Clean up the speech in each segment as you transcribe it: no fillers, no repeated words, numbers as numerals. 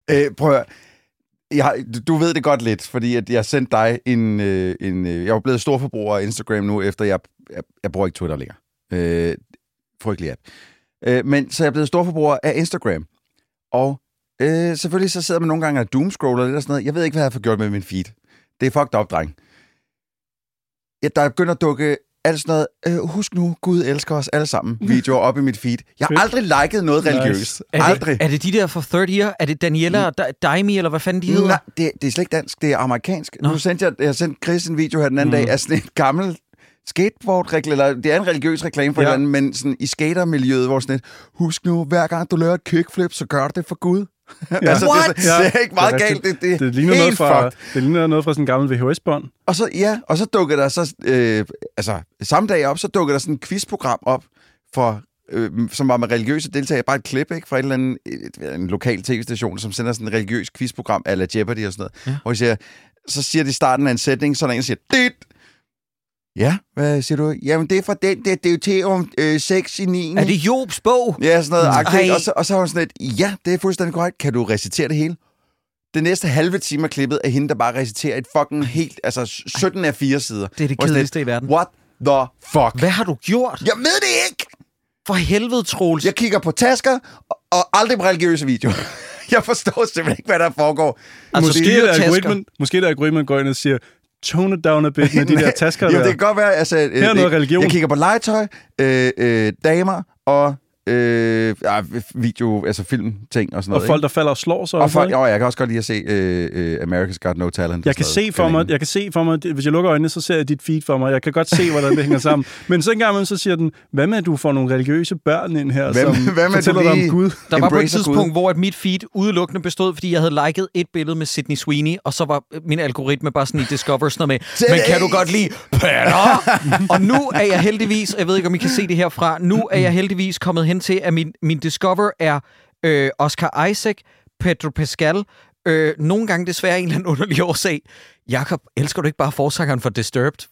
Prøv at, du ved det godt lidt, fordi at jeg sendte dig jeg er blevet storforbruger af Instagram nu, efter jeg bruger ikke Twitter længere. Frygtelig app. Men så jeg er blevet storforbruger af Instagram. Og selvfølgelig så sidder man nogle gange og doomscroller lidt og sådan noget. Jeg ved ikke, hvad jeg har gjort med min feed. Det er fucked up, dreng. Der er begyndt at dukke alt sådan noget, husk nu, Gud elsker os alle sammen, videoer op i mit feed. Jeg har aldrig liket noget religiøst. Aldrig. Er det de der for Third Year? Er det Daniela og Daimi, eller hvad fanden de hedder? Nej, det er slet ikke dansk, det er amerikansk. Nu sendte jeg sendte Chris en video her den anden dag af sådan et gammelt skateboard-reklame, eller det er en religiøs reklame for et eller andet, men sådan i skatermiljøet, hvor sådan et, husk nu, hver gang du laver et kickflip, så gør det for Gud. Altså, det er ikke meget galt. Det ligner noget fra, det ligner noget fra sådan en gammel VHS-bånd. Og så dukker der samme dag op, så dukker der sådan et quizprogram op for som var med religiøse deltagere, bare et klip, ikke, fra et eller andet, en lokal tv-station, som sender sådan et religiøst quizprogram a la Jeopardy og sådan noget. Hvor så siger de i starten af en sætning, så der en siger, dit! Ja, hvad siger du? Jamen, det er fra den, det er jo til om 6 i 9. Er det Jobs bog? Ja, sådan noget agtigt. Og så har hun sådan et, ja, det er fuldstændig korrekt. Kan du recitere det hele? Det næste halve time er klippet af hende, der bare reciterer et fucking helt, 17 af 4 sider. Det er det kedeligste i verden. What the fuck? Hvad har du gjort? Jeg ved det ikke! For helvede, Troels. Jeg kigger på tasker, og aldrig på religiøse videoer. Jeg forstår simpelthen ikke, hvad der foregår. Altså, måske der algoritmen går ind og siger, tone it down a bit med de der tasker. Jo, det kan godt være, her er noget religion. Jeg kigger på legetøj, damer og video, altså filmting og sådan noget. Og folk, der falder og slår sig. Og folk, jeg kan også godt lide at se America's Got No Talent. Jeg kan se for mig, hvis jeg lukker øjnene, så ser jeg dit feed for mig. Jeg kan godt se, hvordan det hænger sammen. Men så en gang så siger den, hvad med, at du får nogle religiøse børn ind her, som fortæller dig om Gud? Der var på et tidspunkt, hvor at mit feed udelukkende bestod, fordi jeg havde liket et billede med Sydney Sweeney, og så var min algoritme bare sådan i Discover sådan noget med, men kan du godt lide Peter? Og nu er jeg heldigvis, jeg ved ikke, om I kan se det herfra, nu er jeg heldigvis kommet hen til, at min Discover er Oscar Isaac, Pedro Pascal, nogle gange desværre en eller anden underlig årsag. Jakob, elsker du ikke bare forsangeren for Disturbed?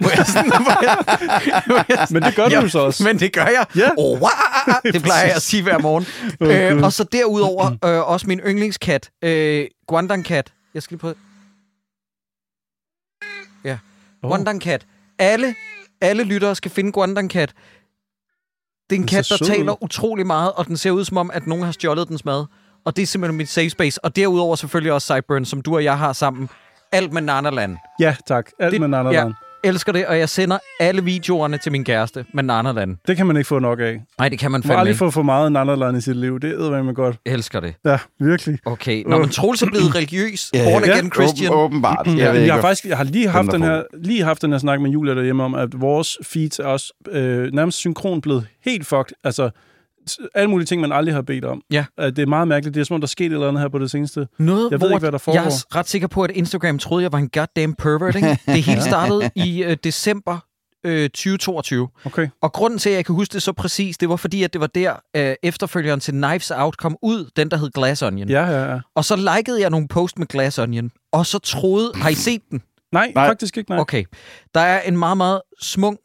Men det gør du så også. Men det gør jeg. Yeah. Det plejer jeg at sige hver morgen. Og så derudover også min yndlingskat, Guandan Cat. Jeg skal lige prøve. Ja. Guandan Cat. Alle lyttere skal finde Guandan Cat. Det er en kat, der taler utrolig meget, og den ser ud som om, at nogen har stjålet dens mad. Og det er simpelthen mit safe space. Og derudover selvfølgelig også Sideburn, som du og jeg har sammen. Alt med Nanaland. Ja, tak. Alt med Nanaland. Jeg elsker det, og jeg sender alle videoerne til min kæreste med Nanaland. Det kan man ikke få nok af. Nej, det kan man fandme ikke. Man må aldrig få for meget Nanaland i sit liv. Det er man godt. Jeg elsker det. Ja, virkelig. Okay. Når man Troels er blevet religiøs, born again Christian. Åbenbart. Jeg har lige haft den her snak med Julia derhjemme om, at vores feeds er også nærmest synkron blevet helt fucked. Altså, alle mulige ting, man aldrig har bedt om. Ja. Det er meget mærkeligt. Det er som om, der skete et eller andet her på det seneste. Noget, jeg ved ikke, hvad der foregår. Jeg er ret sikker på, at Instagram troede, jeg var en goddamn pervert. Ikke? Det hele startede i december 2022. Okay. Og grunden til, at jeg kan huske det så præcis, det var fordi, at det var der efterfølgeren til Knives Out kom ud, den der hed Glass Onion. Ja. Og så likede jeg nogle post med Glass Onion, og så troede... Har I set den? Nej, faktisk ikke, nej. Okay. Der er en meget, meget smuk.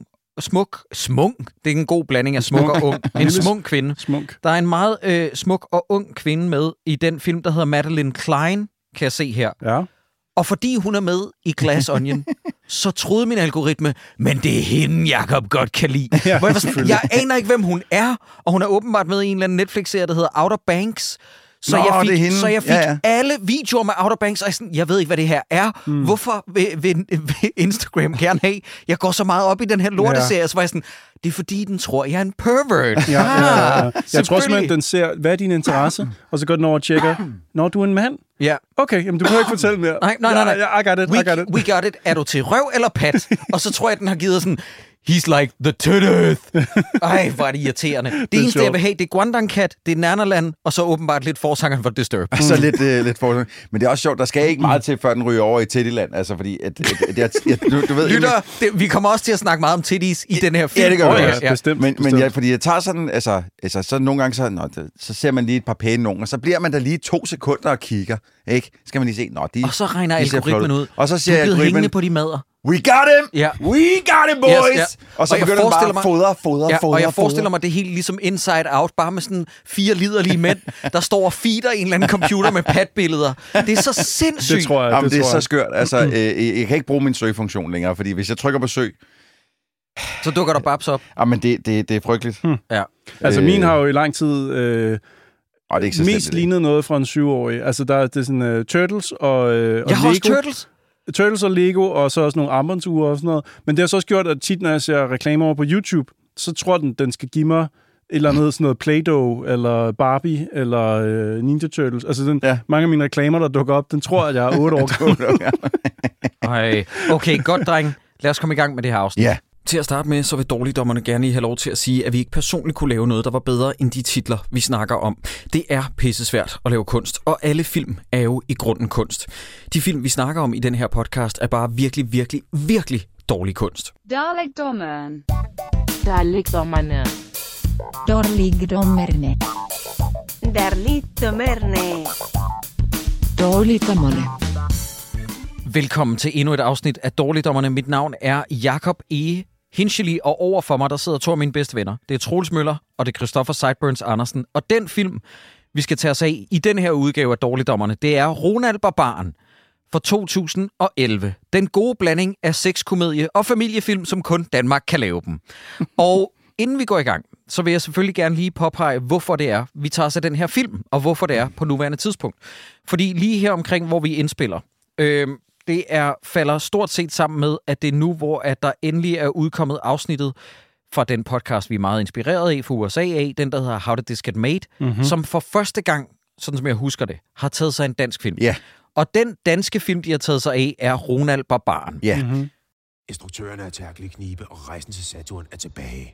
Det er en god blanding af smuk og ung. En smuk kvinde. Der er en meget smuk og ung kvinde med i den film, der hedder Madeline Klein, kan jeg se her. Ja. Og fordi hun er med i Glass Onion, så troede min algoritme, men det er hende, Jacob godt kan lide. Ja, jeg aner ikke, hvem hun er, og hun er åbenbart med i en eller anden Netflix-serie, der hedder Outer Banks. Så jeg fik alle videoer med Outer Banks, og jeg ved ikke, hvad det her er. Hvorfor vil Instagram gerne have? Jeg går så meget op i den her lorteserie, så var jeg sådan, det er fordi, den tror, jeg er en pervert. Ja. Jeg tror simpelthen, den ser, hvad er din interesse? Og så går den over og tjekker, når du er en mand? Ja. Okay, jamen du behøver ikke fortælle mere. Nej. I got it. We got it. Er du til røv eller pat? Og så tror jeg, den har givet sådan... He's like the Tudeth. Ej, hvor er det irriterende. Det eneste, jeg vil have, det er Guandan Cat, det er Nanaland, og så åbenbart lidt forsangeren for Disturb. Så lidt forsangeren. Men det er også sjovt, der skal ikke meget til, før den ryger over i Tittyland. Altså, fordi... du ved, lytter, vi kommer også til at snakke meget om titties i den her film. Ja, det gør vi også. Ja. Bestemt. Men fordi jeg tager sådan... Altså, så nogle gange så ser man lige et par pæne nogen, og så bliver man der lige 2 sekunder og kigger. Ikke? Skal man lige se, de... Og så regner algoritmen ud. Og så siger du er blevet hængende på de mader. We got him! Ja. We got him, boys! Yes, ja. Og så begynder den bare fodre. Og jeg forestiller mig det helt ligesom Inside Out, bare med sådan 4 liderlige mænd, der står og feeder en eller anden computer med patbilleder. Det er så sindssygt. Det tror jeg. Jamen, det er så skørt. Altså, jeg kan ikke bruge min søgefunktion længere, fordi hvis jeg trykker på søg... Så dukker der babs op. Jamen, det er frygteligt. Ja. Altså, min har jo i lang tid det er ikke mest lignet noget fra en 7-årig. Altså, det er sådan Turtles og jeg har Lego. også Turtles. Turtles og Lego, og så også nogle armbåndsure og sådan noget. Men det har så også gjort, at tit, når jeg ser reklamer over på YouTube, så tror den skal give mig et eller andet sådan noget Play-Doh, eller Barbie, eller Ninja Turtles. Altså, mange af mine reklamer, der dukker op, den tror jeg er 8 år gammel. Okay, godt, dreng. Lad os komme i gang med det her afsnit. Ja. Til at starte med, så vil dårligdommerne gerne lige have lov til at sige, at vi ikke personligt kunne lave noget, der var bedre end de titler, vi snakker om. Det er pissesvært at lave kunst, og alle film er jo i grunden kunst. De film, vi snakker om i den her podcast, er bare virkelig, virkelig, virkelig dårlig kunst. Dårligdommerne. Dårligdommerne. Dårligdommerne. Dårligdommerne. Dårligdommerne. Velkommen til endnu et afsnit af Dårligdommerne. Mit navn er Jakob E. Hinchely, og over for mig, der sidder to af mine bedste venner. Det er Troels Møller, og det er Christoffer Sideburns Andersen. Og den film, vi skal tage os af i den her udgave af Dårligdommerne, det er Ronald Barbaren fra 2011. Den gode blanding af sexkomedie og familiefilm, som kun Danmark kan lave dem. Og inden vi går i gang, så vil jeg selvfølgelig gerne lige påpege, hvorfor det er, vi tager os af den her film, og hvorfor det er på nuværende tidspunkt. Fordi lige her omkring, hvor vi indspiller, det falder stort set sammen med, at det er nu, hvor at der endelig er udkommet afsnittet fra den podcast, vi er meget inspireret af fra USA af, den der hedder How Did This Get Made, som for første gang, sådan som jeg husker det, har taget sig en dansk film. Ja. Og den danske film, de har taget sig af, er Ronald Barbaren. Ja. Instruktøren er Terkel Knibe, og Rejsen til Saturn er tilbage.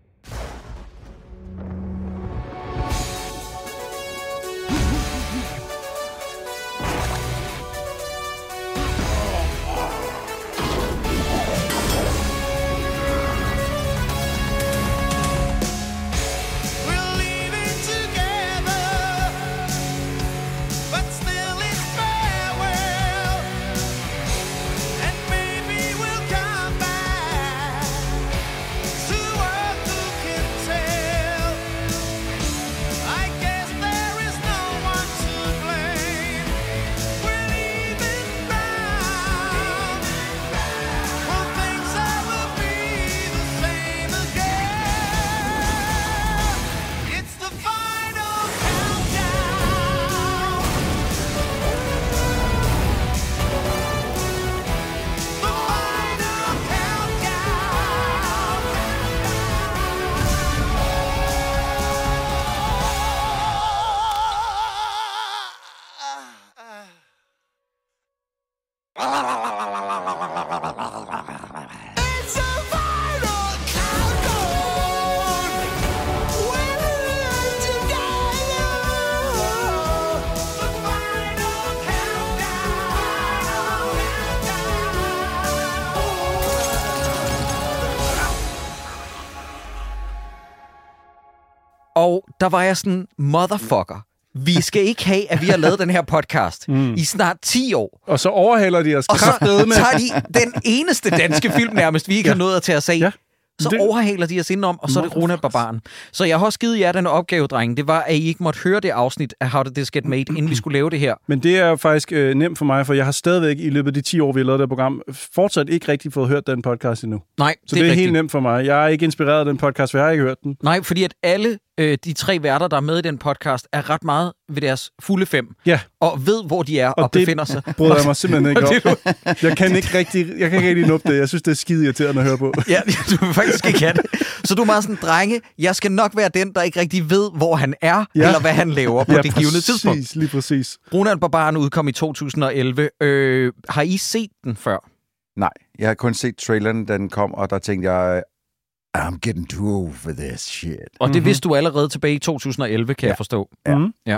Og der var jeg sådan, motherfucker. Vi skal ikke have, at vi har lavet den her podcast i snart 10 år. Og så overhaler de os. Og så tager de den eneste danske film nærmest, vi ikke har nået at tage os af. Ja. Så overhaler de os indenom, og så er det Ronald Barbaren. Så jeg har også givet jer den opgave, drenge. Det var, at I ikke måtte høre det afsnit af How Did This Get Made, inden vi skulle lave det her. Men det er faktisk nemt for mig, for jeg har stadigvæk i løbet af de 10 år, vi har lavet det program, fortsat ikke rigtig fået hørt den podcast endnu. Nej, så det er helt nemt for mig. Jeg er ikke inspireret af den podcast, for jeg har ikke hørt den. Nej, fordi at alle de 3 værter, der er med i den podcast, er ret meget ved deres fulde 5. Ja. Og ved, hvor de er og befinder sig. Det bryder jeg mig simpelthen ikke om. Jeg kan ikke rigtig nuppe det. Jeg synes, det er skide irriterende at høre på. Ja, du vil faktisk ikke have det. Så du er meget sådan, drenge, jeg skal nok være den, der ikke rigtig ved, hvor han er, eller hvad han laver på det givne tidspunkt. Lige præcis. Ronald Barbaren udkom i 2011. Har I set den før? Nej, jeg har kun set traileren, da den kom, og der tænkte jeg, I'm getting too old for this shit. Og det vidste du allerede tilbage i 2011, kan jeg forstå. Ja.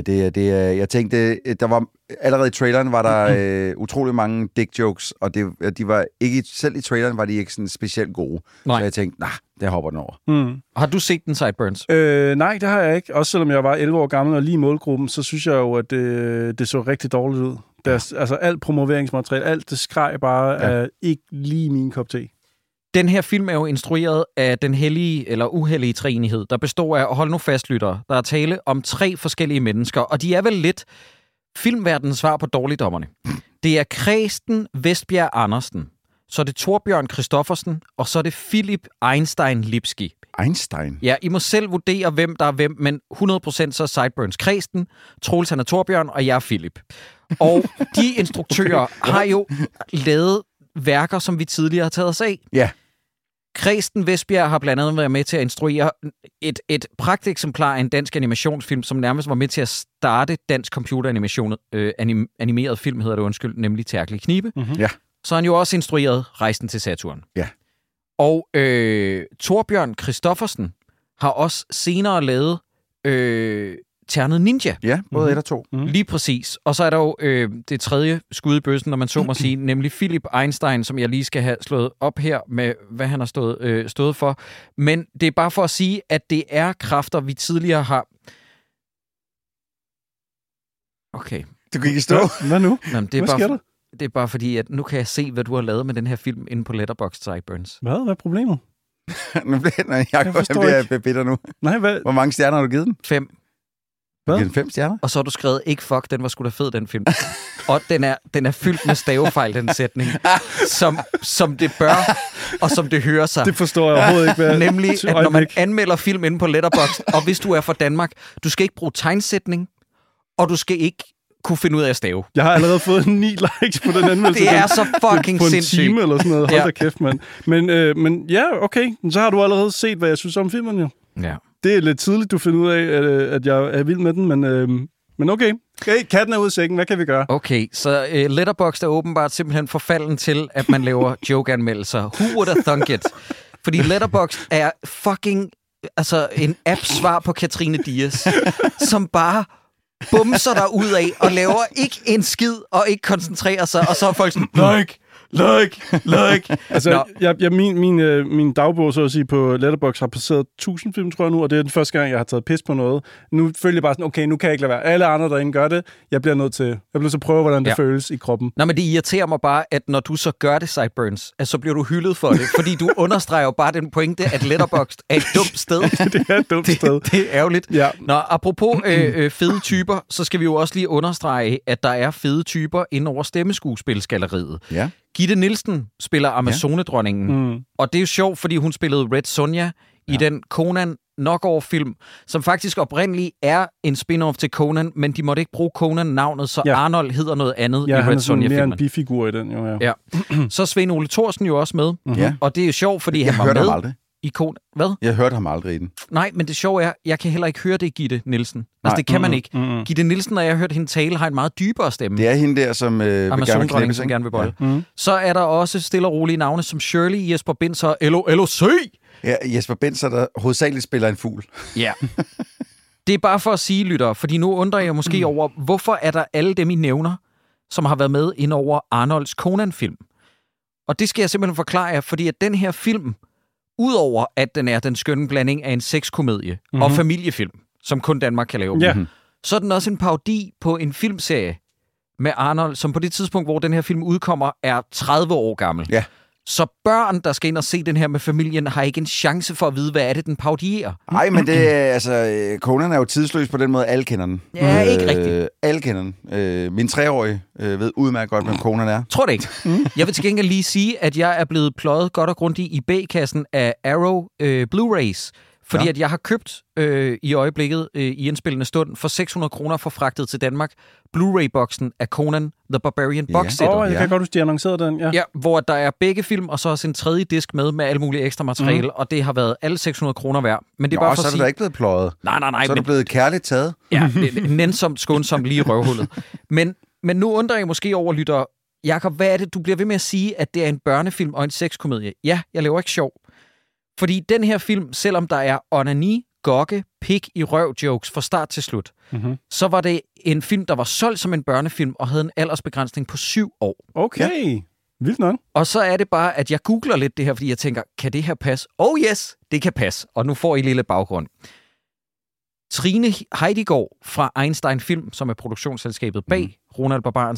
Jeg tænkte, der var allerede i traileren var der utrolig mange dick jokes, og de var ikke, selv i traileren var de ikke sådan specielt gode. Nej. Så jeg tænkte, det hopper den over. Har du set den, Sideburns? Nej, det har jeg ikke. Også selvom jeg var 11 år gammel og lige i målgruppen, så synes jeg jo, at det så rigtig dårligt ud. Deres, altså alt promoveringsmateriale, alt det skreg bare er ikke lige min kop te. Den her film er jo instrueret af den hellige eller uhellige treenighed, der består af, hold nu fast, lyttere, der er tale om 3 forskellige mennesker, og de er vel lidt filmverdenens svar på dårligdommerne. Det er Kresten Vestbjerg Andersen, så er det Torbjørn Christoffersen, og så er det Philip Einstein Lipski. Einstein? Ja, I må selv vurdere, hvem der er hvem, men 100% så er Sideburns Kresten, Troels han er Torbjørn, og jeg er Philip. Og de instruktører har jo lavet værker, som vi tidligere har taget os af. Ja. Kresten Vestbjerg har blandt andet været med til at instruere et pragteksemplar af en dansk animationsfilm, som nærmest var med til at starte dansk computeranimation, animeret film, hedder det nemlig Terkel Knibe. Mm-hmm. Ja. Så har han jo også instrueret Rejsen til Saturn. Ja. Og Torbjørn Christoffersen har også senere lavet Ternet Ninja. Ja, både 1 og 2. Lige præcis. Og så er der jo det tredje skud i bøssen, når man så må sige, nemlig Philip Einstein, som jeg lige skal have slået op her med, hvad han har stået for. Men det er bare for at sige, at det er kræfter, vi tidligere har... Okay. Du kan ikke stå. Hvad nu? Jamen, Hvad sker der? Det er bare fordi, at nu kan jeg se, hvad du har lavet med den her film inde på Letterboxd, Sideburns. Hvad er problemet? Nu bliver jeg bitter nu. Nej, hvad? Hvor mange stjerner har du givet den? 5. Du har givet den 5 stjerner? Og så har du skrevet, ikke fuck, den var sgu da fed, den film. Og den er fyldt med stavefejl, den sætning. Som det bør, og som det hører sig. Det forstår jeg overhovedet ikke. Hvad... Nemlig, at når man anmelder film inde på Letterboxd, og hvis du er fra Danmark, du skal ikke bruge tegnsætning, og du skal ikke kunne finde ud af at stave. Jeg har allerede fået 9 likes på den anmeldelse. Det er så fucking sindssygt. På en time eller sådan noget. Hold da kæft, mand. Men ja, okay. Så har du allerede set, hvad jeg synes om filmen, jo. Ja. Det er lidt tidligt, du finder ud af, at jeg er vild med den, men okay. Katten er ude i sækken. Hvad kan vi gøre? Okay, så Letterboxd er åbenbart simpelthen forfalden til, at man laver joke-anmeldelser. Who would have thunk it? Fordi Letterboxd er fucking en app-svar på Katrine Dias, som bare bumser der ud af og laver ikke en skid og ikke koncentrerer sig, og så er folk sådan, like. Altså, min dagbog, så at sige, på Letterboxd har passeret 1000 film, tror jeg nu, og det er den første gang, jeg har taget pis på noget. Nu føler jeg bare sådan, okay, nu kan jeg ikke lade være. Alle andre, der ikke gør det, jeg bliver nødt til at prøve, hvordan det føles i kroppen. Nå, men det irriterer mig bare, at når du så gør det, Sideburns, så bliver du hyldet for det, fordi du understreger jo bare den pointe, at Letterboxd er et dumt sted. Det er et dumt sted. Det er ærgerligt. Ja. Nå, apropos fede typer, så skal vi jo også lige understrege, at der er fede typer inden over stemmeskuespilsgalleriet. Ja. Gitte Nielsen spiller Amazonedronningen, og det er jo sjovt, fordi hun spillede Red Sonja i den Conan Knockoff-film, som faktisk oprindeligt er en spin-off til Conan, men de måtte ikke bruge Conan-navnet, så Arnold hedder noget andet i Red Sonja-filmen. Ja, han er mere en bifigur i den, jo. Ja. Så er Svend Ole Thorsen jo også med, og det er jo sjovt, fordi han var med aldrig. i Conan. Hvad? Jeg hørte ham aldrig i den. Nej, men det sjove er, jeg kan heller ikke høre det i Gitte Nielsen. Altså, det kan man ikke. Gitte Nielsen, når jeg har hørt hende tale, har en meget dybere stemme. Det er hende der, som Amazon-dronningen, som gerne vil bolle. Ja. Så er der også stille og rolige navne, som Shirley, Jesper Binzer og LOC. Ja, Jesper Binzer, der hovedsageligt spiller en fugl. Ja. Det er bare for at sige, lytter, fordi nu undrer jeg måske over, hvorfor er der alle dem, I nævner, som har været med ind over Arnolds Conan-film? Og det skal jeg simpelthen forklare jer, fordi at den her film, udover at den er den skønne blanding af en sexkomedie og familiefilm, som kun Danmark kan lave, så er den også en parodi på en filmserie med Arnold, som på det tidspunkt, hvor den her film udkommer, er 30 år gammel. Ja. Så børn, der skal ind og se den her med familien, har ikke en chance for at vide, hvad er det, den parodierer. Nej, men det er, Conan er jo tidsløs på den måde, alle kender den. Ja, ikke rigtigt. Alle kender den. Min 3-årige ved udmærket godt, hvem Conan er. Tror det ikke. Jeg vil til gengæld lige sige, at jeg er blevet pløjet godt og grundigt i B-kassen af Arrow Blu-rays, fordi at jeg har købt i øjeblikket i indspillende stund for 600 kroner for fragtet til Danmark Blu-ray-boksen af Conan The Barbarian box-sættet. Jeg kan godt huske, de annoncerede den. Ja, hvor der er begge film, og så også en tredje disk med alle mulige ekstra materiale, og det har været alle 600 kroner værd. Men det er bare for at sige... så er du da ikke blevet pløjet. Nej. Så er du blevet kærligt taget. Ja, nænsomt, skånsomt lige i røvhullet. Men nu undrer jeg måske over, lytter, Jakob, hvad er det, du bliver ved med at sige, at det er en børnefilm og en sexkomedie? Ja, jeg laver ikke sjov. Fordi den her film, selvom der er onani, gokke, pik i røv-jokes fra start til slut, så var det en film, der var solgt som en børnefilm og havde en aldersbegrænsning på 7 år. Okay, vildt nok. Og så er det bare, at jeg googler lidt det her, fordi jeg tænker, kan det her passe? Oh yes, det kan passe. Og nu får I lille baggrund. Trine Heidigård fra Einstein Film, som er produktionsselskabet bag Ronald Barbaren,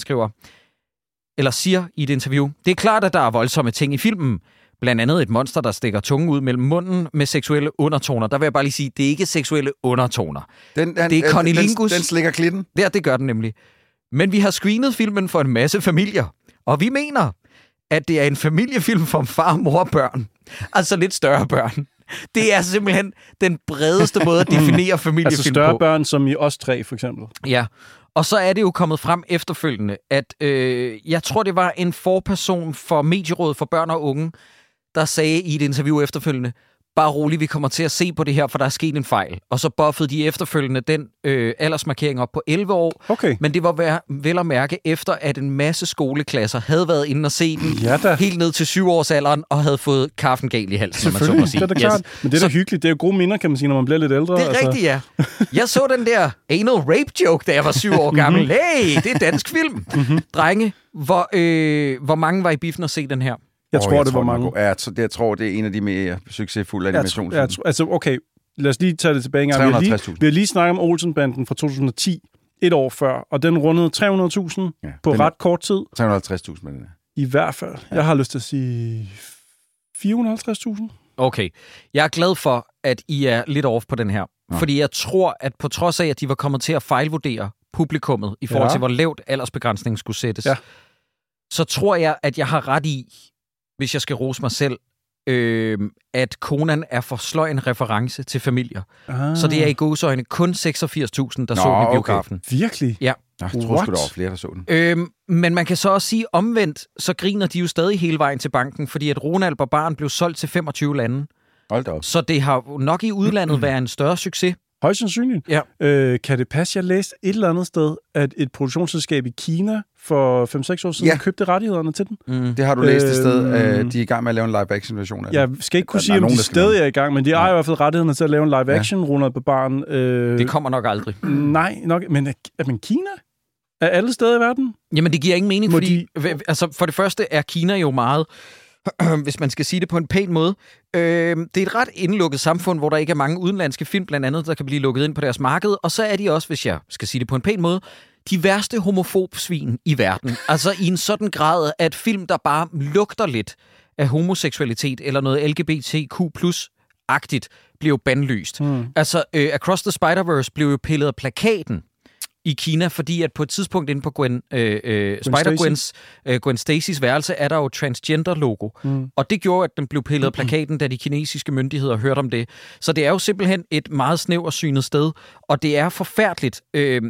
siger i et interview, det er klart, at der er voldsomme ting i filmen. Blandt andet et monster, der stikker tungen ud mellem munden med seksuelle undertoner. Der vil jeg bare lige sige, det er ikke seksuelle undertoner. Det er Connilingus. Den slikker klitten. Det gør den nemlig. Men vi har screenet filmen for en masse familier, og vi mener, at det er en familiefilm for far, mor og børn. Altså lidt større børn. Det er simpelthen den bredeste måde at definere familiefilm på. Altså større børn, som i os tre, for eksempel. Ja, og så er det jo kommet frem efterfølgende, at jeg tror, det var en forperson for Medierådet for Børn og Unge, der sagde i et interview efterfølgende, bare roligt, vi kommer til at se på det her, for der er sket en fejl. Og så buffede de efterfølgende den aldersmarkering op på 11 år. Okay. Men det var vel at mærke efter, at en masse skoleklasser havde været inde og se den helt ned til 7-årsalderen og havde fået kaffen galt i halsen. Selvfølgelig, det er da klart. Men det er da hyggeligt. Det er jo gode minder, kan man sige, når man bliver lidt ældre. Det er rigtigt, ja. Jeg så den der anal rape joke, da jeg var 7 år gammel. Hey, det er dansk film. Drenge, hvor mange var i biffen at se den her? Jeg tror, det var mange. Jeg tror, det er en af de mere succesfulde animationsfilm. Altså, okay, lad os lige tage det tilbage en gang. Vi har lige snakket om Olsenbanden fra 2010, et år før, og den rundede 300.000 på ret kort tid. 350.000 med den. I hvert fald. Ja. Jeg har lyst til at sige 450.000. Okay. Jeg er glad for, at I er lidt off på den her. Ja. Fordi jeg tror, at på trods af, at de var kommet til at fejlvurdere publikummet i forhold til, hvor lavt aldersbegrænsningen skulle sættes, så tror jeg, at jeg har ret i, hvis jeg skal rose mig selv, at Conan er for sløj en reference til familier. Så det er i gåseøjne kun 86.000, der så den i biografen. Virkelig? Ja. Jeg tror sgu, der var flere, der så den. Men man kan så også sige omvendt, så griner de jo stadig hele vejen til banken, fordi at Ronald Barbaren blev solgt til 25 lande. Hold da op. Så det har nok i udlandet været en større succes. Højst sandsynligt. Ja. Kan det passe, jeg læste et eller andet sted, at et produktionsselskab i Kina for 5-6 år siden købte rettighederne til den? Det har du læst et sted. De er i gang med at lave en live-action version af det. Jeg skal ikke kunne sige, om de stadig er i gang, men de har i hvert fald rettighederne til at lave en live-action, Ronald Barbaren. Det kommer nok aldrig. Nej, nok. Men Kina? Er alle steder i verden? Jamen, det giver ingen mening, fordi altså, for det første er Kina jo meget, hvis man skal sige det på en pæn måde. Det er et ret indlukket samfund, hvor der ikke er mange udenlandske film, blandt andet, der kan blive lukket ind på deres marked. Og så er de også, hvis jeg skal sige det på en pæn måde, de værste homofobsvin i verden. Altså i en sådan grad, at film, der bare lugter lidt af homoseksualitet eller noget LGBTQ+-agtigt, bliver jo bandlyst. Altså Across the Spider-Verse blev jo pillet af plakaten i Kina, fordi at på et tidspunkt inde på Gwen Stacy's værelse er der jo transgender-logo. Og det gjorde, at den blev pillet af plakaten, da de kinesiske myndigheder hørte om det. Så det er jo simpelthen et meget snæversynet sted, og det er forfærdeligt,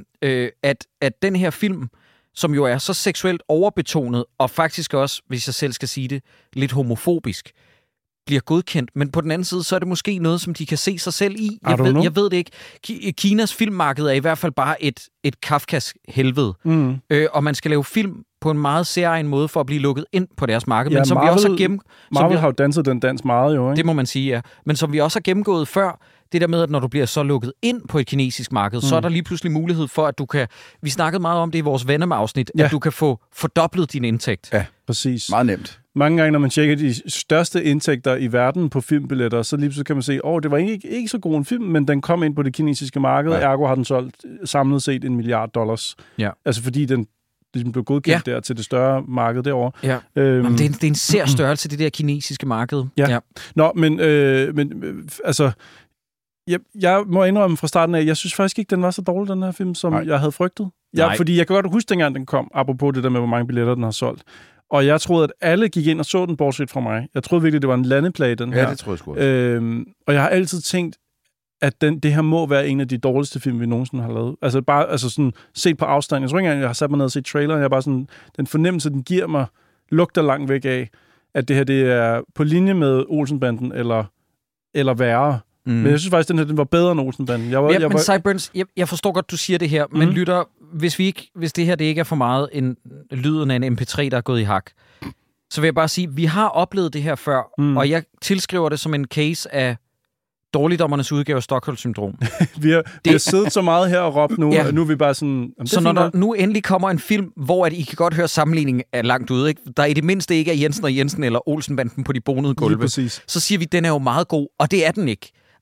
at den her film, som jo er så seksuelt overbetonet, og faktisk også, hvis jeg selv skal sige det, lidt homofobisk, bliver godkendt, men på den anden side, så er det måske noget, som de kan se sig selv i. Jeg ved det ikke. Kinas filmmarked er i hvert fald bare et Kafkas helvede. Og man skal lave film på en meget særegen måde for at blive lukket ind på deres marked. Men som Marvel, vi også har Marvel har jo danset den dans meget, jo, ikke? Det må man sige, ja. Men som vi også har gennemgået før, det der med, at når du bliver så lukket ind på et kinesisk marked, så er der lige pludselig mulighed for, at du kan... Vi snakkede meget om det i vores Venom-afsnit, at du kan få fordoblet din indtægt. Ja, præcis. Meget nemt. Mange gange, når man tjekker de største indtægter i verden på filmbilletter, så lige pludselig kan man se, det var ikke så god en film, men den kom ind på det kinesiske marked, ergo har den solgt samlet set $1 milliard. Ja. Altså fordi den blev godkendt der til det større marked derovre. Ja. Det er en sær størrelse, det der kinesiske marked. Ja. Nå, men altså... Jeg må indrømme fra starten af, jeg synes faktisk ikke, den var så dårlig, den her film, som jeg havde frygtet. Fordi jeg kan godt huske, dengang den kom, apropos det der med, hvor mange billetter den har solgt. Og jeg troede, at alle gik ind og så den, bortset fra mig. Jeg troede virkelig, det var en landeplage, den her. Ja, det tror jeg sgu også. Og jeg har altid tænkt, at det her må være en af de dårligste film, vi nogensinde har lavet. Altså bare sådan, set på afstand. Jeg tror ikke engang, jeg har sat mig ned og set traileren. Jeg er bare sådan, den fornemmelse, den giver mig, lugter langt væk af, at det her, det er på linje med Olsenbanden eller værre. Men jeg synes faktisk, den var bedre end Olsenbanden. Men Sideburns, jeg forstår godt, du siger det her, men lytter, hvis det her det ikke er for meget en lyden af en MP3, der er gået i hak, så vil jeg bare sige, vi har oplevet det her før, og jeg tilskriver det som en case af dårligdommernes udgave af Stockholm-syndrom. vi har siddet så meget her og råbt nu, og nu er vi bare sådan... Så når der nu endelig kommer en film, hvor at I kan godt høre sammenligningen er langt ude, ikke? Der i det mindste ikke er Jensen og Jensen eller Olsenbanden på de bonede gulve, så siger vi, den er jo meget god, og det er den ikke.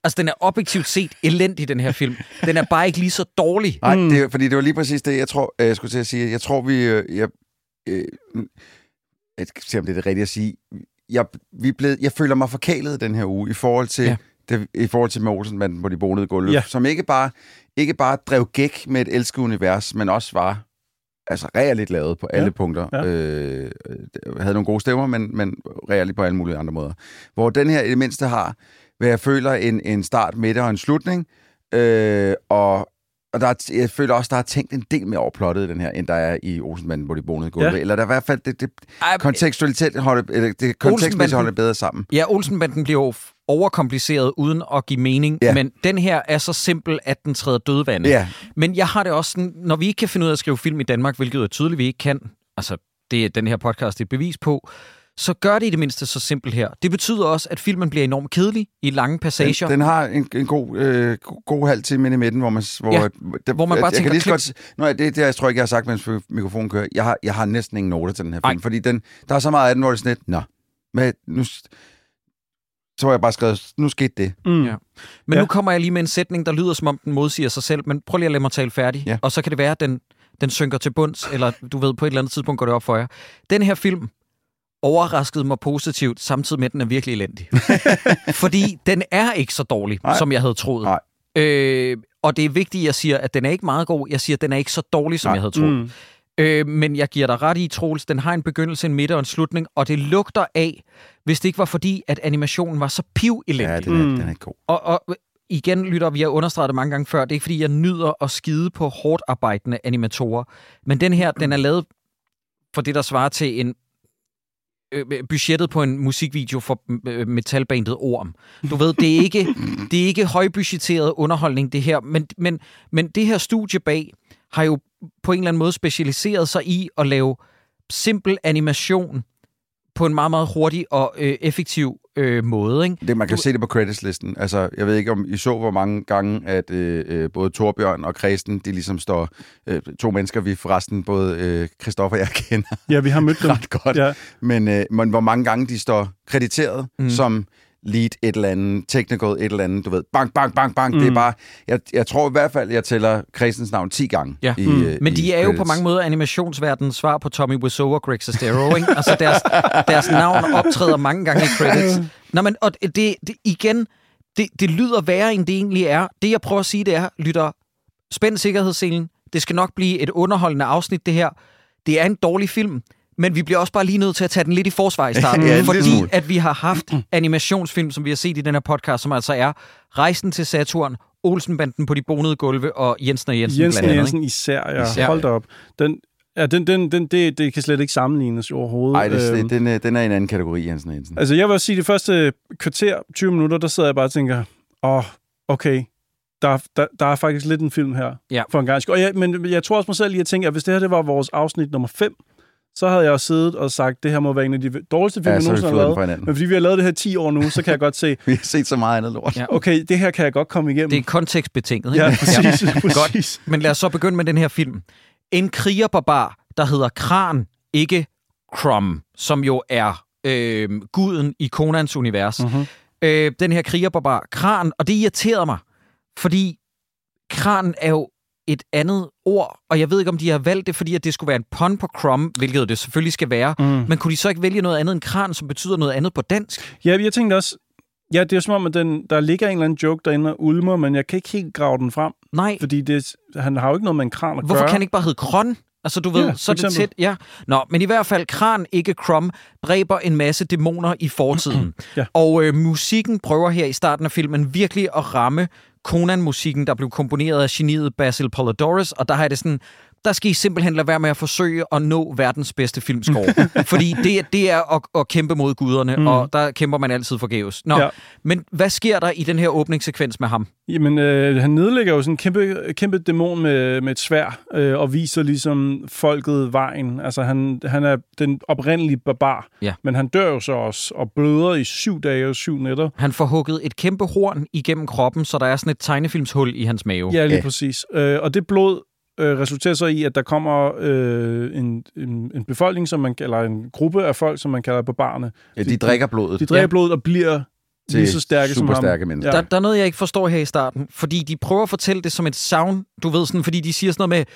Altså, den er objektivt set elendig, den her film. Den er bare ikke lige så dårlig. Nej, fordi det var lige præcis det, jeg tror, jeg skulle til at sige. Jeg tror, jeg skal se, om det er det rigtige at sige. Jeg føler mig forkælet den her uge i forhold til... I forhold til med Olsenbanden på de bonede gulve, som ikke bare drev gæk med et elsket univers, men også var reelt lavet på alle punkter. Ja. Havde nogle gode stemmer, men reelt på alle mulige andre måder. Hvor den her i det mindste har, hvad jeg føler, en start, midte og en slutning, og jeg føler også, der er tænkt en del mere over plottet i den her, end der er i Olsenbanden på de bonede gulve. Ja. Eller der er i hvert fald det kontekstualitet kontekstmæssigt holder bedre sammen. Ja, Olsenbanden bliver jo overkompliceret uden at give mening, men den her er så simpel, at den træder dødvande. Ja. Men jeg har det også sådan, når vi ikke kan finde ud af at skrive film i Danmark, hvilket jo tydeligt vi ikke kan, altså det er den her podcast et bevis på, så gør det i det mindste så simpelt her. Det betyder også, at filmen bliver enormt kedelig i lange passager. Den har en god halv time i midten, hvor man bare tænker... Jeg tror ikke, jeg har sagt, mens mikrofonen kører. Jeg har næsten ingen noter til den her film, fordi der er så meget af den, hvor det er sådan lidt, nu... Så har jeg bare skrevet, nu skete det. Ja. Men nu kommer jeg lige med en sætning, der lyder, som om den modsiger sig selv, men prøv lige at lade mig tale færdig, og så kan det være, at den synker til bunds, eller du ved, på et eller andet tidspunkt går det op for jer. Den her film overraskede mig positivt, samtidig med, at den er virkelig elendig. Fordi den er ikke så dårlig, som jeg havde troet. Og det er vigtigt, at jeg siger, at den er ikke meget god. Jeg siger, at den er ikke så dårlig, som jeg havde troet. Men jeg giver dig ret i, Troels, den har en begyndelse, en midte og en slutning, og det lugter af, hvis det ikke var fordi, at animationen var så piv-elendig. Ja, den er ikke god. Og igen, lytter, vi har understreget det mange gange før, det er ikke fordi, jeg nyder at skide på hårdt arbejdende animatorer, men den her, den er lavet for det, der svarer til en budgettet på en musikvideo for metalbandet Orm. Du ved, det er ikke højbudgetteret underholdning, det her, men det her studie bag har jo på en eller anden måde specialiseret sig i at lave simpel animation på en meget, meget hurtig og effektiv måde. Ikke? Man kan se det på credits-listen. Altså, jeg ved ikke, om I så, hvor mange gange, at både Torbjørn og Kristen, de ligesom står... to mennesker, vi forresten, både Christoffer og jeg kender. Ja, vi har mødt dem. Ret godt. Ja. Men hvor mange gange de står krediteret som lead et eller andet, technical et eller andet, du ved, bang, bang, bang, bang. Det er bare... Jeg tror i hvert fald, jeg tæller Kristens navn 10 gange. Ja. Men de er jo på mange måder animationsverdens svar på Tommy Wiseau og Greg Sestero, ikke? Altså, deres navn optræder mange gange i credits. Nå, men og det lyder værre, end det egentlig er. Det, jeg prøver at sige, det er, lytter, spænd sikkerhedsselen. Det skal nok blive et underholdende afsnit, det her. Det er en dårlig film, men vi bliver også bare lige nødt til at tage den lidt i forsvar i starten, fordi at vi har haft animationsfilm, som vi har set i den her podcast, som altså er Rejsen til Saturn, Olsenbanden på de bonede gulve og Jensen og Jensen. Jensen og Jensen især. Hold da op. Det kan slet ikke sammenlignes overhovedet. Nej, den er i en anden kategori, Jensen og Jensen. Altså, jeg vil sige, det første kvarter, 20 minutter, der sidder jeg bare og tænker, okay, der er faktisk lidt en film her, for en gang. Men jeg tror også mig selv lige at tænke, at hvis det her det var vores afsnit nummer 5, så havde jeg også siddet og sagt, det her må være en af de dårligste film, vi nogensinde har lavet. Men fordi vi har lavet det her 10 år nu, så kan jeg godt se... vi har set så meget andet lort. Ja. Okay, det her kan jeg godt komme igennem. Det er kontekstbetinget, ikke? Ja, præcis. Godt. Men lad os så begynde med den her film. En krigerbarbar, der hedder Kran, ikke Crom, som jo er guden i Conans univers. Den her krigerbarbar, Kran, og det irriterede mig, fordi Kran er jo et andet ord, og jeg ved ikke, om de har valgt det, fordi at det skulle være en pun på Crom, hvilket det selvfølgelig skal være, men kunne de så ikke vælge noget andet end Kran, som betyder noget andet på dansk? Ja, jeg tænkte også, det er som om, at der ligger en eller anden joke derinde og ulmer, men jeg kan ikke helt grave den frem. Nej. Fordi han har jo ikke noget med en kran at gøre. Hvorfor kan han ikke bare hedde Kron? Altså, du ved, så er det tæt. Ja. Nå, men i hvert fald, Kran, ikke Crom, dræber en masse dæmoner i fortiden. Og musikken prøver her i starten af filmen virkelig at ramme Conan-musikken, der blev komponeret af geniet Basil Poledouris, og der har det sådan, der skal I simpelthen lade være med at forsøge at nå verdens bedste filmscore. Fordi det er at kæmpe mod guderne, og der kæmper man altid forgæves. Men hvad sker der i den her åbningssekvens med ham? Jamen, han nedlægger jo sådan en kæmpe dæmon med et sværd, og viser ligesom folket vejen. Altså, han er den oprindelige barbar, men han dør jo så også, og bløder i 7 dage og 7 nætter. Han får hugget et kæmpe horn igennem kroppen, så der er sådan et tegnefilmshul i hans mave. Ja, lige præcis. Og det blod resulterer så i, at der kommer en befolkning, eller en gruppe af folk, som man kalder barbarerne. Ja, de drikker blodet. De drikker blodet og bliver til lige så stærke som ham. superstærke mennesker. Ja. Der er noget, jeg ikke forstår her i starten. Fordi de prøver at fortælle det som et savn. Du ved sådan, fordi de siger sådan noget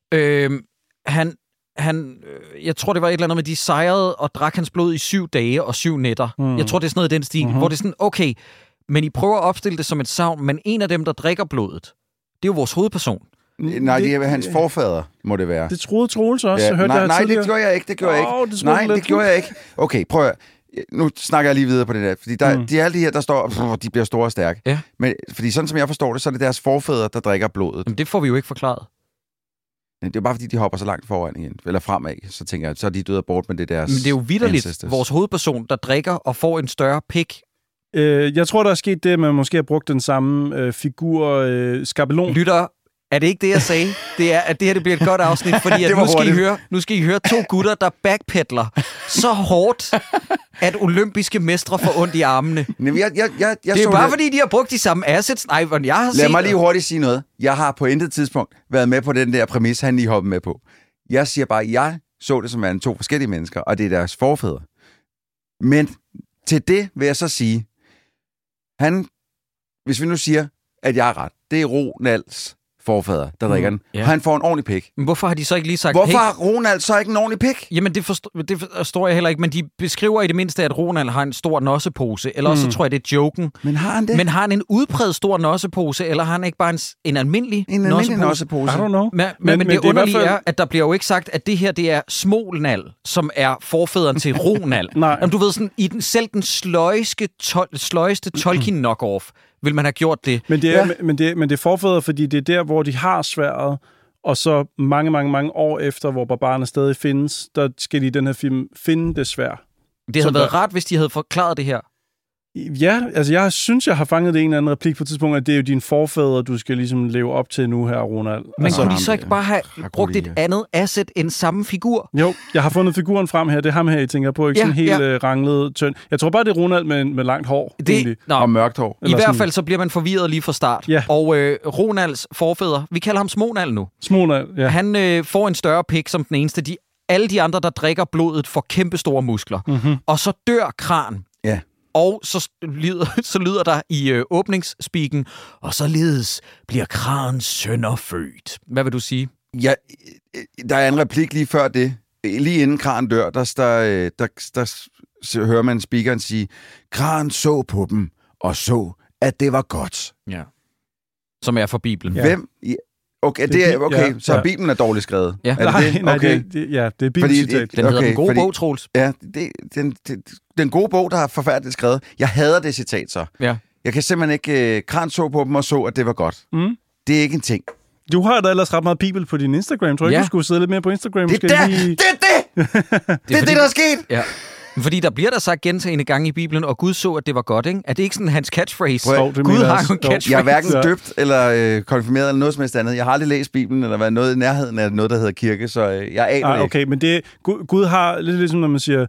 med... jeg tror, det var et eller andet med, de sejrede og drak hans blod i 7 dage og 7 nætter. Jeg tror, det er sådan noget i den stil, hvor det er sådan, okay, men I prøver at opstille det som et savn, men en af dem, der drikker blodet, det er jo vores hovedperson. Nej, det er hans forfader, må det være. Det troede Troels også, hørte jeg nej, tidligere. det gjorde jeg ikke. Det gjorde jeg ikke. Okay, prøv at... Nu snakker jeg lige videre på det der, fordi de er alle de her, der står, de bliver store og stærke. Ja. Men fordi sådan som jeg forstår det, så er det deres forfædre, der drikker blodet. Men det får vi jo ikke forklaret. Det er bare fordi, de hopper så langt foran igen, eller fremad, så tænker jeg, så er de døde bort, men det er deres Men det er jo vitterligt ancestors. vores hovedperson, der drikker og får en større pik. Jeg tror, der er sket det, at man måske har brugt den samme figur, skabelon. Lytter, er det ikke det, jeg sagde? Det er, at det her det bliver et godt afsnit, fordi at nu skal I høre 2 gutter, der backpedler så hårdt, at olympiske mestre får ondt i armene. Men jeg Det er bare fordi, de har brugt de samme assets. Nej, men jeg har set... Lad mig lige hurtigt sige noget. Jeg har på intet tidspunkt været med på den der præmis, han lige hoppede med på. Jeg siger bare, at jeg så det som en 2 forskellige mennesker, og det er deres forfædre. Men til det vil jeg så sige, hvis vi nu siger, at jeg er ret, det er Ronalds forfader, der drikker den. Ja. Han får en ordentlig pik. Men hvorfor har de så ikke lige sagt... Hvorfor har Ronald så ikke en ordentlig pik? Jamen, det forstår jeg heller ikke, men de beskriver i det mindste, at Ronald har en stor nossepose, eller også så tror jeg, det er joken. Men har han det? Men har han en udpræget stor nossepose, eller har han ikke bare en almindelig nossepose? I don't know. Men det underlige fald... er, at der bliver jo ikke sagt, at det her, det er Smolnal, som er forfæderen til Ronald. Nej. Jamen, du ved sådan, selv den sløjeste Tolkien-knock-off, vil man have gjort det. Men det er forfædre, fordi det er der, hvor de har sværet, og så mange år efter, hvor barbarerne stadig findes, der skal de i den her film finde det sværd. Det havde været rart, hvis de havde forklaret det her. Ja, altså jeg synes, jeg har fanget det en eller anden replik på et tidspunkt, at det er jo dine forfædre, du skal ligesom leve op til nu her, Ronald. Men altså, kunne de så ikke bare have brugt et andet asset end samme figur? Jo, jeg har fundet figuren frem her. Det er ham her, I tænker på. Ikke sådan helt ranglet, tynd. Jeg tror bare, det er Ronald med langt hår. Og mørkt hår. I hvert fald så bliver man forvirret lige fra start. Ja. Og Ronalds forfædre, vi kalder ham Smonal nu. Smonal, ja. Han får en større pik som den eneste. Alle de andre, der drikker blodet, får kæmpestore muskler. Mm-hmm. Og så dør Kran. Ja. Og så lyder der i åbningsspeaken, og således bliver Krans sønner født. Hvad vil du sige? Ja, der er en replik lige før det. Lige inden Kran dør, der hører man speakeren sige, Kran så på dem, og så, at det var godt. Ja. Som er fra Bibelen. Ja. Hvem? Okay, så Bibelen er dårligt skrevet. Ja. Er det det? Nej, okay. det er bibelcitat. Den hedder Den gode bog, Troels. Ja, den gode bog, der er forfærdeligt skrevet. Jeg hader det citat så. Ja. Jeg kan simpelthen ikke... Kran så på dem og så, at det var godt. Mm. Det er ikke en ting. Du har da ellers ret meget bibel på din Instagram. Tror du ikke, du skulle sidde lidt mere på Instagram? Det er det, der er sket! Ja. Fordi der bliver der sagt gentagne gange i Bibelen, og Gud så, at det var godt, ikke? Er det ikke sådan hans catchphrase? Gud har jo en catchphrase. Jeg er hverken døbt eller konfirmeret eller noget som helst andet. Jeg har aldrig læst Bibelen, eller været noget i nærheden af noget, der hedder kirke, så jeg aner det. Okay, men Gud har lidt ligesom, når man siger,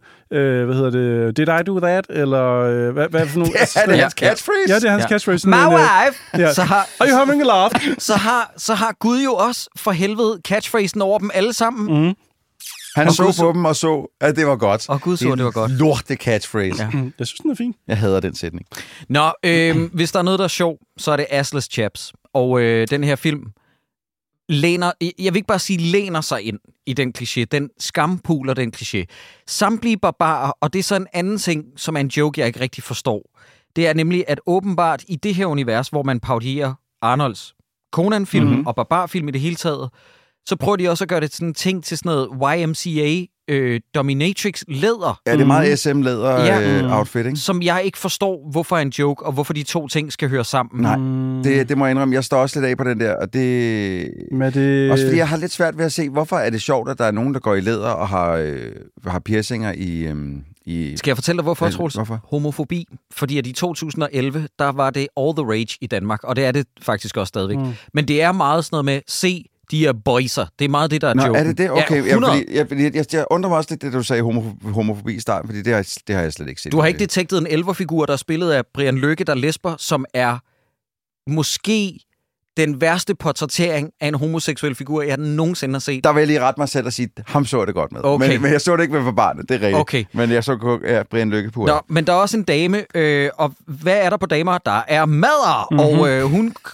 did I do that? Eller hvad for nogle... Ja, det er hans catchphrase. Ja, det er hans catchphrase. My wife! Ja. Are you having a laugh? Så har Gud jo også for helvede catchphrasen over dem alle sammen. Mm. Han så på dem og så, at det var godt. Og Gud så, at det var godt. Lorte catchphrase. Ja. Jeg synes, den er fin. Jeg hader den sætning. Nå, hvis der er noget, der er sjov, så er det Assless Chaps. Og den her film jeg vil ikke bare sige læner sig ind i den kliché. Den skampuler den kliché. Samtlige barbarer, og det er så en anden ting, som er en joke, jeg ikke rigtig forstår. Det er nemlig, at åbenbart i det her univers, hvor man parodierer Arnolds Conan-film og barbarfilm i det hele taget, så prøver de også at gøre det sådan en ting til sådan noget YMCA dominatrix læder. Ja, det er meget SM-læder outfit, ikke? Som jeg ikke forstår, hvorfor er en joke, og hvorfor de to ting skal høre sammen. Nej, det må jeg indrømme. Jeg står også lidt af på den der, og det... Også fordi jeg har lidt svært ved at se, hvorfor er det sjovt, at der er nogen, der går i læder og har piercinger i... Skal jeg fortælle dig, hvorfor, Troels? Hvorfor? Homofobi. Fordi at i 2011, der var det all the rage i Danmark, og det er det faktisk også stadigvæk. Men det er meget sådan noget med, se, de er boyser. Det er meget det, der er joken. Er det det? Okay. Ja, jeg undrer mig også lidt, det du sagde homofobi i starten, fordi det har jeg slet ikke set. Du har ikke detektet en elverfigur, der er spillet af Brian Lykke, der lesber, som er måske den værste portrættering af en homoseksuel figur, jeg nogensinde har set. Der vil jeg lige rette mig selv og sige, ham så jeg det godt med. Okay. Men jeg så det ikke med for barnet, det er rigtigt. Okay. Men jeg så Brian Lykke på. Nå, men der er også en dame, og hvad er der på damer? Der er madder, og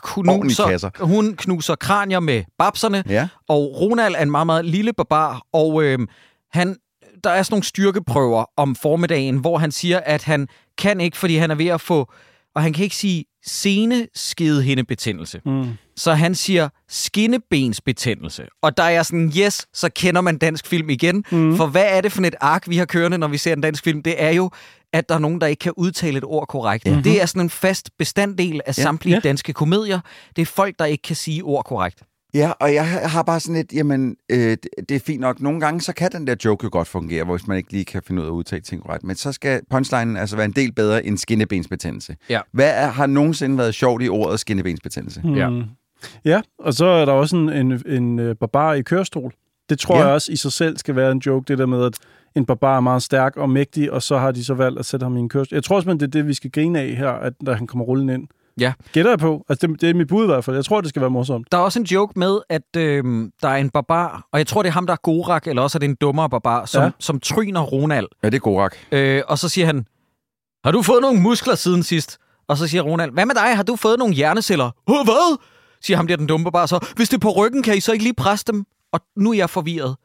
hun knuser kranier med babserne, og Ronald er en meget, meget lille barbar, og der er sådan nogle styrkeprøver om formiddagen, hvor han siger, at han kan ikke, fordi han er ved at få, og han kan ikke sige seneskedehindebetændelse. Så han siger skinnebensbetændelse. Og der er jeg sådan, yes, så kender man dansk film igen. For hvad er det for et ark, vi har kørende, når vi ser en dansk film? Det er jo, at der er nogen, der ikke kan udtale et ord korrekt. Det er sådan en fast bestanddel af samtlige danske komedier. Det er folk, der ikke kan sige ord korrekt. Ja, og jeg har bare sådan et, jamen, det er fint nok. Nogle gange, så kan den der joke jo godt fungere, hvis man ikke lige kan finde ud af at udtale ting korrekt. Men så skal punchlinen altså være en del bedre end skinnebensbetændelse. Ja. Hvad har nogensinde været sjovt i ordet skinnebensbetændelse? Ja, og så er der også en barbar i kørestol. Det tror jeg også i sig selv skal være en joke, det der med, at en barbar er meget stærk og mægtig, og så har de så valgt at sætte ham i en kørestol. Jeg tror også, det er det, vi skal grine af her, at når han kommer rullende ind. Ja. Gætter jeg på? Altså, det er mit bud i hvert fald. Jeg tror, det skal være morsomt. Der er også en joke med, at der er en barbar, og jeg tror, det er ham, der er Gorak, eller også er det en dummere barbar, som tryner Ronald. Ja, det er Gorak. Og så siger han, har du fået nogle muskler siden sidst? Og så siger Ronald, hvad med dig? Har du fået nogle hjerneceller? Hvad? Siger ham der den dumme barbar så. Hvis det er på ryggen, kan I så ikke lige presse dem? Og nu er jeg forvirret.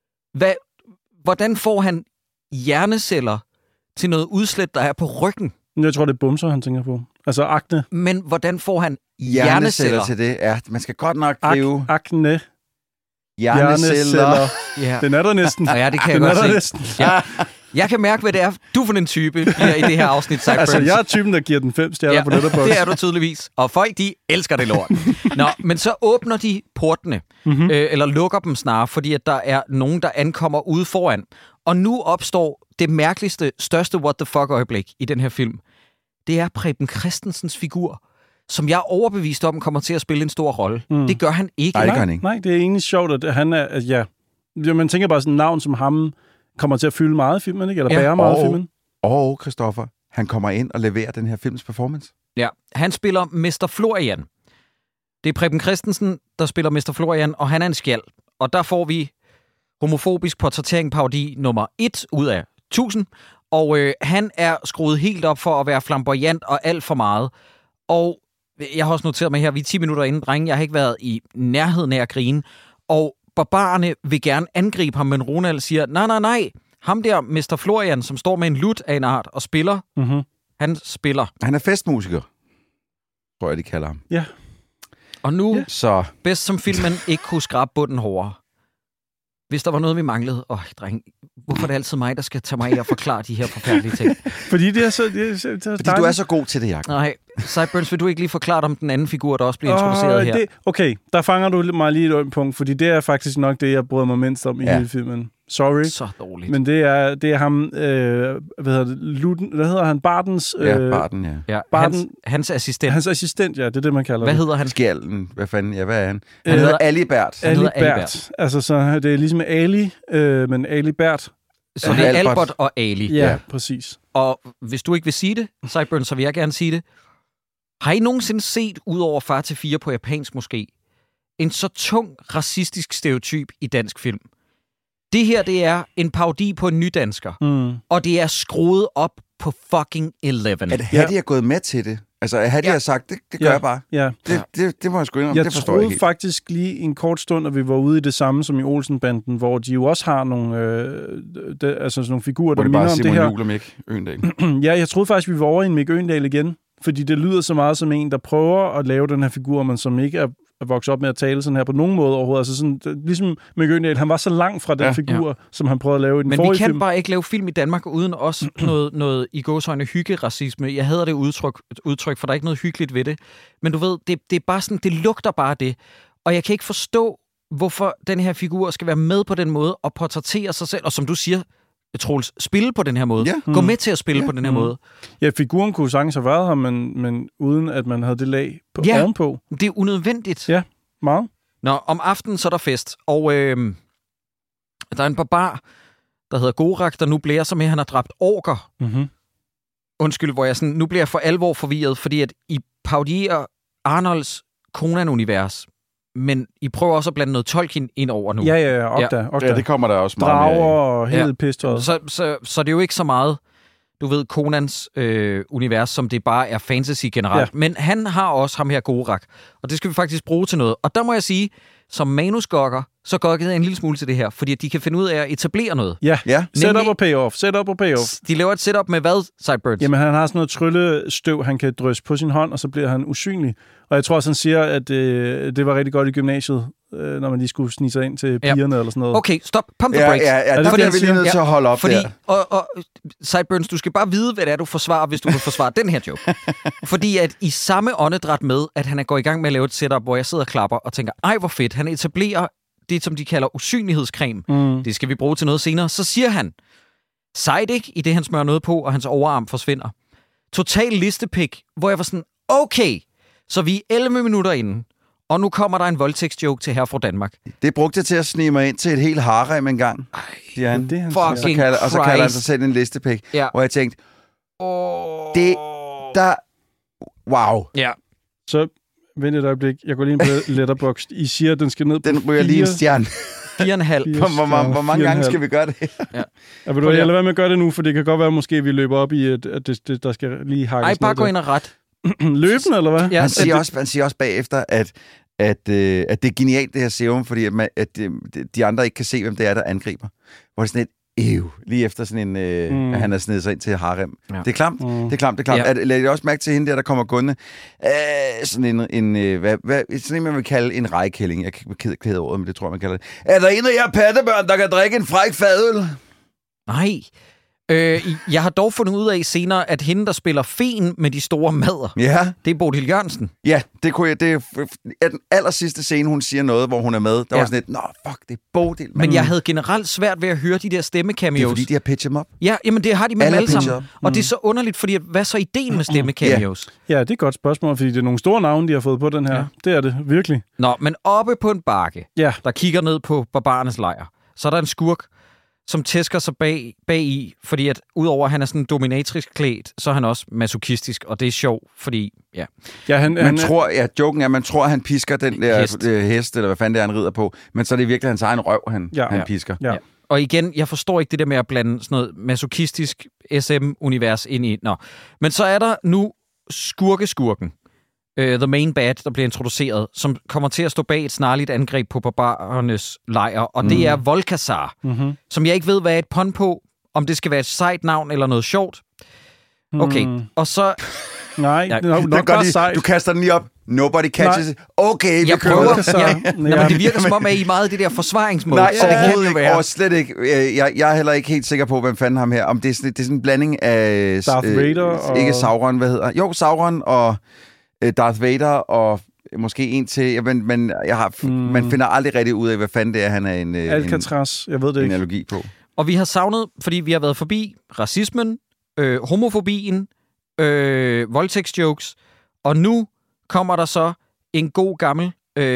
Hvordan får han hjerneceller til noget udslæt, der er på ryggen? Jeg tror, det er bumser, han tænker på. Altså akne. Men hvordan får han hjerneceller til det? Ja, man skal godt nok drive... Akne. Hjerneceller. Ja. Den er der næsten. Ja, det kan jeg godt se. Ja. Jeg kan mærke, hvad det er, du for den type bliver i det her afsnit. Altså, jeg er typen, der giver den 5 stjerner på Letterboxd. Det er du tydeligvis. Og folk, de elsker det lort. Nå, men så åbner de portene, eller lukker dem snarere, fordi at der er nogen, der ankommer ude foran. Og nu opstår det mærkeligste, største what the fuck øjeblik i den her film. Det er Preben Christensens figur, som jeg er overbevist om kommer til at spille en stor rolle. Det gør han ikke. Nej, det gør han ikke. Nej, det er egentlig sjovt, at han er... Ja, man tænker bare sådan en navn som ham kommer til at fylde meget i filmen, ikke? Eller bære meget i filmen. Og Christoffer, han kommer ind og leverer den her films performance. Ja, han spiller Mester Florian. Det er Preben Christensen, der spiller Mester Florian, og han er en skjald. Og der får vi homofobisk portrættering-parodi nummer 1 ud af 1000. Og han er skruet helt op for at være flamboyant og alt for meget. Og jeg har også noteret mig her, vi er 10 minutter inden, drenge. Jeg har ikke været i nærheden af at grine. Og barbarerne vil gerne angribe ham, men Ronald siger, nej. Ham der, Mester Florian, som står med en lut af en art og spiller, han spiller. Han er festmusiker, tror jeg, de kalder ham. Ja. Og nu, bedst som filmen ikke kunne skrabe bunden hårdere. Hvis der var noget, vi manglede... dreng, hvorfor er det altid mig, der skal tage mig af og forklare de her forfærdelige ting? Fordi det er så fordi du er så god til det, Jacob. Nej, Sideburns, vil du ikke lige forklare om den anden figur, der også bliver introduceret her? Okay, der fanger du mig lige et øjeblik punkt, fordi det er faktisk nok det, jeg bryder mig mindst om i hele filmen. Sorry. Så dårligt. Men det er ham, hvad hedder han? Bardens... Barden, ja. Hans assistent. Hans assistent, ja, det er det, man kalder Hvad hedder han? Skjalden. Hvad fanden? Ja, hvad er han? Han hedder Alibert. Alibert. Altså, så det er ligesom Ali, men Alibert. Så det er Albert og Ali. Ja, præcis. Og hvis du ikke vil sige det, Sideburn, så vil jeg gerne sige det. Har I nogensinde set, ud over Far til 4 på japansk måske, en så tung racistisk stereotyp i dansk film? Det her, det er en parodi på en nydansker. Og det er skruet op på fucking 11. At Hattie er gået med til det. Altså, at Hattie har sagt, det gør jeg bare. Ja. Det må jeg sgu indrømme. Det forstår jeg helt. Faktisk lige en kort stund, at vi var ude i det samme som i Olsenbanden, hvor de jo også har nogle, sådan nogle figurer, der minder om det her. Simon Juhl og Mick Øgendahl. Ja, jeg troede faktisk, vi var over i en Mick Øgendahl igen. Fordi det lyder så meget som en, der prøver at lave den her figur, men som ikke er vokset op med at tale sådan her på nogen måde overhovedet. Altså sådan, ligesom Mick Øgendahl, han var så langt fra den figur, som han prøvede at lave i den forrige film. Men vi kan bare ikke lave film i Danmark uden også noget i gåseøjne hyggeracisme. Jeg hader det udtryk, for der er ikke noget hyggeligt ved det. Men du ved, det er bare sådan, det lugter bare det. Og jeg kan ikke forstå, hvorfor den her figur skal være med på den måde og portrættere sig selv. Og som du siger, Troels, spille på den her måde. Gå med til at spille på den her måde. Ja, figuren kunne sagtens have været her, men uden at man havde det lag ovenpå. Det er unødvendigt. Ja, meget. Nå, om aftenen så er der fest, og der er en barbar, der hedder Gorak, der nu blærer sig med, at han har dræbt orker. Undskyld, hvor jeg sådan, nu bliver jeg for alvor forvirret, fordi at I parodierer Arnolds Conan-univers, men I prøver også at blande noget Tolkien ind over nu. Ja, Okta. Ja, det kommer der også meget Drager mere og hele pistret. Så det er jo ikke så meget, du ved, Conans univers, som det bare er fantasy generelt. Ja. Men han har også ham her Gorak, og det skal vi faktisk bruge til noget. Og der må jeg sige, som manusgokker, så gokkede jeg en lille smule til det her, fordi at de kan finde ud af at etablere noget. Ja. Setup og payoff. De laver et setup med hvad, Sideburns? Jamen, han har sådan noget tryllestøv, han kan drysse på sin hånd, og så bliver han usynlig. Og jeg tror også, han siger, at det var rigtig godt i gymnasiet, når man lige skulle snige sig ind til pigerne eller sådan noget. Okay, stop. Pump the brakes. Ja, der bliver vi lige nødt til at holde op der. Og Sideburns, du skal bare vide, hvad det er, du forsvarer, hvis du vil forsvare den her joke. Fordi at i samme åndedræt med, at han går i gang med at lave et setup, hvor jeg sidder og klapper og tænker, ej, hvor fedt, han etablerer det, som de kalder usynlighedscreme. Det skal vi bruge til noget senere. Så siger han, sejt ikke, i det han smører noget på, og hans overarm forsvinder. Total listepik, hvor jeg var sådan, okay, så vi er 11 minutter inde, og nu kommer der en voldtægtsjoke til her fra Danmark. Det brugte jeg til at snige mig ind til et helt harem engang. Ja, han. Det, han fucking og så kalder han sig selv en listepik. Ja. Hvor jeg tænkte, det der... Wow. Ja. Så vent et øjeblik. Jeg går lige ind på Letterboxd. I siger, at den skal ned på Den ryger lige en stjerne. 4,5. Hvor mange gange skal vi gøre det? Vil du lade være med at gøre det nu, for det kan godt være, måske vi løber op i, at der skal lige hakkes. Ej, bare gå ind og ret. Løbende, eller hvad? Ja, Han siger også bagefter, at det er genialt, det her serum, fordi at de andre ikke kan se, hvem det er, der angriber. Hvor det er sådan et lige efter sådan en, han er snedet sig ind til harem. Ja. Det er klamt, det er klamt. Ja. Lad I også mærke til hende der kommer gående. Sådan sådan en, man vil kalde en rejkælling. Jeg kan ikke kede ordet, men det tror jeg, man kalder det. Er der en af jer pattebørn, der kan drikke en fræk fadøl? Nej. Jeg har dog fundet ud af senere, at hende, der spiller Fen med de store madder, det er Bodil Jørgensen. Ja, det er den aller sidste scene, hun siger noget, hvor hun er med. Der var sådan et, det er Bodil. Men jeg havde generelt svært ved at høre de der stemmecameos. Det er fordi, de har pitchet dem op. Ja, jamen det har de med alle sammen. Og det er så underligt, fordi hvad så ideen med stemmecameos? Ja, det er et godt spørgsmål, fordi det er nogle store navne, de har fået på den her. Ja. Det er det, virkelig. Nå, men oppe på en bakke, der kigger ned på barbarernes lejr, så er der en skurk, som tæsker sig bag i, fordi at udover at han er sådan dominatrisk klædt, så er han også masochistisk, og det er sjovt, fordi, joken er, man tror, at han pisker den der hest, eller hvad fanden det er, han rider på, men så er det virkelig hans egen røv, han pisker. Ja. Og igen, jeg forstår ikke det der med at blande sådan noget masochistisk SM-univers ind i. Nå. Men så er der nu skurken. The Main Bad, der bliver introduceret, som kommer til at stå bag et snarligt angreb på barbarernes lejr, og det er Volkazar, som jeg ikke ved, hvad er et pun på, om det skal være et sejt navn eller noget sjovt. Okay, og så... Nej, nok bare sejt. Du kaster den lige op. Nobody catches it. Okay, jeg prøver. Men det virker som om, at I er meget i det der forsvaringsmål. Nej, så det kan jo være. Slet ikke. Jeg er heller ikke helt sikker på, hvem fanden ham her. Om det er sådan en blanding af... Darth Vader og... Ikke Sauron, hvad hedder... Jo, Sauron og... Darth Vader og måske en til, men man finder aldrig rigtig ud af, hvad fanden det er, han er en Alcatraz, jeg ved det ikke. Analogi på. Og vi har savnet, fordi vi har været forbi racismen, homofobien, voldtægtsjokes, og nu kommer der så en god gammel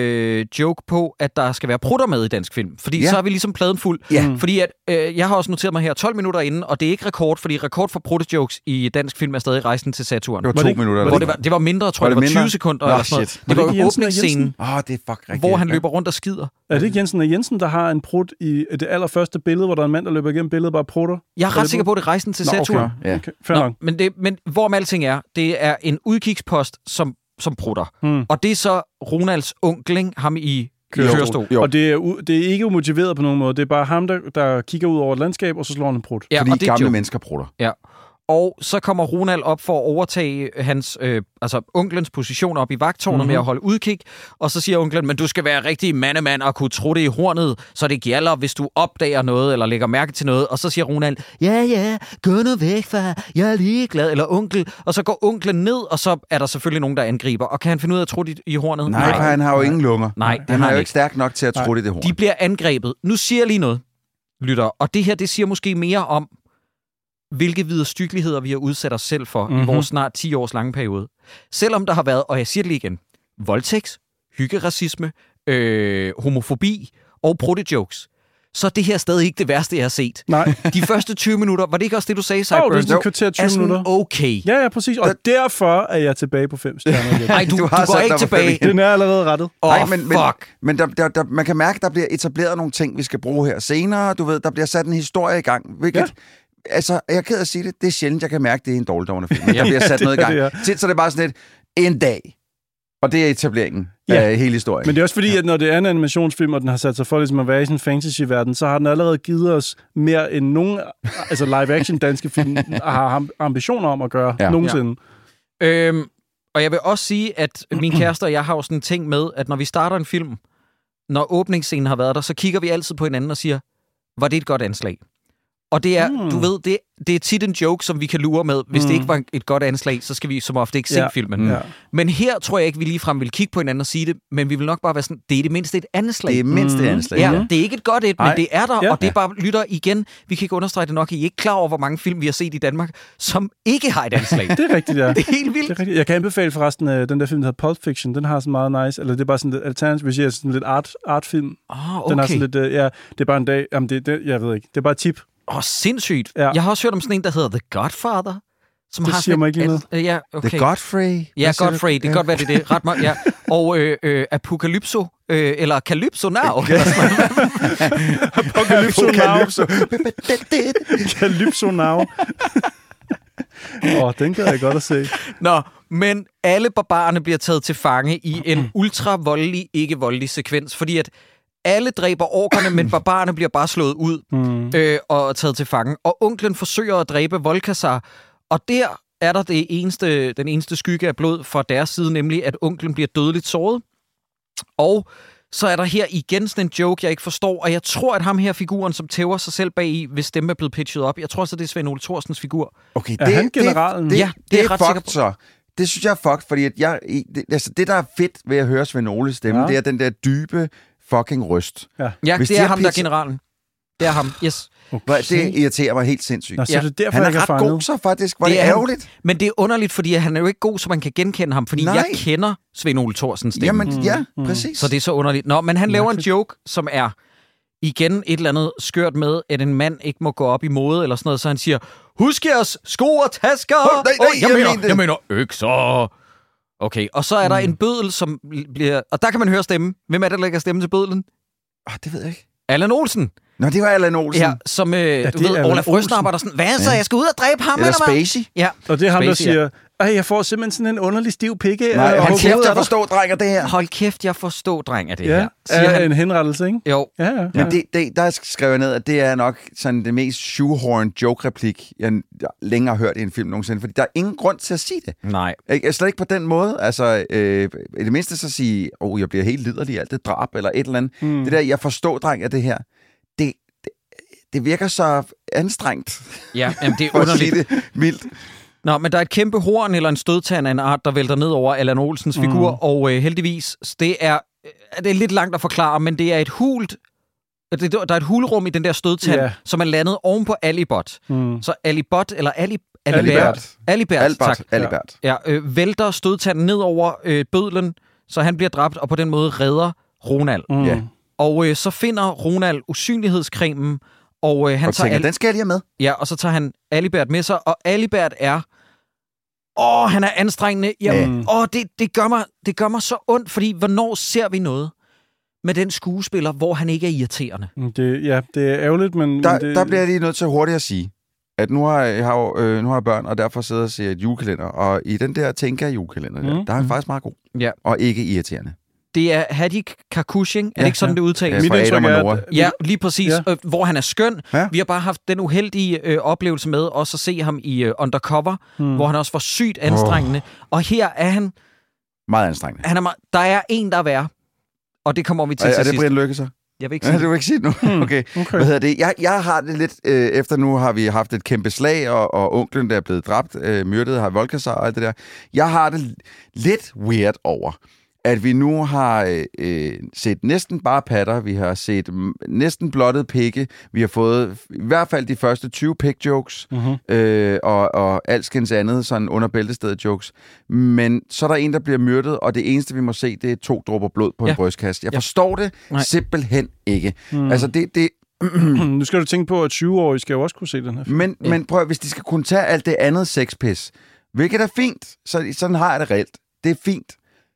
joke på, at der skal være prutter med i dansk film. Fordi så har vi ligesom pladen fuld. Fordi at, jeg har også noteret mig her 12 minutter inden, og det er ikke rekord, fordi rekord for prutte-jokes i dansk film er stadig Rejsen til Saturn. Det var 2 minutter. Det var mindre, tror jeg. Det var 20 sekunder eller sådan noget. Det var åbningsscenen, det er fuck rigtigt. hvor han løber rundt og skider. Er det ikke Jensen og Jensen, der har en prut i det allerførste billede, hvor der er en mand, der løber igennem billedet bare prutter? Jeg er ret sikker på, at det er Rejsen til Saturn. Okay. Men hvorom alting er, det er en udkigspost, som prutter. Og det er så Ronalds onkel, ham i kørestol. Og det er ikke umotiveret på nogen måde. Det er bare ham, der kigger ud over et landskab, og så slår han en prut. Ja, fordi gamle mennesker prutter. Ja. Og så kommer Ronald op for at overtage hans, onklens position op i vagttårnet med at holde udkig. Og så siger onklen, men du skal være rigtig mandemand og kunne tro det i hornet, så det gælder, hvis du opdager noget eller lægger mærke til noget. Og så siger Ronald, ja, gå nu væk, far. Jeg er ligeglad. Eller onkel. Og så går onklen ned, og så er der selvfølgelig nogen, der angriber. Og kan han finde ud af at tro det i hornet? Nej, for han har jo ingen lunger. Nej, han er jo ikke stærk nok til at tro det i hornet. De bliver angrebet. Nu siger jeg lige noget, lytter. Og det her, det siger måske mere om, hvilke viderstyggeligheder vi har udsat os selv for i vores snart 10 års lange periode. Selvom der har været, og jeg siger det lige igen, voldtægts, hyggeracisme, homofobi og pruttejokes, så er det her stadig ikke det værste, jeg har set. Nej. De første 20 minutter, var det ikke også det, du sagde, Det Sideburns? er et kvarter 20 minutter. Okay. Ja, præcis. Og derfor er jeg tilbage på 5 stjerner. Nej, du har går sat ikke dig på tilbage. 5 Den er allerede rettet. Fuck. Men der, man kan mærke, der bliver etableret nogle ting, vi skal bruge her senere. Du ved, der bliver sat en historie i gang. Hvilket, altså, jeg er ked af at sige det, det er sjældent, jeg kan mærke, det er en dårlig film. Der bliver sat noget i gang. Tit så er det bare sådan en dag. Og det er etableringen af hele historien. Men det er også fordi, at når det er en animationsfilm, og den har sat sig for ligesom at være i sådan en fantasy-verden, så har den allerede givet os mere end nogen altså live-action danske film har ambitioner om at gøre nogensinde. Og jeg vil også sige, at min kæreste og jeg har jo sådan en ting med, at når vi starter en film, når åbningsscenen har været der, så kigger vi altid på hinanden og siger, var det et godt anslag? Og det er, du ved, det er tit en joke, som vi kan lure med. Hvis det ikke var et godt anslag, så skal vi som ofte ikke se filmen. Men her tror jeg ikke, vi ligefrem vil kigge på hinanden og sige det, men vi vil nok bare være sådan, det er det mindste et anslag. Det er mindst et anslag. Ja, det er ikke et godt et, men det er der, og det er bare, lytter igen, vi kan ikke understrege det nok, I er ikke klar over, hvor mange film vi har set i Danmark, som ikke har et anslag. Det er rigtigt, ja. Det er helt vildt. Det er rigtigt. Jeg kan anbefale forresten den der film, der hedder Pulp Fiction, den har sådan meget nice, eller det er bare sådan lidt alternativ, hvis jeg sådan lidt artfilm. Okay. Den har sådan lidt, det er bare en dag, jamen jeg ved ikke, det er bare et tip. Sindssygt. Ja. Jeg har også hørt om sådan en, der hedder The Godfather. Som det har siger mig ikke lige noget. Ja, okay. The Godfrey. Ja, Godfrey. Det kan godt være, det er det. Ret meget, ja. Og Apocalypso, eller Calypso Now. Apocalypso Now. Calypso Now. Den kan jeg godt at se. Nå, men alle barbarerne bliver taget til fange i en ultra-voldelig, ikke-voldelig sekvens, fordi at alle dræber orkerne, men barbarerne bliver bare slået ud og taget til fange. Og onklen forsøger at dræbe Volkazar, og der er der den eneste skygge af blod fra deres side, nemlig at onklen bliver dødeligt såret. Og så er der her igen sådan en joke, jeg ikke forstår, og jeg tror, at ham her figuren, som tæver sig selv bag i, hvis stemme er blevet pitchet op, jeg tror så, det er Svend Ole Thorsens figur. Okay, er han generalen? Det er er ret fucked, så. Det synes jeg er fucked, fordi at det, der er fedt ved at høre Svend Oles stemme, det er den der dybe fucking røst. Ja, det er ham, der er generalen. Det er ham, yes. Okay. Det irriterer mig helt sindssygt. Nå, så det er derfor, han er ret god så faktisk. Var det ærgerligt? Men det er underligt, fordi han er jo ikke god, så man kan genkende ham, fordi jeg kender Svend Ole Thorsens stemme. Jamen, præcis. Så det er så underligt. Nå, men han laver en joke, som er igen et eller andet skørt med, at en mand ikke må gå op i mode eller sådan noget, så han siger, husk jeres sko og tasker! Jeg mener økser! Okay, og så er der en bødel, som bliver... Og der kan man høre stemme. Hvem er det, der lægger stemme til bødelen? Det ved jeg ikke. Allan Olsen. Nå, det var Allan Olsen. Ja, som, du ved, Olaf Røsner arbejder sådan, hvad så, jeg skal ud og dræbe ham, eller Spacey. Ja. Og det er ham, der siger, jeg får simpelthen sådan en underlig stiv pikke. Nej, hold kæft, jeg forstår, dreng, af det her. Hold kæft, jeg forstår, dreng, af det her. Siger han en henrettelse, ikke? Jo. Ja. Men der skrev jeg ned, at det er nok sådan det mest shoehorn joke-replik, jeg længere har hørt i en film nogensinde, fordi der er ingen grund til at sige det. Nej. Jeg slet ikke på den måde. Altså, i det mindste så sige, jeg bliver helt liderlig, alt det drab, eller et eller andet. Det der, jeg forstår, dreng, af det her, det virker så anstrengt. Ja, jamen, det er underligt. Det mildt. Nå, men der er et kæmpe horn eller en stødtand af en art, der vælter ned over Allan Olsens figur, og heldigvis, det er lidt langt at forklare, men det er et hult. Der er et hulrum i den der stødtand, som er landet oven på Alibot. Så Alibot, eller Alibert, tak. Ja, vælter stødtanden ned over bødlen, så han bliver dræbt, og på den måde redder Ronald. Ja. Og så finder Ronald usynlighedskremen, og han tager... den skal jeg lige med. Ja, og så tager han Alibert med sig, og Alibert er... han er anstrengende. Det gør mig så ondt, fordi hvornår ser vi noget med den skuespiller, hvor han ikke er irriterende? Det er ærgerligt, men... Der bliver jeg lige nødt til hurtigt at sige, at nu har jeg børn, og derfor sidder jeg og ser et julekalender, og i den der tænker julekalender, der er han faktisk meget god. Ja. Og ikke irriterende. Det er Hadik Karkushing, er det ikke sådan, det udtales? Ja, fra Adam og Nora. Ja, lige præcis, hvor han er skøn. Ja. Vi har bare haft den uheldige oplevelse med også at se ham i Undercover, hvor han også var sygt anstrengende. Og her er han... Meget anstrengende. Der er en, der er værre, og det kommer vi til sidst. Er det Brian Lykke så? Jeg vil ikke sige det. Du vil ikke sige det nu? Okay. Hvad hedder det? Jeg har det lidt... efter nu har vi haft et kæmpe slag, og onklen, der er blevet dræbt, myrdet, har Volkazar og alt det der. Jeg har det lidt weird over, at vi nu har set næsten bare patter, vi har set næsten blottet pikke, vi har fået i hvert fald de første 20 pick-jokes, og alskens andet, sådan under bæltestedet jokes. Men så er der en, der bliver myrdet, og det eneste, vi må se, det er 2 dråber blod på en brystkasse. Jeg forstår det simpelthen ikke. Altså, Nu skal du tænke på, at 20-årige skal jo også kunne se den her film. Men prøv at, hvis de skal kunne tage alt det andet sexpis, hvilket er fint, så sådan har jeg det reelt. Det er fint.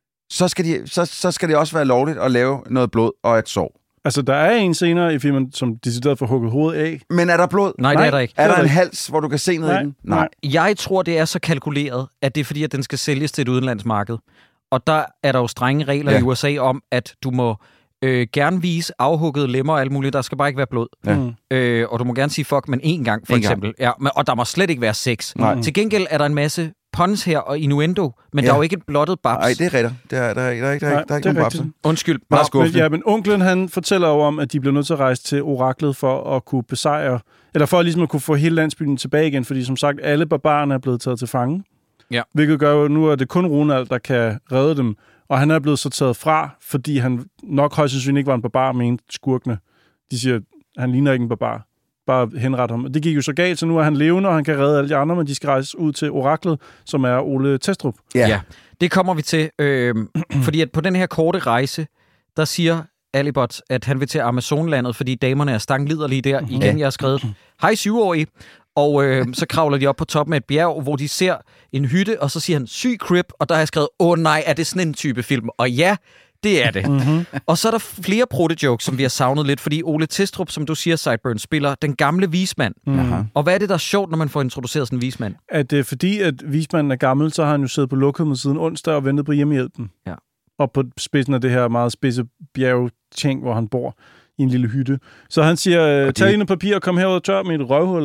Så skal det også være lovligt at lave noget blod og et sår. Altså, der er en senere i filmen, som decideret får hugget hovedet af. Men er der blod? Nej, det er der ikke. Er der en hals, hvor du kan se noget i den? Nej. Jeg tror, det er så kalkuleret, at det er fordi, at den skal sælges til et udenlandsmarked. Og der er der jo strenge regler i USA om, at du må gerne vise afhuggede lemmer og alt muligt. Der skal bare ikke være blod. Ja. Og du må gerne sige fuck, men én gang, for eksempel. Ja, og der må slet ikke være sex. Til gengæld er der en masse puns her og innuendo, men der er jo ikke et blottet babs. Nej, det er rigtigt. Der er ikke nogen babser. Undskyld. Bare skuffende. Men onklen, han fortæller jo om, at de bliver nødt til at rejse til oraklet for at kunne besejre, eller for ligesom at kunne få hele landsbyen tilbage igen, fordi som sagt, alle barbarerne er blevet taget til fange. Ja. Hvilket gør jo, nu er det kun Ronald, der kan redde dem, og han er blevet så taget fra, fordi han nok højst sandsynligt ikke var en barbar, mente skurkene. De siger, han ligner ikke en barbar. Bare henrette ham. Det gik jo så galt, så nu er han levende, og han kan redde alle de andre, men de skal rejse ud til oraklet, som er Ole Testrup. Ja, det kommer vi til. Fordi at på den her korte rejse, der siger Alibot, at han vil til Amazonlandet, fordi damerne er stangliderlige der. Igen, jeg har skrevet, hej 7-årige. Og så kravler de op på toppen af et bjerg, hvor de ser en hytte, og så siger han, syg crib, og der har jeg skrevet, nej, er det sådan en type film? Og ja, det er det. Og så er der flere proto-jokes, som vi har savnet lidt, fordi Ole Testrup, som du siger, Sideburns, spiller den gamle vismand. Og hvad er det, der er sjovt, når man får introduceret sådan en vismand? At fordi at vismanden er gammel, så har han jo siddet på lokummet siden onsdag og ventet på hjemmehjælpen. Ja. Og på spidsen af det her meget spidse bjergting, hvor han bor i en lille hytte. Så han siger, tag ind et papir og kom herud og tør med et røvhul.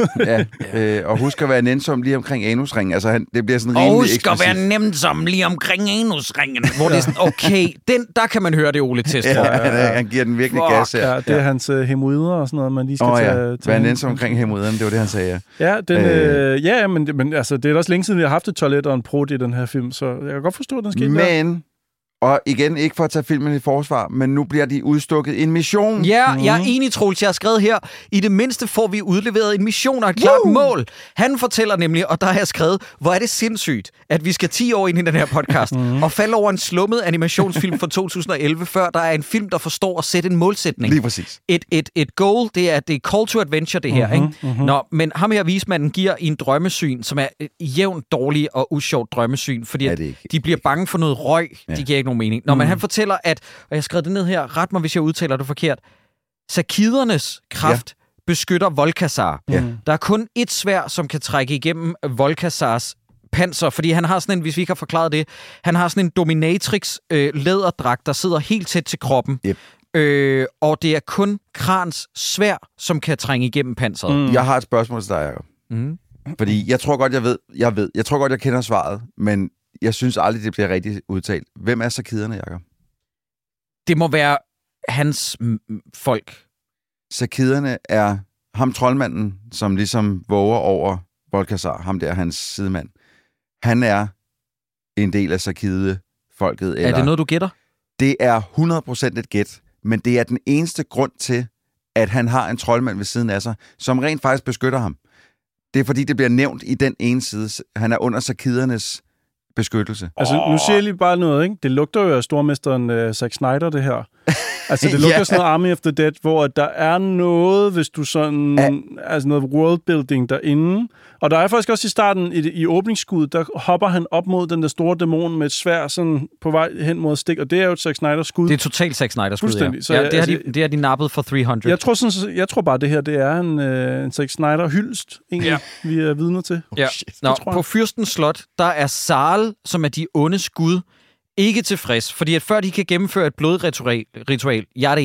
Eller og husk at være nænsom lige omkring anusringen. Altså, det bliver sådan rimelig eksklusivt. Og husk at være nænsom lige omkring anusringen. Hvor det er sådan, okay, der kan man høre det, Ole Testrup. Han giver den virkelig gas her. Ja, det er hans hæmoider og sådan noget, man lige skal tage. Være nænsom omkring hæmoiderne, det var det, han sagde. Ja, men altså, det er også længe siden, vi har haft et toilet og en prut i den her film, så jeg kan godt forstå, at den skete. Men... Og igen, ikke for at tage filmen i forsvar, men nu bliver de udstukket en mission. Ja, jeg er enig, Troels. Jeg har skrevet her, i det mindste får vi udleveret en mission og et klart mål. Han fortæller nemlig, og der har jeg skrevet, hvor er det sindssygt, at vi skal 10 år ind i den her podcast og falde over en slummet animationsfilm fra 2011, før der er en film, der forstår at sætte en målsætning. Lige præcis. Et goal, det er call to adventure, det her. Ikke? Nå, men ham her vismanden giver en drømmesyn, som er jævnt dårlig og usjovt drømmesyn, fordi de bliver bange for noget røg. Ja. De giver ikke nogen mening. Når man han fortæller, at, og jeg skrev det ned her, ret mig, hvis jeg udtaler det forkert, sakidernes kraft beskytter Volkazar. Ja. Der er kun et sværd, som kan trække igennem Volkazars panser, fordi han har sådan en, hvis vi ikke har forklaret det, han har sådan en dominatrix læderdragt, der sidder helt tæt til kroppen. Yep. Og det er kun Krans sværd, som kan trænge igennem panseret. Jeg har et spørgsmål til dig, Jacob. Fordi jeg tror godt, jeg tror godt, jeg kender svaret, men jeg synes aldrig, det bliver rigtig udtalt. Hvem er sakiderne, Jacob? Det må være hans folk. Sakiderne er ham troldmanden, som ligesom våger over Volkazar, ham der, hans sidemand. Han er en del af Sakide-folket. Er det noget, du gætter? Det er 100% et gæt, men det er den eneste grund til, at han har en troldmand ved siden af sig, som rent faktisk beskytter ham. Det er fordi, det bliver nævnt i den ene side. Han er under sakidernes beskyttelse. Altså, nu siger jeg lige bare noget, ikke? Det lugter jo af stormesteren Zack Snyder, det her. Altså, det lugter sådan noget Army of the Dead, hvor der er noget, hvis du sådan... Altså noget worldbuilding derinde. Og der er faktisk også i starten, i åbningsskuddet, der hopper han op mod den der store dæmon med et sværd sådan på vej hen mod stik, og det er jo et Zack Snyder-skud. Det er totalt Zack Snyder-skud, ja. Så, det har de nappet for 300. Jeg tror bare, det her, det er en Zack Snyder-hyldest, egentlig, vi er vidner til. Ja. Nå, på Fyrstens Slot, der er Sarl, som er de onde skud, ikke tilfreds, fordi at før de kan gennemføre et blodritual,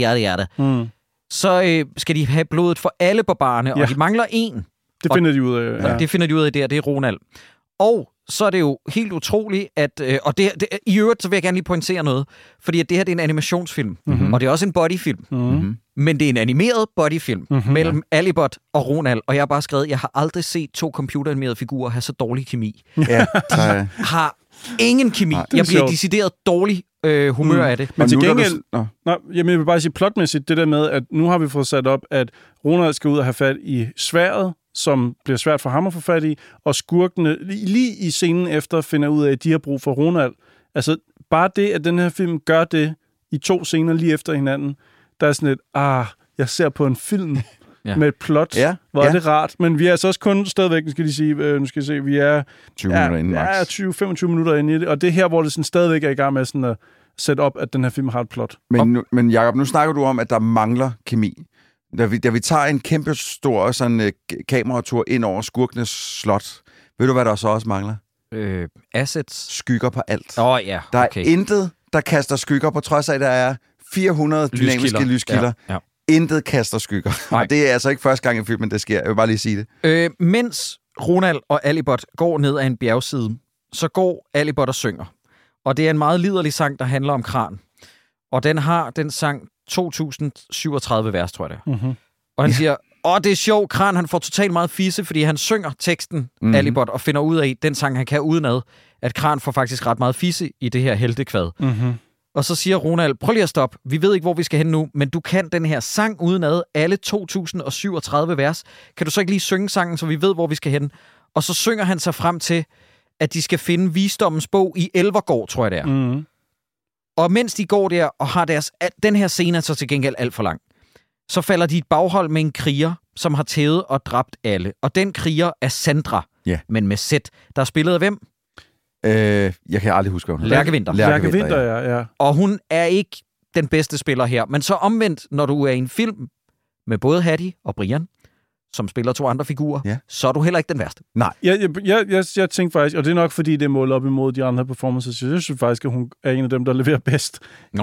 så skal de have blodet for alle barbarerne, og de mangler en. Det finder de ud af. Ja. Det finder de ud af der, det er Ronald. Og så er det jo helt utroligt, at... og i øvrigt, så vil jeg gerne lige pointere noget, fordi at det her det er en animationsfilm, og det er også en bodyfilm. Men det er en animeret bodyfilm mellem Alibot og Ronald, og jeg har bare skrevet, jeg har aldrig set 2 computeranimerede figurer have så dårlig kemi. Ja, de har ingen kemi. Jeg bliver decideret dårlig humør af det. Men til gengæld... Jeg vil bare sige plotmæssigt det der med, at nu har vi fået sat op, at Ronald skal ud og have fat i sværdet, som bliver svært for ham at få fat i, og skurkene lige i scenen efter finder ud af, at de har brug for Ronald. Altså, bare det, at den her film gør det i 2 scener lige efter hinanden, der er sådan et, jeg ser på en film med et plot. Ja. Hvor er det rart. Men vi er så også kun stadigvæk, nu skal jeg se, vi er 20 minutter inden max. 20-25 minutter inde i det. Og det er her, hvor det sådan stadigvæk er i gang med sådan at sætte op, at den her film har et plot. Men Jacob, nu snakker du om, at der mangler kemi. Da vi tager en kæmpe stor sådan, kameratur ind over skurkenes slot, ved du, hvad der så også mangler? Assets. Skygger på alt. Ja, okay. Der er intet, der kaster skygger, på trods af, at der er 400 dynamiske lyskilder. Ja. Intet kaster skygger. Nej. Det er altså ikke første gang i filmen, det sker. Jeg vil bare lige sige det. Mens Ronald og Alibot går ned ad en bjergside, så går Alibot og synger. Og det er en meget liderlig sang, der handler om Kran. Og den sang 2037 vers, tror jeg det er. Mm-hmm. Og han siger, det er sjovt, Kran han får totalt meget fisse, fordi han synger teksten, Alibot, og finder ud af, den sang han kan udenad, at Kran får faktisk ret meget fisse i det her heltekvad. Mm-hmm. Og så siger Ronald, prøv lige at stoppe, vi ved ikke, hvor vi skal hen nu, men du kan den her sang udenad, alle 2037 vers. Kan du så ikke lige synge sangen, så vi ved, hvor vi skal hen? Og så synger han sig frem til, at de skal finde visdommens bog i Elvergård, tror jeg det er. Mm. Og mens de går der og har den her scene er så til gengæld alt for lang, så falder de i et baghold med en kriger, som har tævet og dræbt alle. Og den kriger er Sandra, men med Z. Der er spillet af hvem? Jeg kan aldrig huske, hvad hun Lærke Vinter, ja. Og hun er ikke den bedste spiller her. Men så omvendt, når du er i en film med både Hattie og Brian, som spiller 2 andre figurer, så er du heller ikke den værste. Nej. Jeg tænkte faktisk, og det er nok fordi, det er målet op imod de andre performances, jeg synes faktisk, at hun er en af dem, der leverer bedst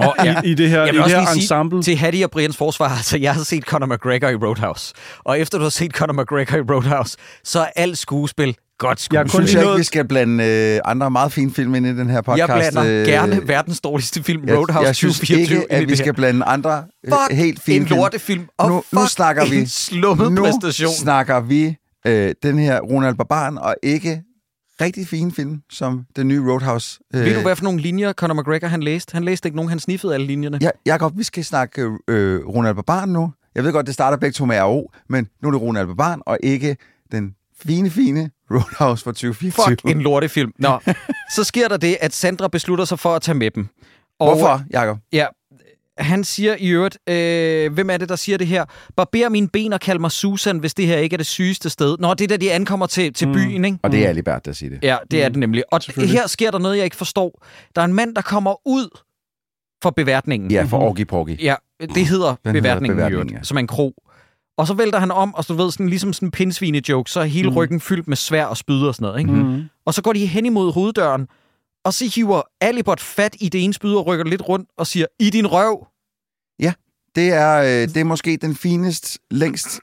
i det her, ensemble. Til Hattie og Brians forsvar, altså jeg har set Conor McGregor i Roadhouse. Og efter du har set Conor McGregor i Roadhouse, så er alt skuespil godt skuespil. Jeg synes ikke, vi skal blande andre meget fine film ind i den her podcast. Jeg blander gerne verdens dårligste film, Roadhouse. Jeg synes ikke, at vi skal blande andre helt fine film. En lortefilm, og nu snakker vi en slummet præstation. Nu snakker vi den her Ronald Barbaren, og ikke rigtig fine film, som den nye Roadhouse. Ved du, hvad for nogle linjer Conor McGregor han læste? Han læste ikke nogen, han sniffede alle linjerne. Ja, Jacob, vi skal snakke Ronald Barbaren nu. Jeg ved godt, det starter begge to med RO, men nu er det Ronald Barbaren, og ikke den fine Roadhouse fra 2024. Fuck, en lortefilm. Nå, så sker der det, at Sandra beslutter sig for at tage med dem. Og, hvorfor, Jacob? Ja, han siger i øvrigt, hvem er det, der siger det her? Barber mine ben og kald mig Susan, hvis det her ikke er det sygeste sted. Nå, det er da de ankommer til byen, ikke? Og det er Alibert, der siger det. Ja, det er det nemlig. Og her sker der noget, jeg ikke forstår. Der er en mand, der kommer ud for beværtningen. Ja, for Orgi Porgi. Ja, det hedder beværtningen, som er en krog. Og så vælter han om, og så ved sådan ligesom sådan en pindsvine-joke, så er hele ryggen fyldt med sværd og spyd og sådan noget, ikke? Mm. Og så går de hen imod hoveddøren, og så hiver Alibot fat i det ene spyd og rykker lidt rundt og siger, i din røv. Ja, det er måske den finest, længst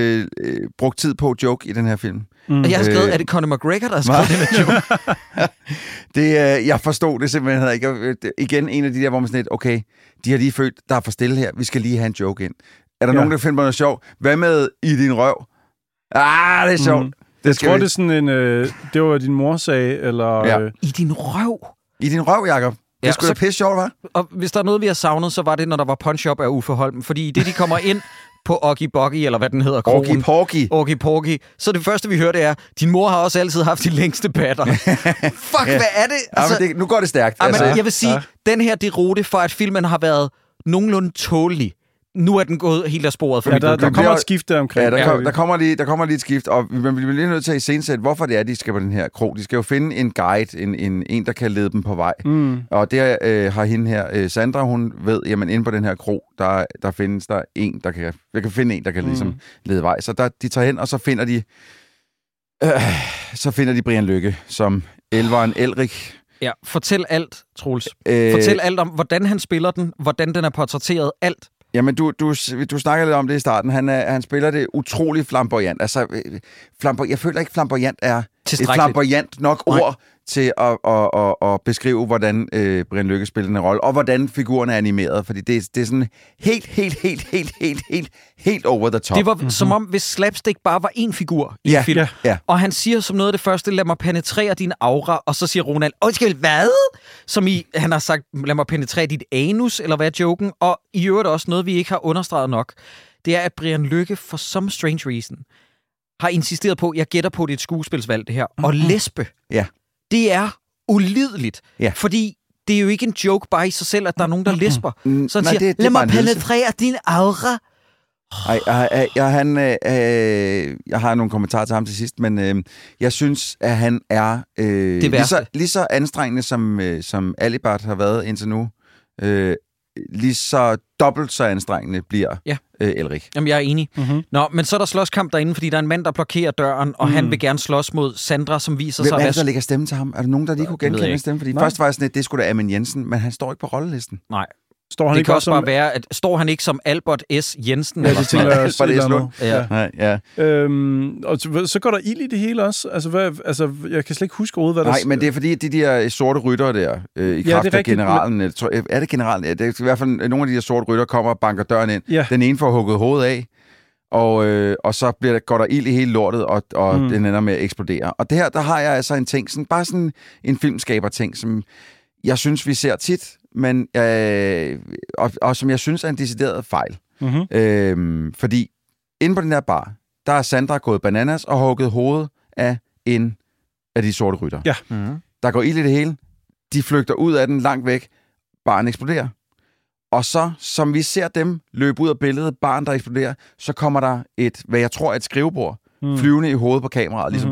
brugt tid på joke i den her film. Og jeg har skrevet, er det Conor McGregor, der har skrevet den her joke? Jeg forstod det simpelthen ikke. Igen en af de der, hvor man sådan lidt, okay, de har lige følt, der er for stille her, vi skal lige have en joke ind. Er der nogen, der finder på noget sjov? Hvad med i din røv? Det er sjovt. Jeg tror, det er sådan en... det var din mor sagde, eller... Ja. I din røv? I din røv, Jacob. Det skulle da pisse sjovt, hva'? Og hvis der er noget, vi har savnet, så var det, når der var punch-up af Uffe Holm. Fordi det, de kommer ind på Oggy Boggy, eller hvad den hedder, krogen. Oggy Porgy. Så det første, vi hører, det er, din mor har også altid haft de længste patter. Fuck, hvad er det? Altså, nu går det stærkt. Altså. Jeg vil sige, den her deroute for, at filmen har været nogenlunde tålelig. Nu er den gået helt af sporet. For der kommer et skifte omkring. Ja, der kommer lige et skift, og vi bliver lige nødt til at iscenesætte, hvorfor det er, de skal på den her krog. De skal jo finde en guide, en der kan lede dem på vej. Mm. Og det har hende her, Sandra, hun ved, jamen inde på den her krog, der findes der en, der kan ligesom lede vej. Så de tager hen, og så finder de Brian Lykke, som elveren Elrik. Ja, fortæl alt, Troels. Fortæl alt om, hvordan han spiller den, hvordan den er portrætteret, alt. Jamen, du snakker lidt om det i starten. Han spiller det utrolig flamboyant. Altså, jeg føler ikke, flamboyant er et flamboyant nok ord til at beskrive, hvordan Brian Lykke spiller den rolle, og hvordan figuren er animeret, fordi det er sådan helt over the top. Det var som om, hvis slapstick bare var én figur i en film. Ja. Og han siger som noget af det første, lad mig penetrere din aura, og så siger Ronald, hvad? Som han har sagt, lad mig penetrere dit anus, eller hvad er joken? Og i øvrigt også noget, vi ikke har understreget nok, det er, at Brian Lykke, for some strange reason, har insisteret på, jeg gætter på, det er et skuespilsvalg, det her, og lesbe. Ja. Det er ulideligt, fordi det er jo ikke en joke bare i sig selv, at der er nogen, der lesber. Så han siger, lad mig penetrere din aura. Jeg har nogle kommentarer til ham til sidst, men jeg synes, at han er lige så anstrengende, som Alibert har været indtil nu. Lige så dobbelt så anstrengende bliver Elrik. Jamen, jeg er enig. Mm-hmm. Nå, men så er der slåskamp derinde, fordi der er en mand, der blokerer døren, og han vil gerne slås mod Sandra, som viser sig... Hvem er det, der lægger stemme til ham? Er der nogen, der lige kunne genkende en stemme? Fordi først var jeg sådan, at det skulle da Amin Jensen, men han står ikke på rollelisten. Nej. Står han det ikke kan også bare som... være, at står han ikke som Albert S. Jensen? Ja, det tænker jeg også. Og så går der ild i det hele også. Altså, jeg kan slet ikke huske hvad der... Nej, men det er fordi, de der sorte ryttere der, i kraft af generalen... Er det generalen? Ja, det er i hvert fald nogle af de der sorte ryttere kommer og banker døren ind. Ja. Den ene får hugget hovedet af, og så går der ild i hele lortet, og den ender med at eksplodere. Og det her, der har jeg altså en ting, bare sådan en filmskaber-ting, som jeg synes, vi ser tit, men og som jeg synes er en decideret fejl. Mm-hmm. Fordi inde på den her bar, der er Sandra gået bananas og hugget hovedet af en af de sorte rytter. Ja. Mm-hmm. Der går ild i det hele. De flygter ud af den langt væk. Baren eksploderer. Og så, som vi ser dem løbe ud af billedet, baren der eksploderer, så kommer der hvad jeg tror er et skrivebord, flyvende i hovedet på kameraet. Ligesom.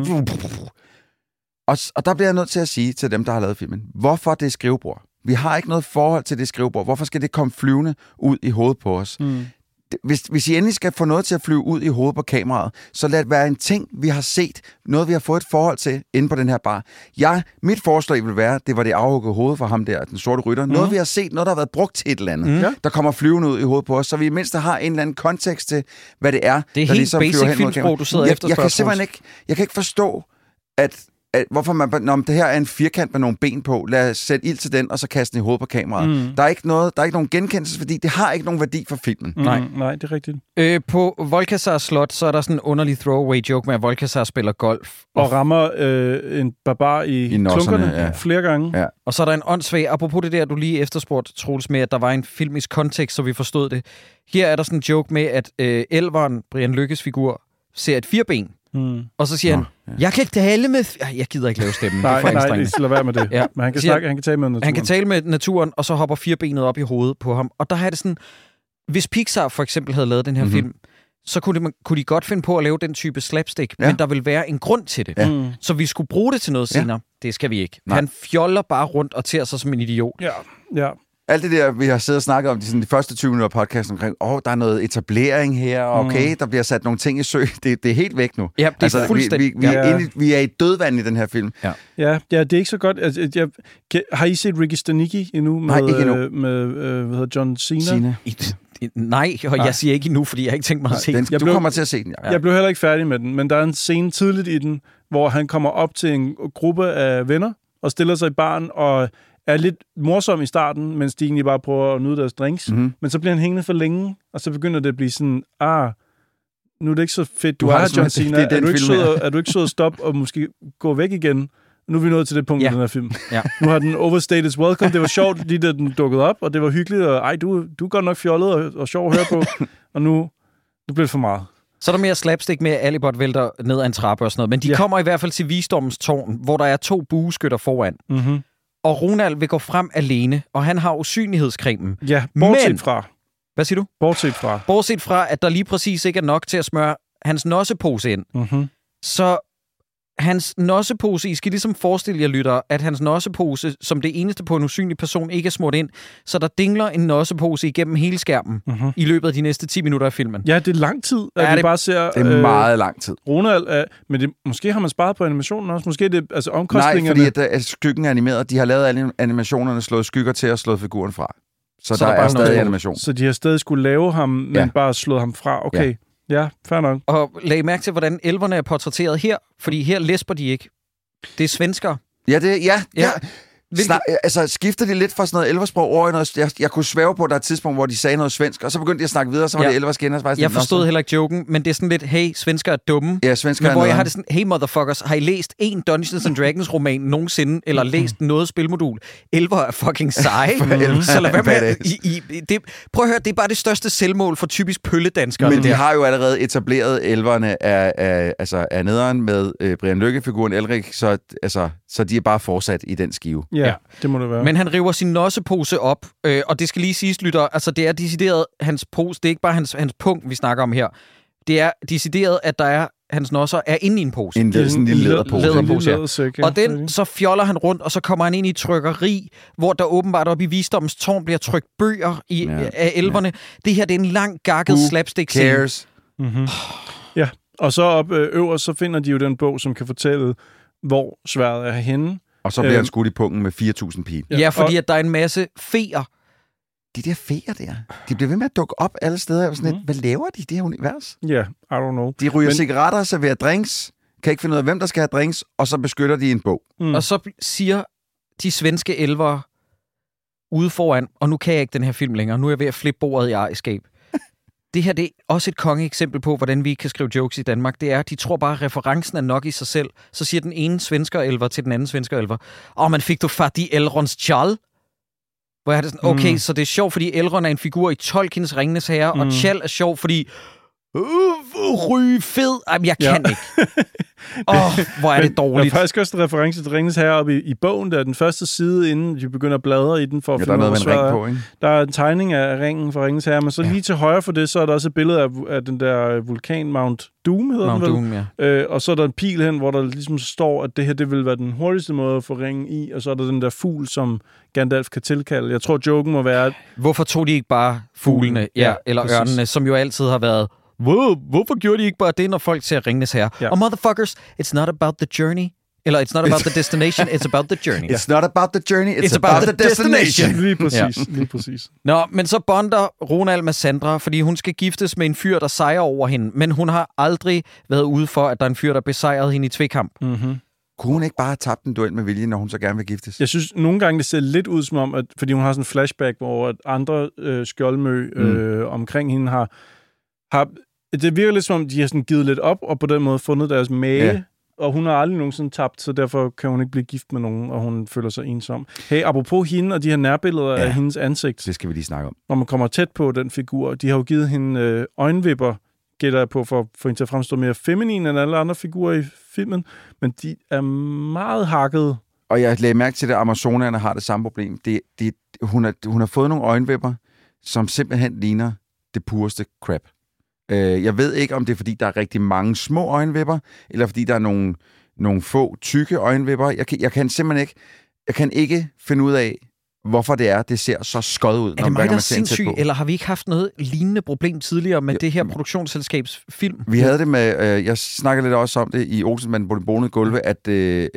Og der bliver jeg nødt til at sige til dem, der har lavet filmen, hvorfor det er skrivebord? Vi har ikke noget forhold til det skrivebord. Hvorfor skal det komme flyvende ud i hovedet på os? Hvis I endelig skal få noget til at flyve ud i hovedet på kameraet, så lad det være en ting, vi har set. Noget, vi har fået et forhold til inde på den her bar. Mit forslag vil være, det var det afhuggede hoved for ham der, den sorte rytter. Noget, vi har set, noget, der har været brugt til et eller andet. Der kommer flyvende ud i hovedet på os, så vi i mindst har en eller anden kontekst til, hvad det er. Det er helt ligesom basic filmsprog, du sidder efter. Jeg kan simpelthen ikke forstå, at hvorfor når det her er en firkant med nogle ben på, lad os sætte ild til den, og så kaste den i hovedet på kameraet. Der er ikke nogen genkendelse, fordi det har ikke nogen værdi for filmen. Nej, det er rigtigt. På Volkazar Slot, så er der sådan en underlig throwaway joke med, at Volkazar spiller golf. Og rammer en barbar i klunkerne flere gange. Ja. Og så er der en åndssvag, apropos det der, du lige efterspurgte, Troels, med, at der var en filmisk kontekst, så vi forstod det. Her er der sådan en joke med, at Elveren, Brian Lykkes figur, ser et firben. Og så siger han, jeg kan tale med... Jeg gider ikke lave stemmen. Nej, det skal lade være med det. Ja. Men han kan tale med naturen. Han kan tale med naturen, og så hopper firbenet op i hovedet på ham. Og der har det sådan... Hvis Pixar for eksempel havde lavet den her film, så kunne de godt finde på at lave den type slapstick, men der vil være en grund til det. Ja. Så vi skulle bruge det til noget senere. Det skal vi ikke. Nej. Han fjoller bare rundt og tager sig som en idiot. Ja. Alt det der, vi har siddet og snakket om de første 20 minutter af podcasten omkring, der er noget etablering her, okay, der bliver sat nogle ting i sø. Det er helt væk nu. Ja, det er fuldstændig. Vi er i dødvand i den her film. Ja, det er ikke så godt. Altså, har I set Ricky Stenicki endnu? Nej, ikke endnu. Med hvad hedder John Cena? Nej, og jeg siger ikke endnu, fordi jeg har ikke tænkt mig at se den. Du kommer til at se den, Jeg blev heller ikke færdig med den, men der er en scene tidligt i den, hvor han kommer op til en gruppe af venner og stiller sig i baren og er lidt morsom i starten, mens de egentlig bare prøver at nyde deres drinks. Men så bliver han hængende for længe, og så begynder det at blive sådan, nu er det ikke så fedt, du har John Cena. Er du ikke sød at stoppe og måske gå væk igen? Nu er vi nået til det punkt i den her film. Ja. Nu har den overstayed its welcome. Det var sjovt, lige da den dukkede op, og det var hyggeligt, og du er godt nok fjollet og sjov at høre på, og nu bliver det for meget. Så er der mere slapstick med, at Alibert vælter ned ad en trappe og sådan noget, men de kommer i hvert fald til Visdommens Tårn, hvor der er 2 bueskytter foran. Og Ronald vil gå frem alene, og han har usynlighedskremen. Ja, bortset fra. Hvad siger du? Bortset fra, at der lige præcis ikke er nok til at smøre hans nossepose ind. Så hans nossepose, I skal ligesom forestille jer, lytter, at hans nossepose, som det eneste på en usynlig person, ikke er smurt ind, så der dingler en nossepose igennem hele skærmen i løbet af de næste 10 minutter af filmen. Ja, det er lang tid, at vi bare ser... Det er meget lang tid. Ronald, men måske har man sparet på animationen også. Måske er det omkostningerne... Nej, fordi at skyggen er animeret. De har lavet alle animationerne, slået skygger til og slået figuren fra. Så der er stadig animation. Så de har stadig skulle lave ham, men bare slået ham fra. Okay. Ja, fair nok. Og lag mærke til, hvordan elverne er portrætteret her, fordi her lesber de ikke. Det er svenskere. Ja. Skifter de lidt fra sådan noget elversprog over i noget... Jeg kunne svæve på, at der er et tidspunkt, hvor de sagde noget svensk, og så begyndte de at snakke videre, så var det elversk igen. Jeg forstod heller ikke joken, men det er sådan lidt, hey, svensker er dumme. Ja, svensker er hvor jeg har det sådan, hey motherfuckers, har I læst en Dungeons and Dragons roman nogensinde, eller læst noget spilmodul? Elver er fucking seje. Så lad være med. Prøv at høre, det er bare det største selvmål for typisk pølledanskere. Men de har jo allerede etableret elverne af nederen med Brian Lykke-figuren Elrik, så Så de er bare fortsat i den skive. Ja, det må det være. Men han river sin nossepose op, og det skal lige siges, lytter, altså det er decideret hans pose, det er ikke bare hans punkt, vi snakker om her. Det er decideret, at der er hans nosser er inde i en pose. En lille læderpose. Læderpose, ja. Lædersæk, ja. Og den, så fjoller han rundt, og så kommer han ind i et trykkeri, hvor der åbenbart oppe i Visdommens Tårn bliver trykt bøger af elverne. Det her, det er en lang gakket slapstick-scene. Cares? Mm-hmm. Ja, og så op øverst, så finder de jo den bog, som kan fortælle, hvor sværet er henne. Og så bliver han skudt i pungen med 4.000 pil. Ja, fordi at der er en masse feer. De der feer der, de bliver ved med at dukke op alle steder. Sådan hvad laver de i det her univers? Ja, I don't know. De ryger cigaretter, serverer drinks, kan ikke finde ud af, hvem der skal have drinks, og så beskytter de en bog. Og så siger de svenske elvere ude foran, og nu kan jeg ikke den her film længere, nu er jeg ved at flippe bordet i ejerskab. Det her, det er også et kongeeksempel på, hvordan vi ikke kan skrive jokes i Danmark. Det er, at de tror bare, at referencen er nok i sig selv. Så siger den ene svenskerelver til den anden svenskerelver, man fik du fat i Elrons tjal? Hvor jeg er det sådan, okay, så det er sjovt, fordi Elrond er en figur i Tolkiens Ringenes Herre, og Tjal er sjov, fordi ryge fed. Jamen, jeg kan ikke. Hvor er det dårligt. Der er faktisk også en reference til Ringenes Herre oppe i bogen, der er den første side, inden de begynder at bladre i den for at finde der er noget med en ring på, ikke? Der er en tegning af ringen fra Ringenes Herre, men så lige til højre for det, så er der også et billede af den der vulkan Mount Doom, hedder Mount den vel? Doom, ja. Og så er der en pil hen, hvor der ligesom står, at det her, det vil være den hurtigste måde at få ringen i, og så er der den der fugl, som Gandalf kan tilkalde. Jeg tror, joken må være... Hvorfor tog de ikke bare fuglene, eller præcis. Ørnene, som jo altid har været... Hvorfor gjorde de ikke bare det, når folk ser Ringenes Herre? Ja. Og motherfuckers, it's not about the journey. Eller it's not about the destination, it's about the journey. It's not about the journey, it's about the destination. Lige præcis, lige præcis. Nå, men så bonder Ronald med Sandra, fordi hun skal giftes med en fyr, der sejrer over hende. Men hun har aldrig været ude for, at der er en fyr, der besejrede hende i tvekamp. Mm-hmm. Kunne hun ikke bare have tabt en duel med vilje, når hun så gerne vil giftes? Jeg synes, nogle gange det ser lidt ud som om, at, fordi hun har sådan en flashback, hvor at andre skjoldmø omkring hende har... Det virker lidt som om, de har sådan givet lidt op, og på den måde fundet deres mage. Ja. Og hun har aldrig nogensinde tabt, så derfor kan hun ikke blive gift med nogen, og hun føler sig ensom. Hey, apropos hende og de her nærbilleder af hendes ansigt. Det skal vi lige snakke om. Når man kommer tæt på den figur, de har jo givet hende øjenvipper, gætter jeg på, for at få hende til at fremstå mere feminin end alle andre figurer i filmen. Men de er meget hakkede. Og jeg lagde mærke til, at Amazonerne har det samme problem. Hun har fået nogle øjenvipper, som simpelthen ligner det pureste crap. Jeg ved ikke, om det er, fordi der er rigtig mange små øjenvipper, eller fordi der er nogle få tykke øjenvipper. Jeg kan simpelthen ikke... Jeg kan ikke finde ud af, hvorfor det ser så skødt ud. Er det mig, der er sindssyg, eller har vi ikke haft noget lignende problem tidligere med det her produktionsselskabs film? Vi havde det med... jeg snakker lidt også om det i Olsenmanden på det bonede gulve, at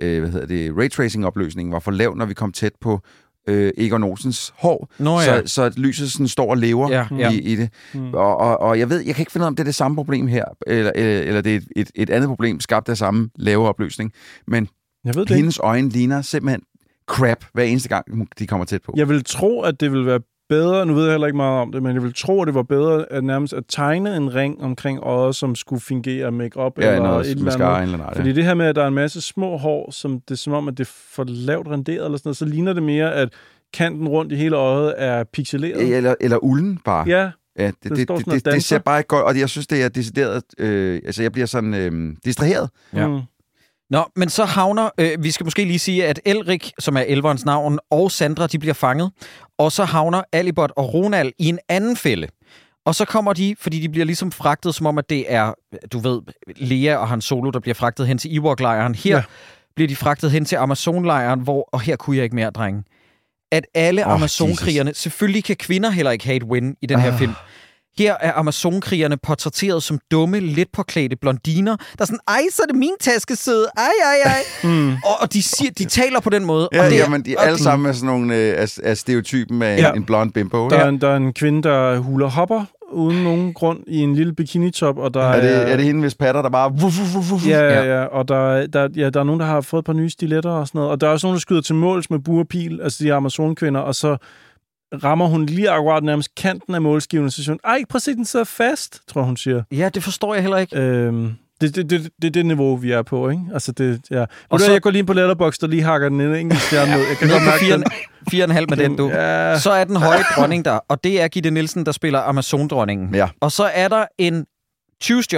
raytracing-opløsningen var for lav, når vi kom tæt på Egon Olsens hår, så lyset sådan står og lever i det. Og jeg kan ikke finde ud af, om det er det samme problem her, eller det er et andet problem, skabt af samme lave opløsning. Men hendes øjne ligner simpelthen crap, hver eneste gang, de kommer tæt på. Jeg vil tro, at det vil være bedre, nu ved jeg heller ikke meget om det, men jeg vil tro, at det var bedre at nærmest at tegne en ring omkring øjet, som skulle fungere make-up eller et eller andet. Fordi det her med, at der er en masse små hår, som det er som om, at det er for lavt renderet eller sådan noget, så ligner det mere, at kanten rundt i hele øjet er pixeleret. Eller ulden bare. Ja. Ja, det ser bare ikke godt, og jeg synes, det er decideret... jeg bliver sådan distraheret. Ja. Nå, men så havner... vi skal måske lige sige, at Elric, som er elverens navn, og Sandra, de bliver fanget. Og så havner Alibot og Ronald i en anden fælde. Og så kommer de, fordi de bliver ligesom fragtet, som om, at det er, du ved, Lea og Han Solo, der bliver fragtet hen til Ewok-lejren. Her bliver de fragtet hen til Amazon-lejren, og her kunne jeg ikke mere, drenge. At alle Amazon-krigerne... Selvfølgelig kan kvinder heller ikke have et win i den her film. Her er Amazon-krigerne portrætteret som dumme, lidt påklædte blondiner, der er sådan, ej, så er det min taskesæde, ej. Og de taler på den måde. Ja, og det jamen, de er alle sammen med sådan nogle af stereotypen med en blond bimbo. Der er en kvinde, der huler hopper uden nogen grund i en lille bikinitop, og der er det hende, hvis patter, der bare... Ja, og der er nogen, der har fået et par nye stiletter og sådan noget, og der er også nogen, der skyder til måls med bue og pil, altså de Amazon-kvinder, og så rammer hun lige akkurat nærmest kanten af målskiven, og så siger hun, ej, prøv at se, den sidder fast, tror hun siger. Ja, det forstår jeg heller ikke. Det er det niveau, vi er på, ikke? Altså, det, ja. Og så, jeg går lige ind på Letterboxd, der lige hakker den enkelt stjerne ned. Jeg kan godt mærke 4,5 med den, du. Ja. Så er den høje dronning der, og det er Gitte Nielsen, der spiller Amazon-dronningen. Ja. Og så er der en 20-stjålet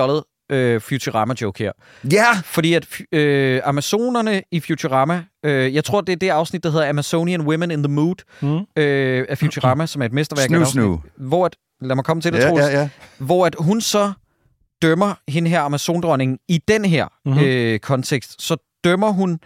Futurama-joke her. Ja! Fordi at Amazonerne i Futurama, jeg tror, det er det afsnit, der hedder Amazonian Women in the Mood af Futurama, som er et mesterværk. Hvor at, lad mig komme til det, Troels. Ja. Hvor at hun så dømmer hende her, Amazondronningen, i den her kontekst. Så dømmer hun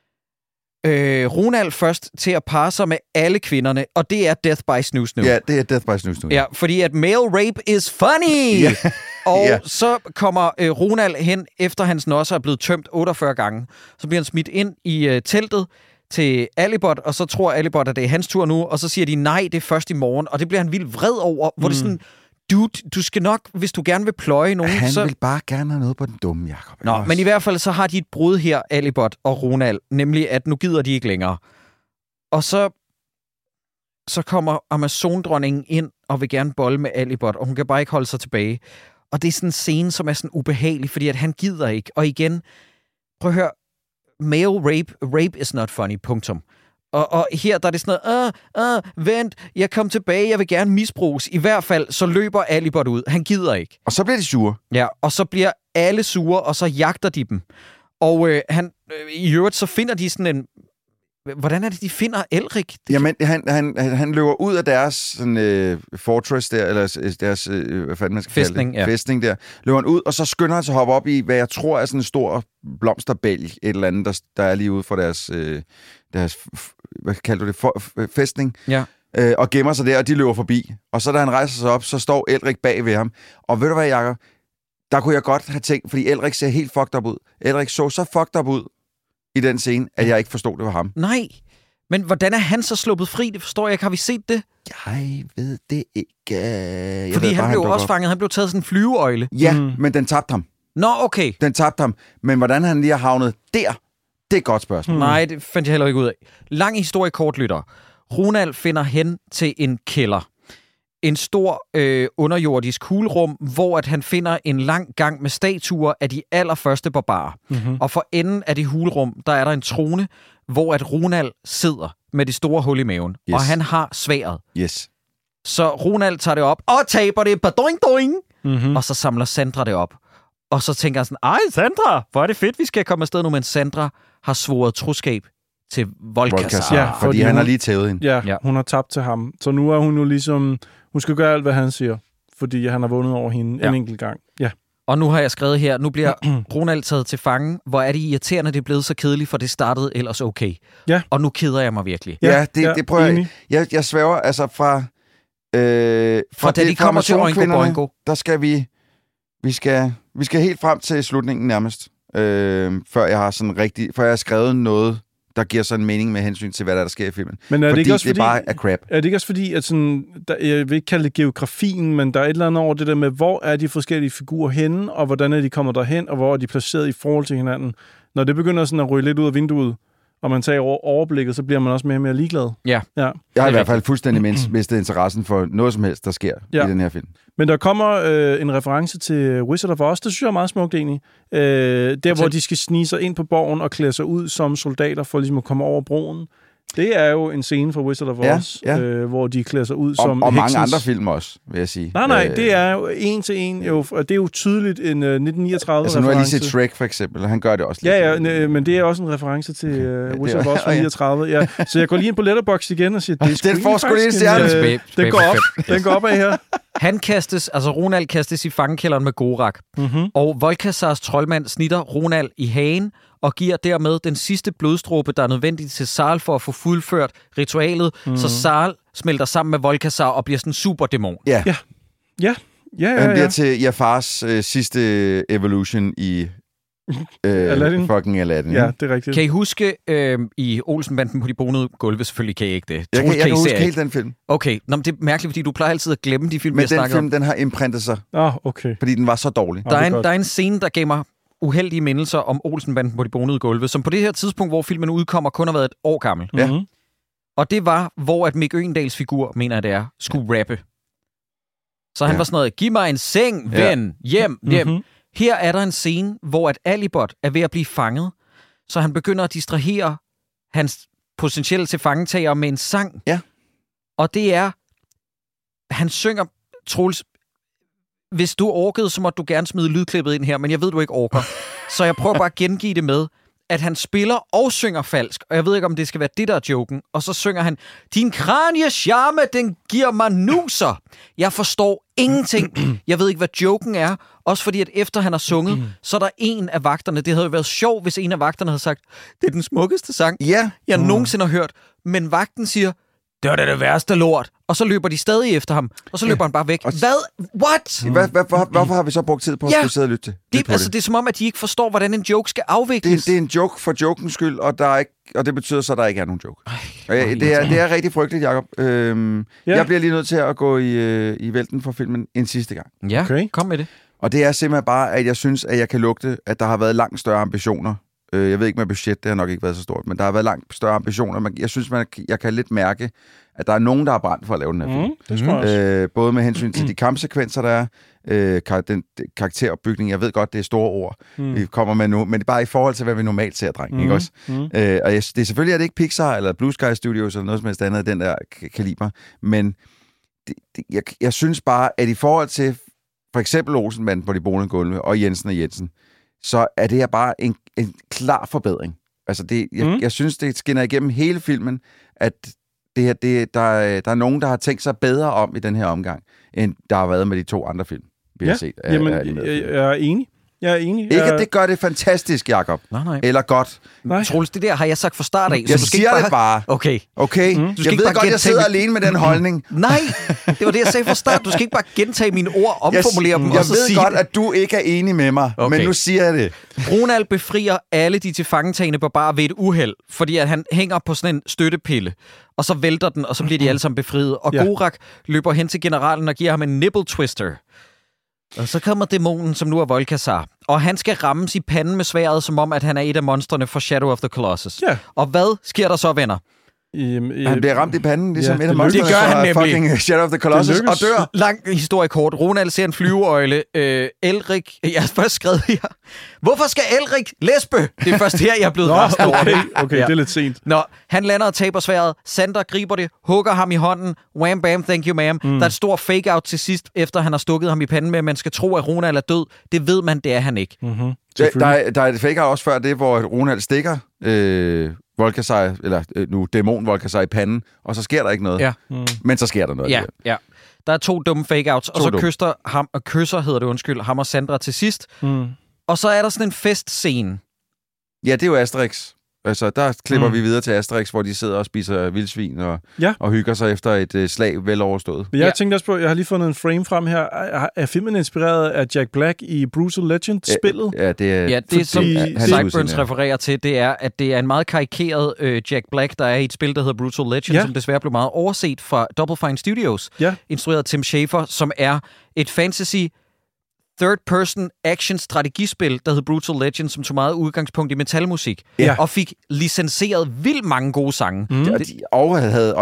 Ronald først til at parre sig med alle kvinderne, og det er Death by Snoo Snoo. Ja, det er Death by Snoo Snoo. Ja, fordi at male rape is funny! Ja. Og så kommer Ronald hen, efter hans nosser er blevet tømt 48 gange. Så bliver han smidt ind i teltet til Alibot, og så tror Alibot, at det er hans tur nu, og så siger de, nej, det er først i morgen. Og det bliver han vildt vred over, hvor det er sådan, dude, du skal nok, hvis du gerne vil pløje nogen, Han så... vil bare gerne have noget på den dumme, Jacob. Nå, men i hvert fald så har de et brud her, Alibot og Ronald, nemlig at nu gider de ikke længere. Og så kommer Amazondronningen ind og vil gerne bolle med Alibot, og hun kan bare ikke holde sig tilbage. Og det er sådan en scene, som er sådan ubehagelig, fordi at han gider ikke. Og igen, prøv at høre, male rape is not funny, punktum. Og her der er det sådan noget, vent, jeg kom tilbage, jeg vil gerne misbruges. I hvert fald, så løber Alibot ud. Han gider ikke. Og så bliver de sure. Ja, og så bliver alle sure, og så jagter de dem. Og i øvrigt, så finder de sådan en... Hvordan er det, de finder Elric? Jamen, han løber ud af deres sådan, fortress der, eller deres, hvad fanden man skal Fæstning, kalde det? Fæstning der. Løber han ud, og så skynder han sig at hoppe op i, hvad jeg tror er sådan en stor blomsterbælg, et eller andet, der er lige ude for deres hvad kalder du det, fæstning. Ja. Og gemmer sig der, og de løber forbi. Og så da han rejser sig op, så står Elric bag ved ham. Og ved du hvad, Jacob? Der kunne jeg godt have tænkt, fordi Elric ser helt fucked up ud. Elric så fucked up ud i den scene, at jeg ikke forstod, det var ham. Nej, men hvordan er han så sluppet fri? Det forstår jeg ikke. Har vi set det? Jeg ved det ikke. Fordi han blev også fanget. Han blev taget sådan en flyveøgle. Ja, men den tabte ham. Nå, okay. Den tabte ham. Men hvordan han lige har havnet der, det er et godt spørgsmål. Nej, det fandt jeg heller ikke ud af. Lang historie kort, lytter. Ronald finder hen til en kælder. En stor underjordisk hulrum, hvor at han finder en lang gang med statuer af de allerførste barbarer. Mm-hmm. Og for enden af det hulrum, der er der en trone, hvor at Ronald sidder med det store hul i maven. Yes. Og han har sværdet. Yes. Så Ronald tager det op og taber det. Badoing, doing. Mm-hmm. Og så samler Sandra det op. Og så tænker han sådan, ej Sandra, hvor er det fedt, vi skal komme afsted nu. Men Sandra har svoret troskab til Volkazar. Ja, fordi han har lige tævet hende. Ja, hun har tabt til ham. Så nu er hun jo ligesom... Hun skal gøre alt, hvad han siger, fordi han har vundet over hende en enkelt gang. Ja. Og nu har jeg skrevet her, nu bliver Ronald taget til fange. Hvor er det irriterende, det er blevet så kedeligt, for det startede ellers okay. Ja. Og nu keder jeg mig virkelig. Ja, det prøver jeg. Jeg svæver altså fra da de kommer til Oingo Boingo. Der skal vi skal helt frem til slutningen nærmest. Før jeg har skrevet noget, der giver sådan en mening med hensyn til, hvad der sker i filmen. Men er det ikke også det bare er crap. Er det ikke også fordi, at sådan, jeg vil ikke kalde det geografien, men der er et eller andet over det der med, hvor er de forskellige figurer henne, og hvordan er de kommet derhen, og hvor er de placeret i forhold til hinanden. Når det begynder sådan at ryge lidt ud af vinduet, og man tager overblikket, så bliver man også mere og mere ligeglad. Ja. Jeg har i hvert fald fuldstændig mistet interessen for noget som helst, der sker i den her film. Men der kommer en reference til Wizard of Oz, det synes jeg er meget smukt egentlig. Hvor de skal snige sig ind på borgen og klæde sig ud som soldater for ligesom at komme over broen. Det er jo en scene fra Wizard of Oz, hvor de klæder sig ud som og heksens... mange andre film også, vil jeg sige. Nej, det er jo en til en. Det er jo tydeligt en 1939 altså, nu har jeg lige set Shrek, for eksempel, og han gør det også lidt. Ja, men det er også en reference til Wizard of Oz fra 39. Ja. Så jeg går lige ind på Letterboxd igen og siger, den får sgu lige en stjerne. Den går op af her. Ronald kastes i fangekælderen med Gorak. Mm-hmm. Og Volkazars troldmand snitter Ronald i hagen og giver dermed den sidste blodstråbe, der er nødvendig til Sarl for at få fuldført ritualet. Mm-hmm. Så Sarl smelter sammen med Volkazar og bliver sådan en superdæmon. Ja. Han bliver til Jafars sidste evolution i Aladdin. Fucking Aladdin. Ja, det er rigtigt. Kan I huske i Olsenbanden på de bonede gulve? Selvfølgelig kan I ikke det. Jeg kan huske helt den film. Okay, nå, men det er mærkeligt, fordi du plejer altid at glemme de film, vi har snakket om. Men den film, den har imprintet sig. Okay. Fordi den var så dårlig. Der er en scene, der gav mig uheldige mindelser om Olsenbanden på de bonede gulve, som på det her tidspunkt, hvor filmen udkommer, kun har været et år gammel. Ja. Mm-hmm. Og det var, hvor at Mick Øgendals figur, mener jeg det er, skulle rappe. Så han var sådan noget, giv mig en seng, ven, hjem. Mm-hmm. Her er der en scene, hvor at Alibot er ved at blive fanget, så han begynder at distrahere hans potentielle tilfangetager med en sang. Ja. Og det er, han synger, Troels, hvis du orkede, så måtte du gerne smide lydklippet ind her, men jeg ved, du ikke orker. Så jeg prøver bare at gengive det med, at han spiller og synger falsk, og jeg ved ikke, om det skal være det, der er joken. Og så synger han, din kranie-charme, den giver mig nuser. Jeg forstår ingenting. Jeg ved ikke, hvad joken er. Også fordi, at efter han har sunget, så er der en af vagterne. Det havde jo været sjovt, hvis en af vagterne havde sagt, det er den smukkeste sang, jeg nogensinde har hørt. Men vagten siger, det var det værste lort. Og så løber de stadig efter ham. Og så løber han bare væk. Hvad? What? Hvorfor har vi så brugt tid på at skulle sidde og lytte til? Det er som om, at de ikke forstår, hvordan en joke skal afvikles. Det er en joke for jokens skyld, og det betyder så, at der ikke er nogen joke. Det er rigtig frygteligt, Jacob. Jeg bliver lige nødt til at gå i vælten for filmen en sidste gang. Ja, okay. Kom med det. Og det er simpelthen bare, at jeg synes, at jeg kan lugte, at der har været langt større ambitioner. Jeg ved ikke med budget, det har nok ikke været så stort, men der har været langt større ambitioner. Jeg synes, jeg kan lidt mærke, at der er nogen, der har brændt for at lave den her film. Det tror jeg også. Både med hensyn til de kampsekvenser, der er, den karakteropbygning. Jeg ved godt, det er store ord, vi kommer med nu, men det er bare i forhold til, hvad vi normalt ser, drenge. Ikke også? Og det er selvfølgelig er det ikke Pixar eller Blue Sky Studios eller noget som helst andet af den der kaliber, men jeg synes bare, at i forhold til for eksempel Olsenbanden på de bonede gulve og Jensen og Jensen, så er det her bare en klar forbedring. Altså jeg synes, det skinner igennem hele filmen, at der er nogen, der har tænkt sig bedre om i den her omgang, end der har været med de 2 andre film, vi har set. Jeg er enig. Ikke, at det gør det fantastisk, Jacob. Nej. Eller godt. Troels, det der har jeg sagt fra start af. Jeg siger det bare. Okay. Du skal jeg ved godt, jeg sidder alene med den holdning. Nej, det var det, jeg sagde fra start. Du skal ikke bare gentage mine ord, omformulere dem jeg og så ved sige godt, at du ikke er enig med mig, men nu siger jeg det. Ronald befrier alle de tilfangetagende barbarer ved et uheld, fordi at han hænger på sådan en støttepille, og så vælter den, og så bliver de alle sammen befriet. Og Gorak løber hen til generalen og giver ham en nipple twister. Og så kommer dæmonen, som nu er Volkazar. Og han skal rammes i panden med sværdet, som om, at han er et af monstrene fra Shadow of the Colossus. Ja. Og hvad sker der så, venner? Han bliver ramt i panden, ligesom et af monstrene fra fucking Shadow of the Colossus, og dør. Lang historie kort. Ronald ser en flyveøgle. Elrik... Jeg har først skrevet her. Hvorfor skal Elrik lesbe? Det er først her, jeg er blevet rast over det. Okay, det er lidt sent. Nå, han lander og taber sværdet. Sander griber det, hugger ham i hånden. Wham bam, thank you ma'am. Der er et stort fake-out til sidst, efter han har stukket ham i panden med, at man skal tro, at Ronald er død. Det ved man, det er han ikke. Der er et fake-out også før det, hvor Ronald stikker Volkazar, eller nu dæmon Volkazar i panden, og så sker der ikke noget. Ja. Men så sker der noget. Ja. Der er 2 dumme fake-outs, og så kysser ham og Sandra til sidst. Og så er der sådan en festscene. Ja, det er jo Asterix. Altså, der klipper vi videre til Asterix, hvor de sidder og spiser vildsvin og hygger sig efter et slag vel overstået. Jeg tænkte også på, jeg har lige fundet en frame frem her. Er filmen inspireret af Jack Black i Brutal Legend-spillet? Ja, det er... Ja, det som Sideburns refererer til, det er, at det er en meget karikeret Jack Black, der er i et spil, der hedder Brutal Legend, som desværre blev meget overset fra Double Fine Studios, instrueret af Tim Schafer, som er et fantasy third-person action-strategispil, der hed Brutal Legend, som tog meget udgangspunkt i metalmusik, og fik licenseret vildt mange gode sange. Og havde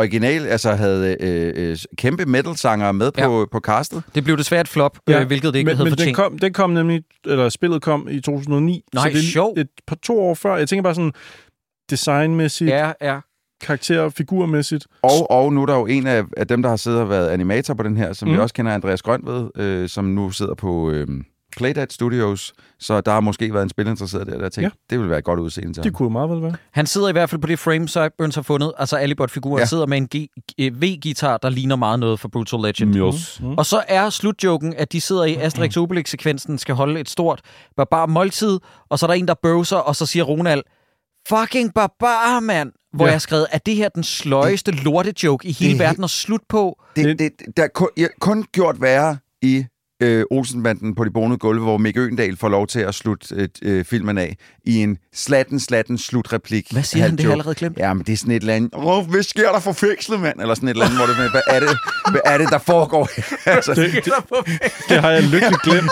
havde kæmpe metal-sangere med på castet. Det blev desværre et flop, hvilket det ikke havde fortjent. Men den kom nemlig, eller spillet kom i 2009. Nej, så det er sjovt. Et par 2 år før. Jeg tænker bare sådan designmæssigt, karakter- og figurmæssigt. Og nu er der jo en af dem, der har siddet og været animator på den her, som vi også kender, Andreas Grøn ved, som nu sidder på Playdead Studios, så der har måske været en spilinteresseret der tænkte, det ville være et godt udseende til Det kunne meget vel være. Han sidder i hvert fald på det frame, Sideburns har fundet, altså Alibot-figuren sidder med en V-guitar, der ligner meget noget for Brutal Legend. Og så er slutjoken, at de sidder i Asterix Obelix-sekvensen, skal holde et stort barbar måltid, og så er der en, der bøvser, og så siger Ronald, fucking barbar, mand! Hvor jeg har skrevet, at det her den sløjeste lortejoke i hele verden at slutte på. Det er kun gjort værre i Olsenbanden på de bonede gulve, hvor Mick Øgendahl får lov til at slutte filmen af i en slatten slutreplik. Hvad siger han? Det har allerede glemt. Ja, men det er sådan et eller andet, hvad sker der for fængslet, mand? Eller sådan et eller andet, hvor det hvad er det, der foregår? Altså, det har jeg lykkeligt glemt.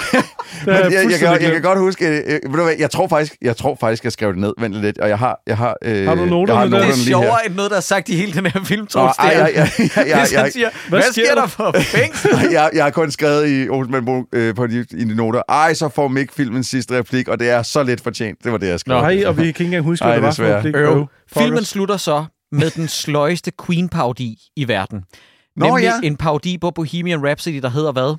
Jeg kan godt huske, jeg tror faktisk, jeg skrev det ned. Vent lidt, og jeg har du noterne? Det er sjovere end noget, der er sagt i hele den her film, Troels. Hvis han siger, hvad sker der for fængsel? Jeg har kun skrevet i Olsenbanden på de noter. Så får Mick filmens sidste replik, og det er så lidt fortjent. Det var det, jeg skrev. Nej, og vi kan ikke engang huske, hvad det var for replik. Filmen slutter så med den sløjeste Queen-parodi i verden. Nemlig en parodi på Bohemian Rhapsody, der hedder hvad?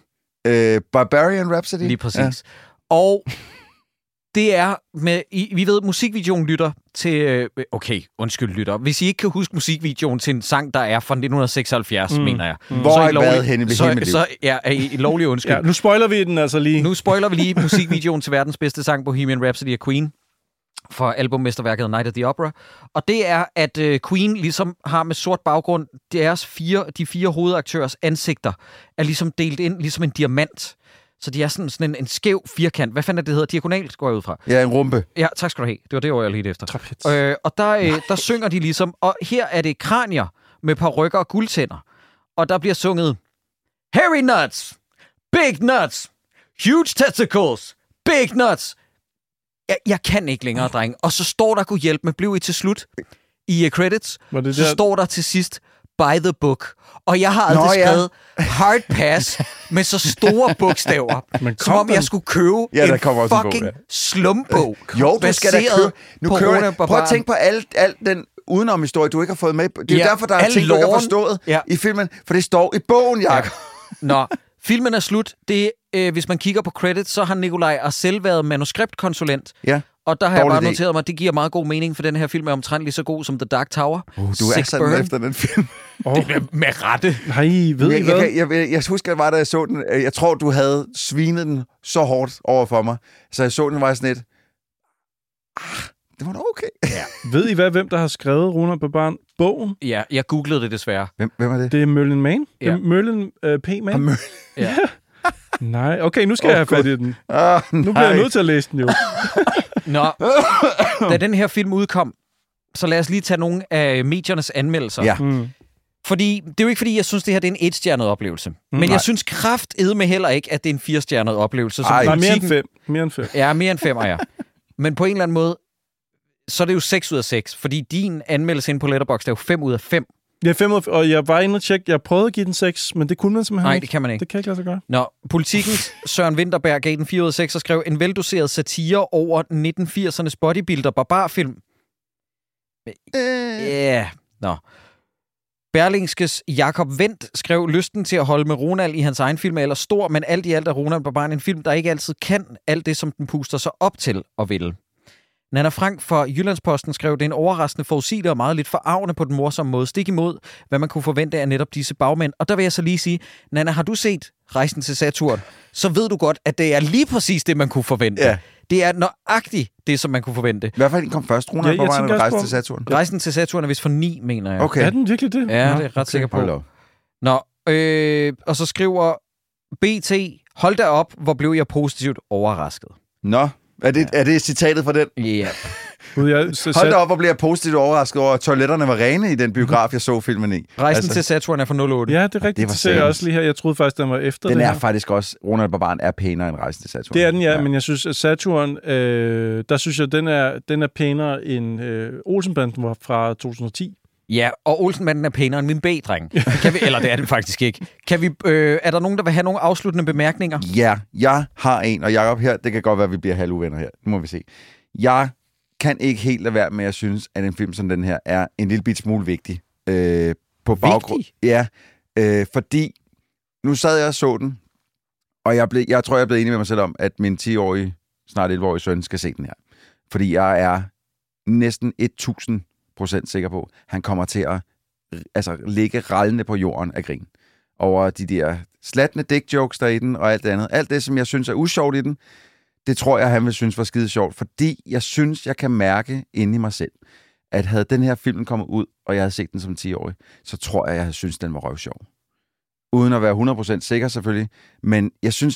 Barbarian Rhapsody? Lige præcis. Ja. Og det er med... Vi ved, musikvideoen lytter til... Okay, undskyld lytter. Hvis I ikke kan huske musikvideoen til en sang, der er fra 1976, mener jeg. Hvor har I været henne ved hele mit liv? Så er I lovlig undskyld. Ja, nu spoiler vi den altså lige. Nu spoiler vi lige musikvideoen til verdens bedste sang, Bohemian Rhapsody af Queen, for albummesterværket Night at the Opera. Og det er, at Queen ligesom har med sort baggrund, de fire hovedaktørers ansigter er ligesom delt ind, ligesom en diamant. Så de er sådan en skæv firkant. Hvad fanden er det hedder? Diagonalt, går jeg ud fra. Ja, en rumpe. Ja, tak skal du have. Det var det ord, jeg lige efter. Og der synger de ligesom, og her er det kranier med parykker og guldtænder. Og der bliver sunget hairy nuts, big nuts, huge testicles, big nuts. Jeg kan ikke længere, dreng. Og så står der, kunne hjælpe med, blev I til slut i credits, så står der til sidst, by the book. Og jeg har aldrig skrevet hard pass med så store bogstaver, som om jeg skulle købe en fucking slumbog. Jo, du skal da købe. Nu køber prøv at tænke på alt den udenomhistorie, du ikke har fået med. Det er derfor, der er ting, du ikke har forstået i filmen, for det står i bogen, Jacob. Nå, filmen er slut. Det, hvis man kigger på credits, så har Nikolaj Arcel været manuskriptkonsulent. Ja. Og der har jeg bare noteret mig, at det giver meget god mening, for den her film er omtrent lige så god som The Dark Tower. Du er sådan efter den film. Det er med rette. Nej, ved I hvad? Jeg husker, at var da jeg så den. Jeg tror, du havde svinet den så hårdt over for mig. Så jeg så den var sådan et... det var da okay. Ja. Ved I hvem der har skrevet Runer på barn? Bogen? Ja, jeg googlede det desværre. Hvem er det? Det er Merlin Mann. Ja. Det er Merlin P. Mann. Ja. Nej, okay, nu skal jeg have fat i den. Nu bliver jeg nødt til at læse den jo. Nå, da den her film udkom, så lad os lige tage nogle af mediernes anmeldelser. Ja. Fordi, det er jo ikke fordi, jeg synes, det her det er en 1-stjernet oplevelse. Men jeg synes kraftedme heller ikke, at det er en 4-stjernet oplevelse. Nej, mere end 5. Mere end 5. Ja, mere end 5 er jeg. Men på en eller anden måde, så er det jo 6 ud af 6. Fordi din anmeldelse inde på Letterboxd er jo 5 ud af 5. Ja, 5 og jeg var inde og tjekke. Jeg prøvede at give den 6, men det kunne man simpelthen ikke. Nej, det kan man ikke. Det kan ikke lade sig gøre. Nå, Politikens Søren Vinterberg gav den 4 ud af 6 og skrev en veldoseret satire over 1980'ernes bodybuilder-barbarfilm. Ja, nå. Berlingskes Jakob Wendt skrev, lysten til at holde med Ronald i hans egen film er ellers stor, men alt i alt er Ronald Barbaren en film, der ikke altid kan alt det, som den puster sig op til og vil. Nana Frank fra Jyllandsposten skrev, det er en overraskende forudsigelig og meget lidt forarvende på den morsomme måde, stik imod, hvad man kunne forvente af netop disse bagmænd. Og der vil jeg så lige sige, Nana, har du set Rejsen til Saturn, så ved du godt, at det er lige præcis det, man kunne forvente. Ja. Det er nøjagtigt det, som man kunne forvente. I hvert fald kom først, Ronald Barbaren, Rejsen til Saturn. Rejsen til Saturn er vist for 9, mener jeg. Okay. Er den virkelig det? Ja, det er jeg ret sikker på. Nå, og så skriver BT, hold da op, hvor blev jeg positivt overrasket. Nå. Er det citatet fra den? Ja. Hold da op, hvor bliver jeg positivt overrasket over, at toiletterne var rene i den biograf, jeg så filmen i. Rejsen til Saturn er fra 08. Ja, det er rigtigt. Det ser jeg også lige her. Jeg troede faktisk, den var efter den det er faktisk også, Ronald Barbaren er pænere end Rejsen til Saturn. Det er den, ja. Men jeg synes, at Saturn, der synes jeg, den er pænere end Olsenbanden var fra 2010. Ja, og Olsenbanden er pænere end min B-dreng. Eller det er det faktisk ikke. Er der nogen, der vil have nogle afsluttende bemærkninger? Ja, jeg har en, og Jacob her, det kan godt være, at vi bliver halvuvenner her. Nu må vi se. Jeg kan ikke helt lade være med, at jeg synes, at en film som den her er en lille bit smule vigtig. På baggrund. Ja, fordi nu sad jeg og så den, og jeg tror, jeg er blevet enig med mig selv om, at min 10-årige, snart 11-årige søn skal se den her. Fordi jeg er næsten 1000% sikker på, at han kommer til at ligge rallende på jorden af grin. Over de der slatne dick jokes der i den, og alt det andet. Alt det, som jeg synes er usjovt i den, det tror jeg, han vil synes var skide sjovt, fordi jeg synes, jeg kan mærke inde i mig selv, at havde den her film kommet ud, og jeg havde set den som 10-årig, så tror jeg havde synes, den var røvsjov. Uden at være 100% sikker selvfølgelig, men jeg synes,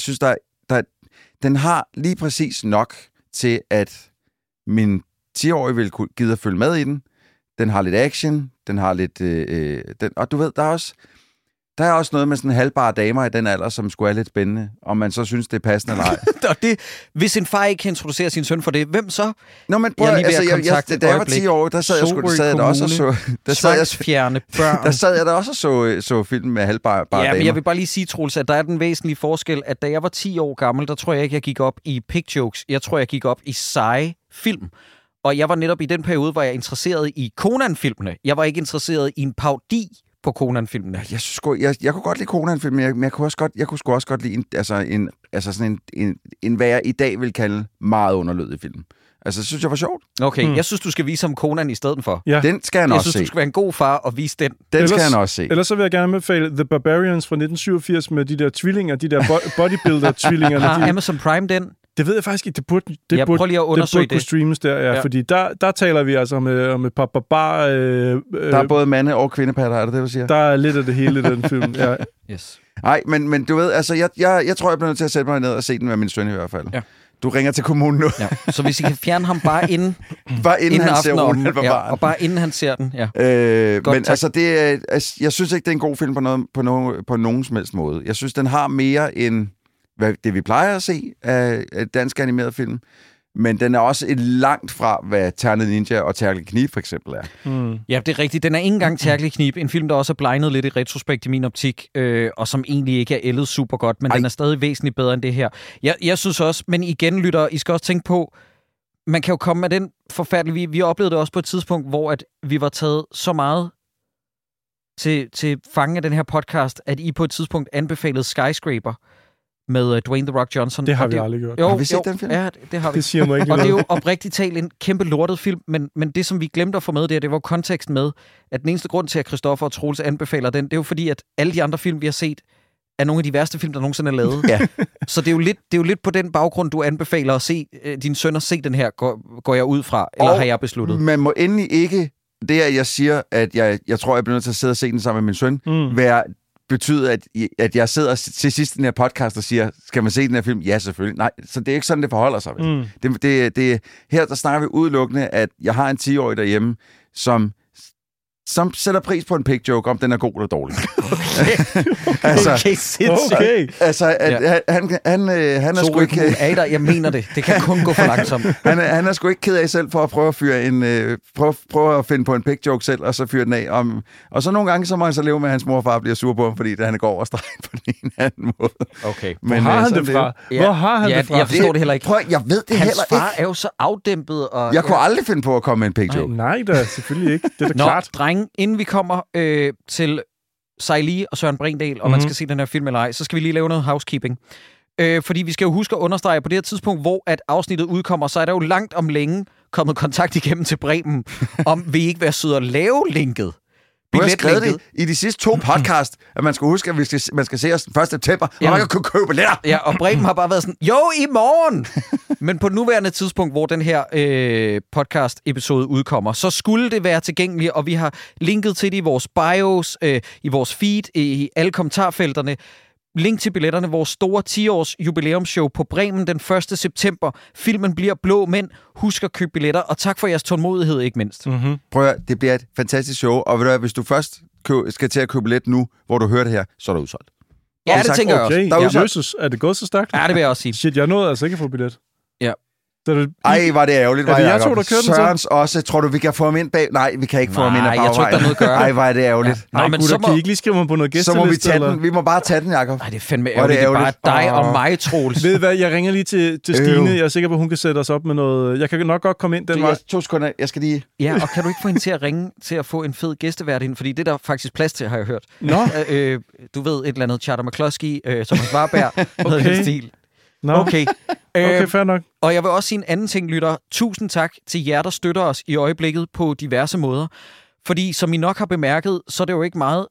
den har lige præcis nok til, at min 10-årige vil kunne gide at følge med i den. Den har lidt action, den har lidt... og du ved, der er også noget med sådan halvbare damer i den alder, som skulle er lidt spændende, om man så synes, det er passende eller ej. Hvis en far ikke kan introducere sin søn for det, hvem så? Nå, men prøv, da jeg var 10 år, der sad jeg der også og så... Der sad jeg der også og så film med halvbare damer. Men jeg vil bare lige sige, Troels, at der er den væsentlige forskel, at da jeg var 10 år gammel, der tror jeg ikke, jeg gik op i pig jokes. Jeg tror, jeg gik op i seje film. Og jeg var netop i den periode, hvor jeg interesseret i Conan-filmene. Jeg var ikke interesseret i en parodi på Conan-filmene? Jeg synes sgu, jeg kunne godt lide Conan-filmen, men jeg kunne sgu også godt lide en hvad jeg i dag vil kalde meget underlødig film. Altså, det synes jeg var sjovt. Okay, jeg synes, du skal vise ham Conan i stedet for. Ja. Den skal han også se. Jeg synes, du skal være en god far og vise den. Den skal han også se. Ellers så vil jeg gerne anbefale The Barbarians fra 1987 med de der tvillinger, de der bodybuilder-tvillingerne. Har Amazon Prime den? Det ved jeg faktisk ikke. Prøv lige at undersøge det. Kunne streames der, ja. Fordi der taler vi altså om et par barbar... der er både mande- og kvindepatter, er det, du siger? Der er lidt af det hele i den film, ja. Yes. Nej, men du ved, altså, jeg tror, jeg bliver nødt til at sætte mig ned og se den med min søn i hvert fald. Ja. Du ringer til kommunen nu. Ja. Så hvis I kan fjerne ham bare inden han ser Ronald på baren. og bare inden han ser den, ja. Godt, men tak. Altså, jeg synes ikke, det er en god film på nogen som helst måde. Jeg synes, den har mere end det, vi plejer at se af dansk animeret film. Men den er også et langt fra, hvad Ternet Ninja og Terkel Knib for eksempel er. Ja, det er rigtigt. Den er ikke engang Terkel Knib. En film, der også er blegnet lidt i retrospekt i min optik, og som egentlig ikke er ældet super godt, men den er stadig væsentligt bedre end det her. Jeg synes også, men igen, lytter, I skal også tænke på, man kan jo komme med den forfærdelige... Vi oplevede det også på et tidspunkt, hvor at vi var taget så meget til fange af den her podcast, at I på et tidspunkt anbefalede Skyscraper med Dwayne The Rock Johnson. Det har vi aldrig gjort. Har vi set den film? Ja, det har vi. Det siger mig ikke. Og det er jo oprigtigt talt en kæmpe lortet film, men det, som vi glemte at få med det var konteksten med, at den eneste grund til, at Christoffer og Troels anbefaler den, det er jo fordi, at alle de andre film, vi har set, er nogle af de værste film, der nogensinde er lavet. Ja. Så det er jo lidt på den baggrund, du anbefaler at se din søn og se den her, går jeg ud fra, eller har jeg besluttet? Man må endelig ikke, det at jeg siger, at jeg tror, jeg bliver nødt til at sidde og se den sammen med min søn, betyder, at jeg sidder til sidst i den her podcast og siger, skal man se den her film? Ja, selvfølgelig. Nej, så det er ikke sådan, det forholder sig. Her der snakker vi udelukkende, at jeg har en 10-årig derhjemme, som sætter pris på en pig joke, om den er god eller dårlig. Han er sgu ikke... Jeg mener det. Det kan kun gå for langsomt. Han er sgu ikke ked af selv for at prøve at fyre prøve at finde på en pig joke selv, og så fyre den af. Og så nogle gange, så må han så leve med, at hans mor og far bliver sur på ham, fordi han går over stregen på den ene anden måde. Okay. Hvor har han det fra? Hvor har han det fra? Jeg forstår det heller ikke. Jeg ved det heller ikke. Hans far er jo så afdæmpet. Og, jeg kunne aldrig finde på at komme med en pig joke. Nej da, selvfølgelig ikke. Det er da klart. Drenge, inden vi kommer til Sejli og Søren Brindal, og man skal se den her film eller ej, så skal vi lige lave noget housekeeping. Fordi vi skal jo huske at understrege, på det her tidspunkt, hvor at afsnittet udkommer, så er der jo langt om længe kommet kontakt igennem til Bremen, om vi ikke være søde at lave linket. Du har skrevet det i de sidste 2 podcast, at man skal huske, at man skal se os den 1. september, og man kan købe billetter. Ja, og Bremen har bare været sådan, jo, i morgen! Men på nuværende tidspunkt, hvor den her podcast-episode udkommer, så skulle det være tilgængeligt, og vi har linket til det i vores bios, i vores feed, i alle kommentarfelterne. Link til billetterne, vores store 10-års jubilæumsshow på Bremen den 1. september. Filmen bliver Blå Mænd. Husk at købe billetter, og tak for jeres tålmodighed, ikke mindst. Prøv at, det bliver et fantastisk show, og ved du hvad, hvis du først skal til at købe billet nu, hvor du hører det her, så er der udsolgt. Ja, det tænker jeg også. Jesus, er det gået så stærkt? Ja, det vil jeg også sige. Shit, jeg nåede altså ikke at få billet. Ja. Ej, var det ærgerligt. Er det jeg to, der kørte den Sørens også. Tror du, vi kan få ham ind bag? Nej, vi kan ikke få ham ind ad bagvejen. jeg tror ikke, der er noget at gøre. Ej, var det ærgerligt. Ja. Nej, gutter, kan I ikke lige skrive mig på noget gæsteliste? Så må vi tage den. Vi må bare tage den, Jacob. Nej, det er fandme ærgerligt. Det er bare dig og mig, Troels. Ved hvad, jeg ringer lige til Stine. Jeg er sikker på, hun kan sætte os op med noget. Jeg kan nok godt komme ind den vej. 2 sekunder. Jeg skal lige... Ja, og kan du ikke få hende til at ringe til at få en fed gæstevært ind? Fordi det er der faktisk plads til, har jeg hørt. Nå. Du ved, et eller andet Charter McCloskey, Thomas Warberg, noget af den stil. No. Okay, fair nok. Og jeg vil også sige en anden ting, lytter. Tusind tak til jer, der støtter os i øjeblikket på diverse måder. Fordi som I nok har bemærket, så er det jo ikke meget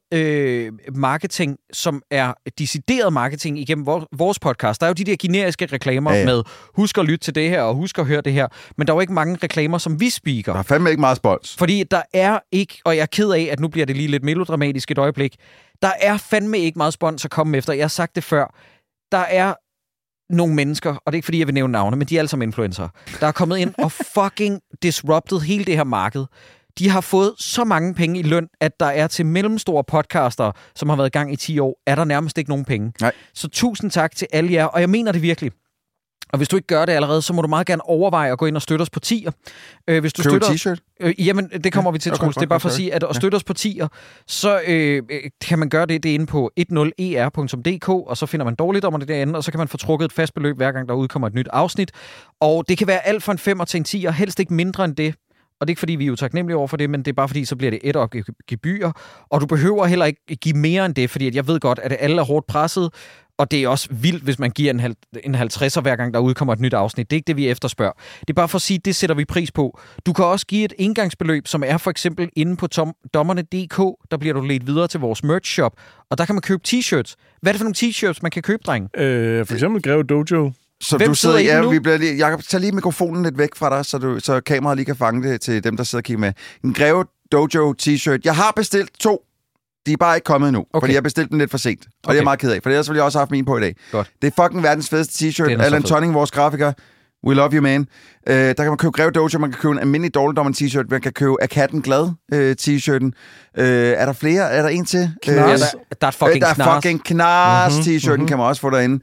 marketing, som er decideret marketing igennem vores podcast. Der er jo de der generiske reklamer med, husk at lytte til det her, og husk at høre det her. Men der er jo ikke mange reklamer, som vi speaker. Der er fandme ikke meget spons. Fordi der er ikke, og jeg er ked af, at nu bliver det lige lidt melodramatisk et øjeblik, der er fandme ikke meget spons at komme efter. Jeg har sagt det før. Der er nogle mennesker, og det er ikke fordi, jeg vil nævne navne, men de er alle sammen influencer, der er kommet ind og fucking disrupted hele det her marked. De har fået så mange penge i løn, at der er til mellemstore podcaster, som har været i gang i 10 år, er der nærmest ikke nogen penge. Nej. Så tusind tak til alle jer, og jeg mener det virkelig. Og hvis du ikke gør det allerede, så må du meget gerne overveje at gå ind og støtte os på tier. Hvis du støtter en t-shirt? Jamen, det kommer vi til, Troels. Det er bare for at sige, at støtte os på tier, så kan man gøre det. Det er inde på 10er.dk, og så finder man dårligdommerne derinde, og så kan man få trukket et fast beløb, hver gang der udkommer et nyt afsnit. Og det kan være alt fra en 5'er til en 10'er, helst ikke mindre end det. og det er ikke fordi, vi er utaknemmelige over for det, men det er bare fordi, så bliver det et op gebyr, og du behøver heller ikke give mere end det, fordi at jeg ved godt, at alle er hårdt presset, og det er også vildt, hvis man giver en 50'er hver gang, der udkommer et nyt afsnit. Det er ikke det, vi efterspørger. Det er bare for at sige, det sætter vi pris på. Du kan også give et engangsbeløb, som er for eksempel inde på dommerne.dk. Der bliver du ledt videre til vores merch shop, og der kan man købe t-shirts. Hvad er det for nogle t-shirts, man kan købe, drenge? For eksempel Greve Dojo. Så Hvem du sidder i den nu? vi bliver lige, Jacob, tag lige mikrofonen lidt væk fra dig, så kameraet lige kan fange det til dem, der sidder og kigger med. En Greve Dojo t-shirt. Jeg har bestilt 2. De er bare ikke kommet endnu, fordi jeg bestilte dem lidt for sent. Og det er jeg meget ked af, for ellers ville jeg også have haft min på i dag. Godt. Det er fucking verdens fedeste t-shirt. Allan Tonning, vores grafiker. We love you, man. Der kan man købe Greve Dojo, man kan købe en almindelig dårligdommen t-shirt, man kan købe Er Katten Glad t-shirten. Er der flere? Er der en til? Der er fucking Knars t-shirten, kan man også få derinde.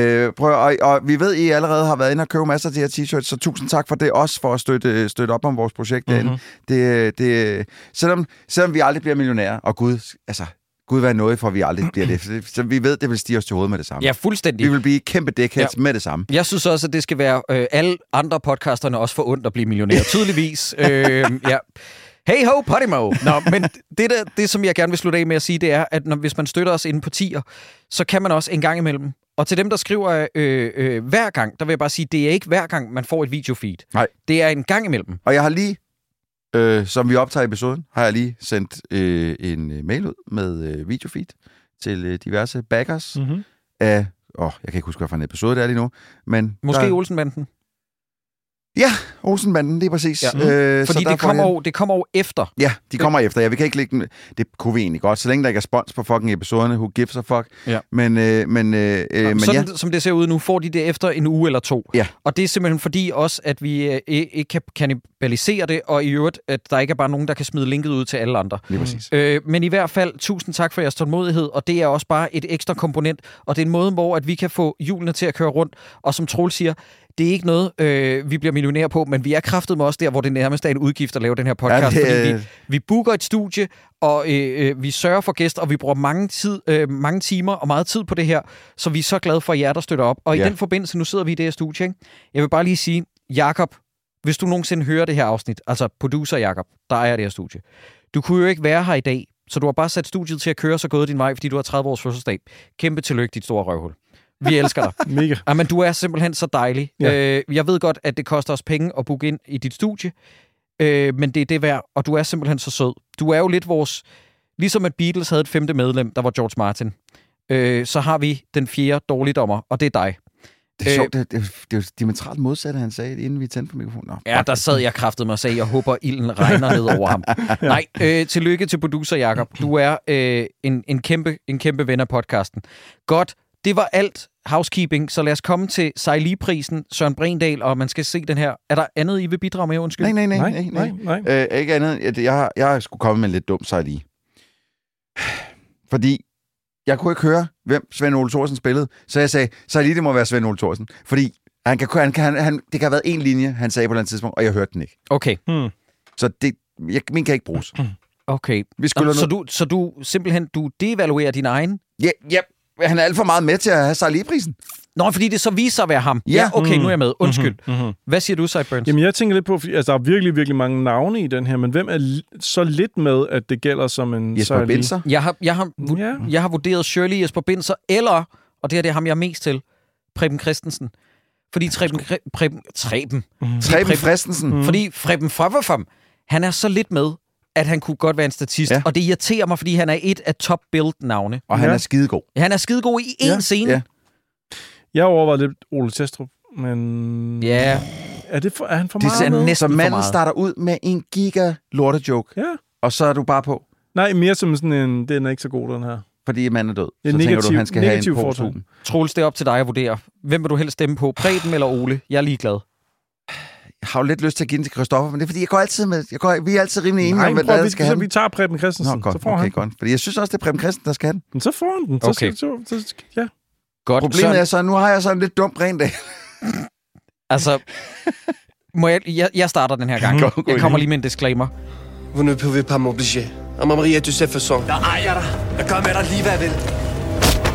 Og vi ved, I allerede har været inde og købe masser af de her t-shirts, så tusind tak for det også, for at støtte op om vores projekt derinde. Selvom vi aldrig bliver millionærer, og Gud være noget, for vi aldrig bliver det. Så vi ved, det vil stige os til hovedet med det samme. Ja, fuldstændig. Vi vil blive kæmpe dickheads med det samme. Jeg synes også, at det skal være alle andre podcasterne også for ondt at blive millionærer. Tydeligvis. Ja. Hey ho, Podimo! Nå, men det, som jeg gerne vil slutte af med at sige, det er, at hvis man støtter os inde på tier, så kan man også en gang imellem. Og til dem, der skriver hver gang, der vil jeg bare sige, det er ikke hver gang, man får et videofeed. Nej. Det er en gang imellem. Og jeg har lige, som vi optager episoden, har jeg lige sendt en mail ud med videofeed til diverse backers af... jeg kan ikke huske, hvad for en episode det er lige nu, men... Måske Olsenbanden? Ja, Olsenbanden, det er præcis. Ja. Fordi det kommer jo efter. Ja, de kommer efter. Ja, vi kan ikke lægge dem... Det kunne vi egentlig godt, så længe der ikke er spons på fucking episoderne. Who gives a fuck? Ja. Men sådan, som det ser ud nu, får de det efter en uge eller 2. Ja. Og det er simpelthen fordi også, at vi ikke kan kannibalisere det, og i øvrigt, at der ikke er bare nogen, der kan smide linket ud til alle andre. Lige præcis. Men i hvert fald, tusind tak for jeres tålmodighed, og det er også bare et ekstra komponent, og det er en måde, hvor at vi kan få hjulene til at køre rundt, og som Troels siger, det er ikke noget, vi bliver millionærer på, men vi er kraftet med os der, hvor det nærmest er en udgift at lave den her podcast, fordi vi booker et studie, og vi sørger for gæster, og vi bruger mange timer og meget tid på det her, så vi er så glade for jer, der støtter op. Og i den forbindelse, nu sidder vi i det her studie, ikke? Jeg vil bare lige sige, Jakob, hvis du nogensinde hører det her afsnit, altså producer Jakob, der ejer det her studie, du kunne jo ikke være her i dag, så du har bare sat studiet til at køre så gået din vej, fordi du har 30 års fødselsdag. Kæmpe tillykke, dit store røvhul. Vi elsker dig. Mega. Jamen, du er simpelthen så dejlig. Ja. Jeg ved godt, at det koster os penge at booke ind i dit studie, men det er det værd, og du er simpelthen så sød. Du er jo lidt vores... Ligesom at Beatles havde et 5. medlem, der var George Martin, så har vi den 4. dårligdommer, og det er dig. Det er sjovt, det er jo diametralt modsatte, han sagde, inden vi tændte på mikrofonen. Ja, der sad jeg kraftedeme mig og sagde, jeg håber, ilden regner ned over ham. Nej, tillykke til producer Jakob. Du er en kæmpe ven af podcasten. Godt. Det var alt housekeeping, så lad os komme til Sejli-prisen, Søren Brindal, og man skal se den her. Er der andet, I vil bidrage med, undskyld? Nej. Ikke andet. Jeg skulle komme med en lidt dum Sejli. Fordi jeg kunne ikke høre, hvem Svend Ole Thorsen spillede, så jeg sagde, Sejli, det må være Svend Ole Thorsen. Fordi det kan have været en linje, han sagde på et eller andet tidspunkt, og jeg hørte den ikke. Okay. Så min kan ikke bruges. Okay. Så du simpelthen, du devaluerer din egen? Ja. Han er alt for meget med til at have Sejli-prisen. Nå, fordi det så viser sig at være ham. Ja, okay, nu er jeg med. Undskyld. Hvad siger du, Sideburns? Jamen, jeg tænker lidt på, fordi der er virkelig, virkelig mange navne i den her, men hvem er så lidt med, at det gælder som en Jesper Binzer? Jeg har vurderet Shirley Jesper Binzer, eller, og det her det er ham, jeg er mest til, Preben Christensen. Fordi Preben Christensen. Fordi Preben Frøverfam, han er så lidt med, at han kunne godt være en statist. Ja. Og det irriterer mig, fordi han er et af top-build-navne. Og han er skidegod. Han er skidegod i én scene. Ja. Jeg overvejede lidt Ole Testrup, men... Ja. Er han for det meget med? Så manden starter ud med en giga-lorte-joke. Ja. Og så er du bare på. Nej, mere som sådan en... Den er ikke så god, den her. Fordi manden er død. Så tænker du, han skal have en fortun. Troels, det er op til dig at vurdere. Hvem vil du helst stemme på? Preben eller Ole? Jeg er ligeglad. Jeg har jo lidt lyst til at give den til Christoffer, men det er fordi, jeg går altid med... vi er altid rimelig enige om, hvad der skal have den. Vi tager Preben Christensen, godt, så får han. Godt. Fordi jeg synes også, det er Preben Christensen, der skal have den. Men så får han den. Okay. Så, ja. Godt. Problemet er så, nu har jeg sådan en lidt dum Brindal. Altså, må jeg starter den her gang. Jeg kommer lige med en disclaimer. Vous ne pouvez pas m'obliger. À ma Maria, tu sais façon. Jeg ejer dig. Jeg gør med dig lige, hvad jeg vil.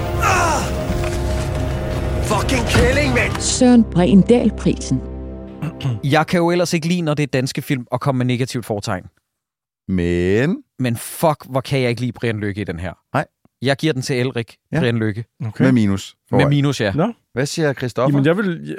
Fucking kælling, mand! Søren Brindal-prisen. Jeg kan jo ellers ikke lide, når det er danske film, og komme med negativt fortegn. Men fuck, hvor kan jeg ikke lide Brian Lykke i den her. Nej. Jeg giver den til Elrik, Brian Lykke. Okay. med minus. Med minus, ja. Nå. Hvad siger Christoffer? Jamen, jeg vil...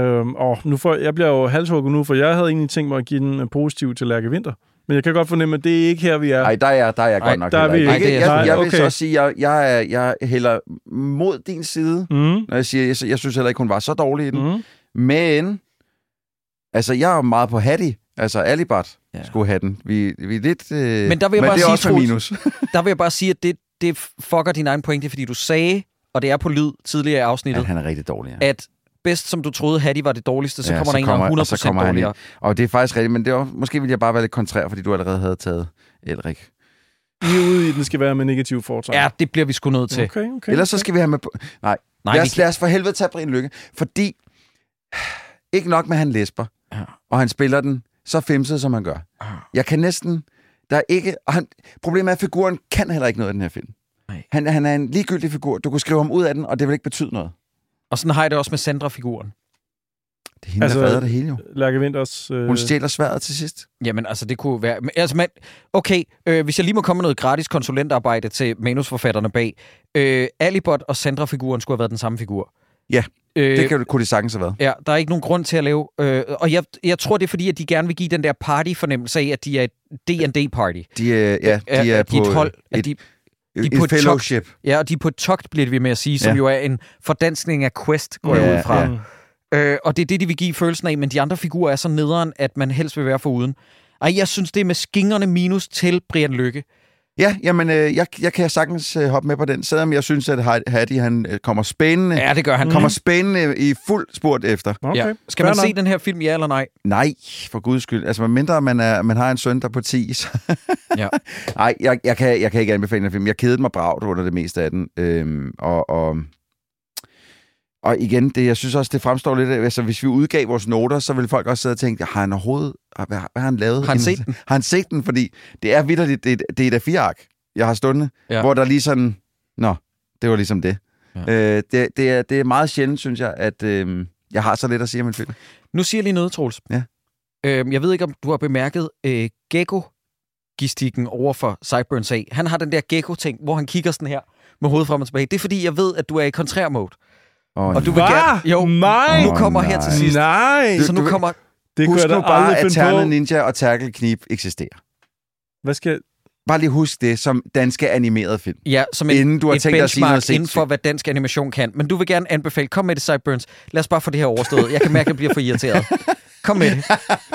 jeg bliver jo halshugget nu, for jeg havde egentlig tænkt mig at give den positiv til Lærke Winther. Men jeg kan godt fornemme, at det er ikke her, vi er. Nej, der er jeg godt nok. der er vi heller ikke. Jeg vil okay. så sige, jeg hælder mod din side, når jeg siger, jeg synes heller ikke, hun var så dårlig i den. Men, altså, jeg er meget på Hattie. Altså, Alibert skulle have den. Vi er lidt... Men der vil jeg bare det er sige, også med minus. Der vil jeg bare sige, at det fucker din egen pointe, fordi du sagde, og det er på lyd tidligere i afsnittet, Ja, han er rigtig dårlig, ja. at bedst som du troede, Hattie var det dårligste, så Ja, kommer der en, der er 100% dårligere. Og det er faktisk rigtigt, men det var, måske ville jeg bare være lidt kontrær, fordi du allerede havde taget Elrik. I er ude i, den skal være med negativ fortegn. Ja, det bliver vi sgu nødt til. Okay. Ellers så skal vi have med... Nej, lad os for helvede tage Brian Lykke, fordi ikke nok med, at han læsper, og han spiller den så femset, som han gør. Jeg kan næsten... Der er ikke... Problemet er, at figuren kan heller ikke noget af den her film. Han er en ligegyldig figur. Du kunne skrive ham ud af den, og det vil ikke betyde noget. Og sådan har jeg det også med Sandra-figuren. Det er hende, der fader det hele jo. Lærke Winthers... Hun stjæler sværet til sidst. Jamen, altså, det kunne være... Altså, okay, hvis jeg lige må komme med noget gratis konsulentarbejde til manusforfatterne bag. Alibert og Sandra-figuren skulle have været den samme figur. Ja, det kunne det sagtens have været. Ja, der er ikke nogen grund til at lave... og jeg tror, det er fordi, at de gerne vil give den der party-fornemmelse af, at de er et D&D-party. De er på et hold. Et fellowship. Ja, og de er på et togt, bliver det ved med at sige, som jo er en fordanskning af Quest, går jeg ud fra. Og det er det, de vil give følelsen af, men de andre figurer er så nederen, at man helst vil være foruden. Ej, jeg synes, det er med skingerne minus til Brian Lykke. Ja, jamen, jeg kan sagtens hoppe med på den, selvom jeg synes, at Hattie, han kommer spændende. Ja, det gør han. Kommer spændende i fuld spurt efter. Okay. Ja. Skal man se den her film, ja eller nej? Nej, for guds skyld. Altså, mindre man har en søn, der er på 10. Så. Ja. Nej, jeg kan ikke anbefale den film. Jeg kedede mig bragt under det meste af den. Og igen, jeg synes også, det fremstår lidt... Altså, hvis vi udgav vores noter, så ville folk også sidde og tænke, har han overhovedet... Hvad har han lavet? Har han set den? Har han set den? Fordi det er vitterligt, det er et A4-ark, jeg har stående, hvor der lige sådan... Nå, det var ligesom det. Ja. Det er meget sjældent, synes jeg, at jeg har så lidt at sige om en film. Nu siger jeg lige noget, Troels. Ja. Jeg ved ikke, om du har bemærket gecko-gistikken over for Sideburns af. Han har den der gecko-ting, hvor han kigger sådan her med hovedet frem og tilbage. Det er fordi, jeg ved, at du er i kontrær-mode. Og du vil gerne... Jo, nu kommer her til sidst. Nej! Så nu kommer... Husk nu bare, at Ternet Ninja og Tackle Knib eksisterer. Hvad skal... Bare lige husk det som danske animerede film. Ja, som inden du har tænkt dig at sige noget inden for, hvad dansk animation kan. Men du vil gerne anbefale, kom med det, Sideburns. Lad os bare få det her overstået. Jeg kan mærke, at jeg bliver for irriteret. Kom med det.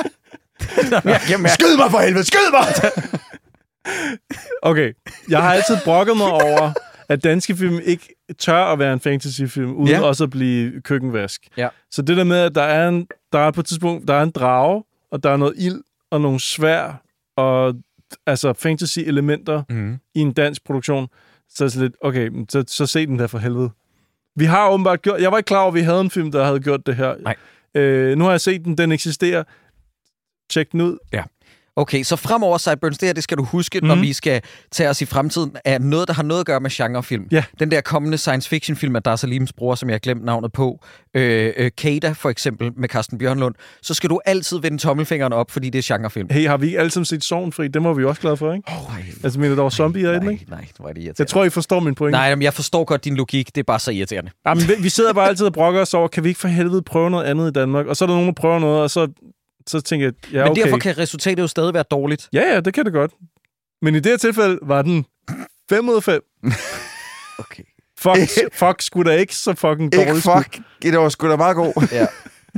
Skyd mig for helvede! Skyd mig! Okay, jeg har altid brokket mig over, at danske film ikke tør at være en fantasyfilm, uden også at blive køkkenvask. Ja. Så det der med, at der er på et tidspunkt, der er en drage, og der er noget ild, og nogle sværd, og altså fantasy-elementer i en dansk produktion, så er det lidt, okay, så se den der for helvede. Vi har åbenbart gjort... Jeg var ikke klar over, at vi havde en film, der havde gjort det her. Nej. Nu har jeg set den eksisterer. Tjek den ud. Ja. Okay, så fremover, Sideburns, det skal du huske, når vi skal tage os i fremtiden, er noget, der har noget at gøre med genrefilm. Ja. Den der kommende science fiction film af Dar Salims bror, som jeg har glemt navnet på, Kada for eksempel, med Carsten Bjørnlund, så skal du altid vende tommelfingeren op, fordi det er genrefilm. Hey, har vi ikke alle sammen set Sorgenfri? Det må vi også glade for, ikke? Altså, mener der var zombier i den, ikke? Nej, det var det irriterende. Jeg tror, I forstår min pointe. Nej, men jeg forstår godt din logik. Det er bare så irriterende. Jamen, vi sidder bare altid og brokker os over, kan vi ikke for helvede prøve noget andet i Danmark? Og så er der nogen, der prøver noget, og så tænker jeg, ja, okay. Men derfor kan resultatet jo stadig være dårligt. Ja, det kan det godt. Men i det her tilfælde var den 5 ud af 5. Okay. Fuck skulle da ikke så fucking dårligt. Ikke fuck. Det var sgu da meget god. Ja.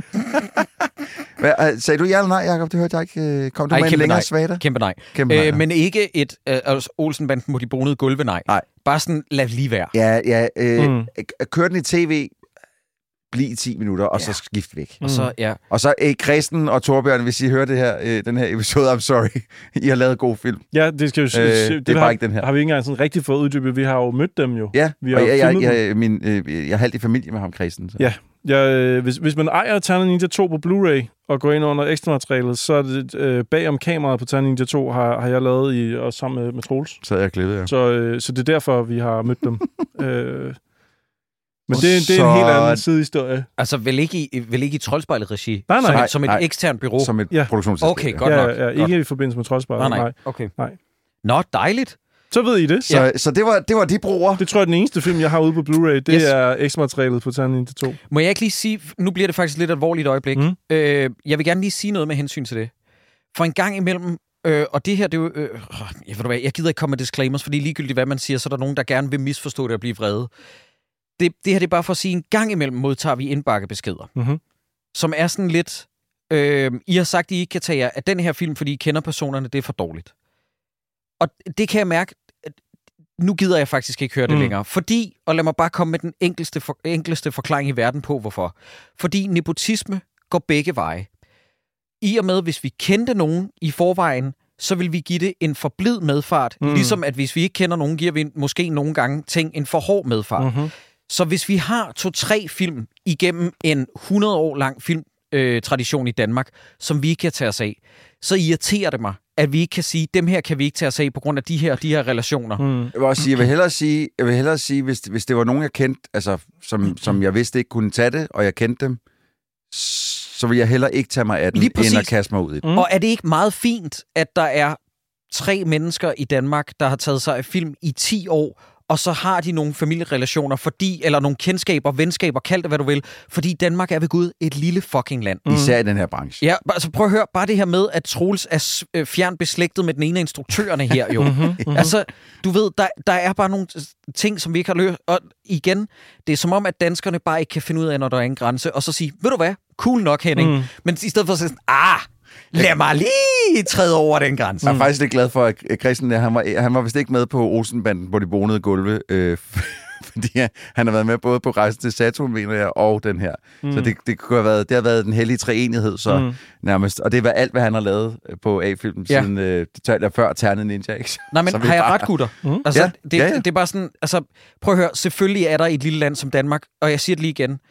Sagde du ja eller nej, Jacob? Det hørte jeg ikke. Kom du med en længere svagter? Kæmpe nej. Men ikke et Olsenbanden mod de bonede gulve, nej. Bare sådan, lad lige være. Ja. Kør den i tv, bliv 10 minutter, og så skift væk. Og så Kristen og Torbjørn, hvis I hører det her, den her episode, I'm sorry, I har lavet god film. Ja, det skal jo det er bare ikke den her. Har vi ikke engang sådan rigtig fået uddybet. Vi har jo mødt dem jo. Ja, vi har jeg er halvt i familie med ham, Kristen. Så. Ja, hvis man ejer Ternet Ninja 2 på Blu-ray og går ind under ekstra materialet, så er det bagom kameraet på Ternet Ninja 2 har jeg lavet også sammen med Troels. Så jeg klippet, ja. Så det er derfor, vi har mødt dem. Men det er en helt anden sidehistorie. Altså, vel ikke i Troldspejlet-regi? Nej. Som et eksternt bureau? Som et produktionsselskab. Okay, godt nok. Ja, ikke i forbindelse med Troldspejlet. Nej. Okay. Nej. Nå, dejligt. Så ved I det. Så det var de broer. Det tror jeg, den eneste film, jeg har ude på Blu-ray, det er ekstra-materialet på Ternet 1 til 2. Må jeg ikke lige sige, nu bliver det faktisk lidt alvorligt øjeblik. Jeg vil gerne lige sige noget med hensyn til det. For en gang imellem, og det her, det er jo... jeg gider ikke komme med disclaimers, fordi ligegyldigt hvad man siger, så er der nogen, der gerne vil misforstå det og blive vrede. Det her det er bare for at sige, en gang imellem modtager vi indbakkebeskeder, som er sådan lidt... I har sagt, at I ikke kan tage jer af den her film, fordi I kender personerne, det er for dårligt. Og det kan jeg mærke, nu gider jeg faktisk ikke høre det længere. Fordi, og lad mig bare komme med den enkleste forklaring i verden på, hvorfor. Fordi nepotisme går begge veje. I og med, hvis vi kendte nogen i forvejen, så vil vi give det en forblid medfart. Ligesom at hvis vi ikke kender nogen, giver vi måske nogle gange ting en for hård medfart. Så hvis vi har 2-3 film igennem en 100 år lang filmtradition i Danmark, som vi ikke kan tage os af, så irriterer det mig, at vi ikke kan sige, dem her kan vi ikke tage os af på grund af de her relationer. Jeg vil også sige, jeg vil hellere sige, hvis det var nogen, jeg kendte, altså, som jeg vidste ikke kunne tage det, og jeg kendte dem, så vil jeg heller ikke tage mig af den, end at kaste mig ud i det. Og er det ikke meget fint, at der er 3 mennesker i Danmark, der har taget sig af film i 10 år, og så har de nogle familierelationer, eller nogle kendskaber, venskaber, kald det hvad du vil, fordi Danmark er ved Gud et lille fucking land. Især i den her branche. Ja, altså prøv at høre, bare det her med, at Troels er fjernt beslægtet med den ene af instruktørerne her, jo. Altså, du ved, der er bare nogle ting, som vi ikke har løst. Og igen, det er som om, at danskerne bare ikke kan finde ud af, når der er en grænse, og så sige, ved du hvad, cool nok, Henning. Men i stedet for at sige sådan, lad mig lige træde over den grænse. Jeg er faktisk lidt glad for, at Christian han var vist ikke med på Olsenbanden på de bonede gulve, fordi han har været med både på Rejsen til Saturn, mener jeg, og den her. Så det kunne have været, det har været den hellige treenighed, så nærmest. Og det var alt, hvad han har lavet på A-filmen siden før Ternet Ninja, ikke? Nej, men har jeg ret, gutter? Altså, det er bare sådan, altså, prøv at høre, selvfølgelig er der i et lille land som Danmark, og jeg siger det lige igen,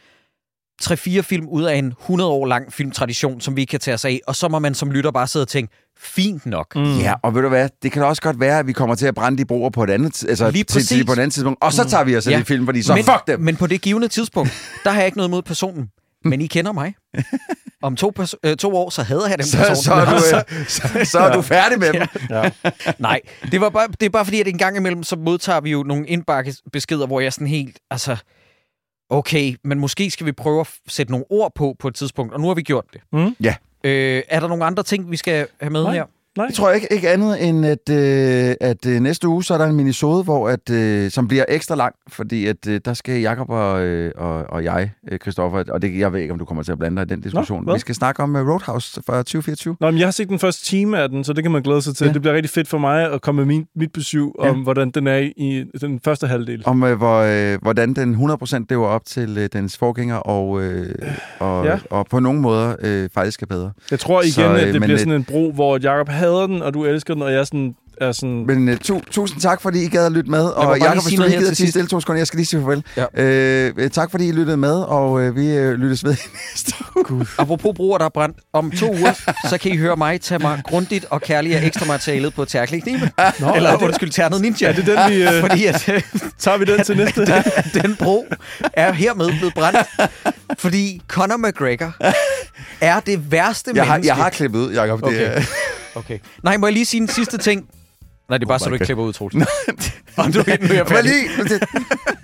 3-4 film ud af en 100 år lang filmtradition, som vi ikke kan tage os af, og så må man som lytter bare sidde og tænke, fint nok. Ja, og ved du hvad, det kan også godt være, at vi kommer til at brænde de broer på et andet, altså på et andet tidspunkt, og så tager vi os af de film, fordi så fuck dem! Men på det givne tidspunkt, der har jeg ikke noget mod personen, men I kender mig. Om 2 år, så hader jeg den person. Så er du færdig med dem. Ja. Nej, det er bare fordi, at en gang imellem, så modtager vi jo nogle indbakkebeskeder, hvor jeg sådan helt, altså... Okay, men måske skal vi prøve at sætte nogle ord på et tidspunkt, og nu har vi gjort det. Ja. Er der nogle andre ting, vi skal have med her? Nej. Jeg tror ikke andet end, at næste uge, så er der en minisode, som bliver ekstra lang, fordi at der skal Jakob og jeg, Christoffer, og jeg ved ikke, om du kommer til at blande dig i den diskussion. Vi skal snakke om Roadhouse fra 2024. Nå, men jeg har set den første time af den, så det kan man glæde sig til. Ja. Det bliver rigtig fedt for mig at komme med mit besøg om, hvordan den er i den første halvdel. Om hvordan den 100% lever op til dens forgænger, og på nogle måder faktisk er bedre. Jeg tror igen, at det bliver sådan en bro, hvor Jakob hader den, og du elsker den, og jeg er sådan... Men tusind tak, fordi I gad at lytte med. Og Jakob, hvis du ikke gider til stille 2 sekunder, jeg skal lige sige farvel. Ja. Tak, fordi I lyttede med, og vi lyttes ved i næste uge. Apropos broer, der er brændt. Om 2 uger, så kan I høre mig tage mig grundigt og kærligt af ekstra materialet på Terkelig Knibe. Eller undskyld, Ternet Ninja. Ja, det er den, vi... Fordi tager vi den til næste? Den bro er hermed blevet brændt. Fordi Conor McGregor er det værste menneske. Jeg har klippet ud, Jacob. Okay. Nej, må jeg lige sige en sidste ting? Nej, det er bare så, du ikke klipper ud, Troels. Og du er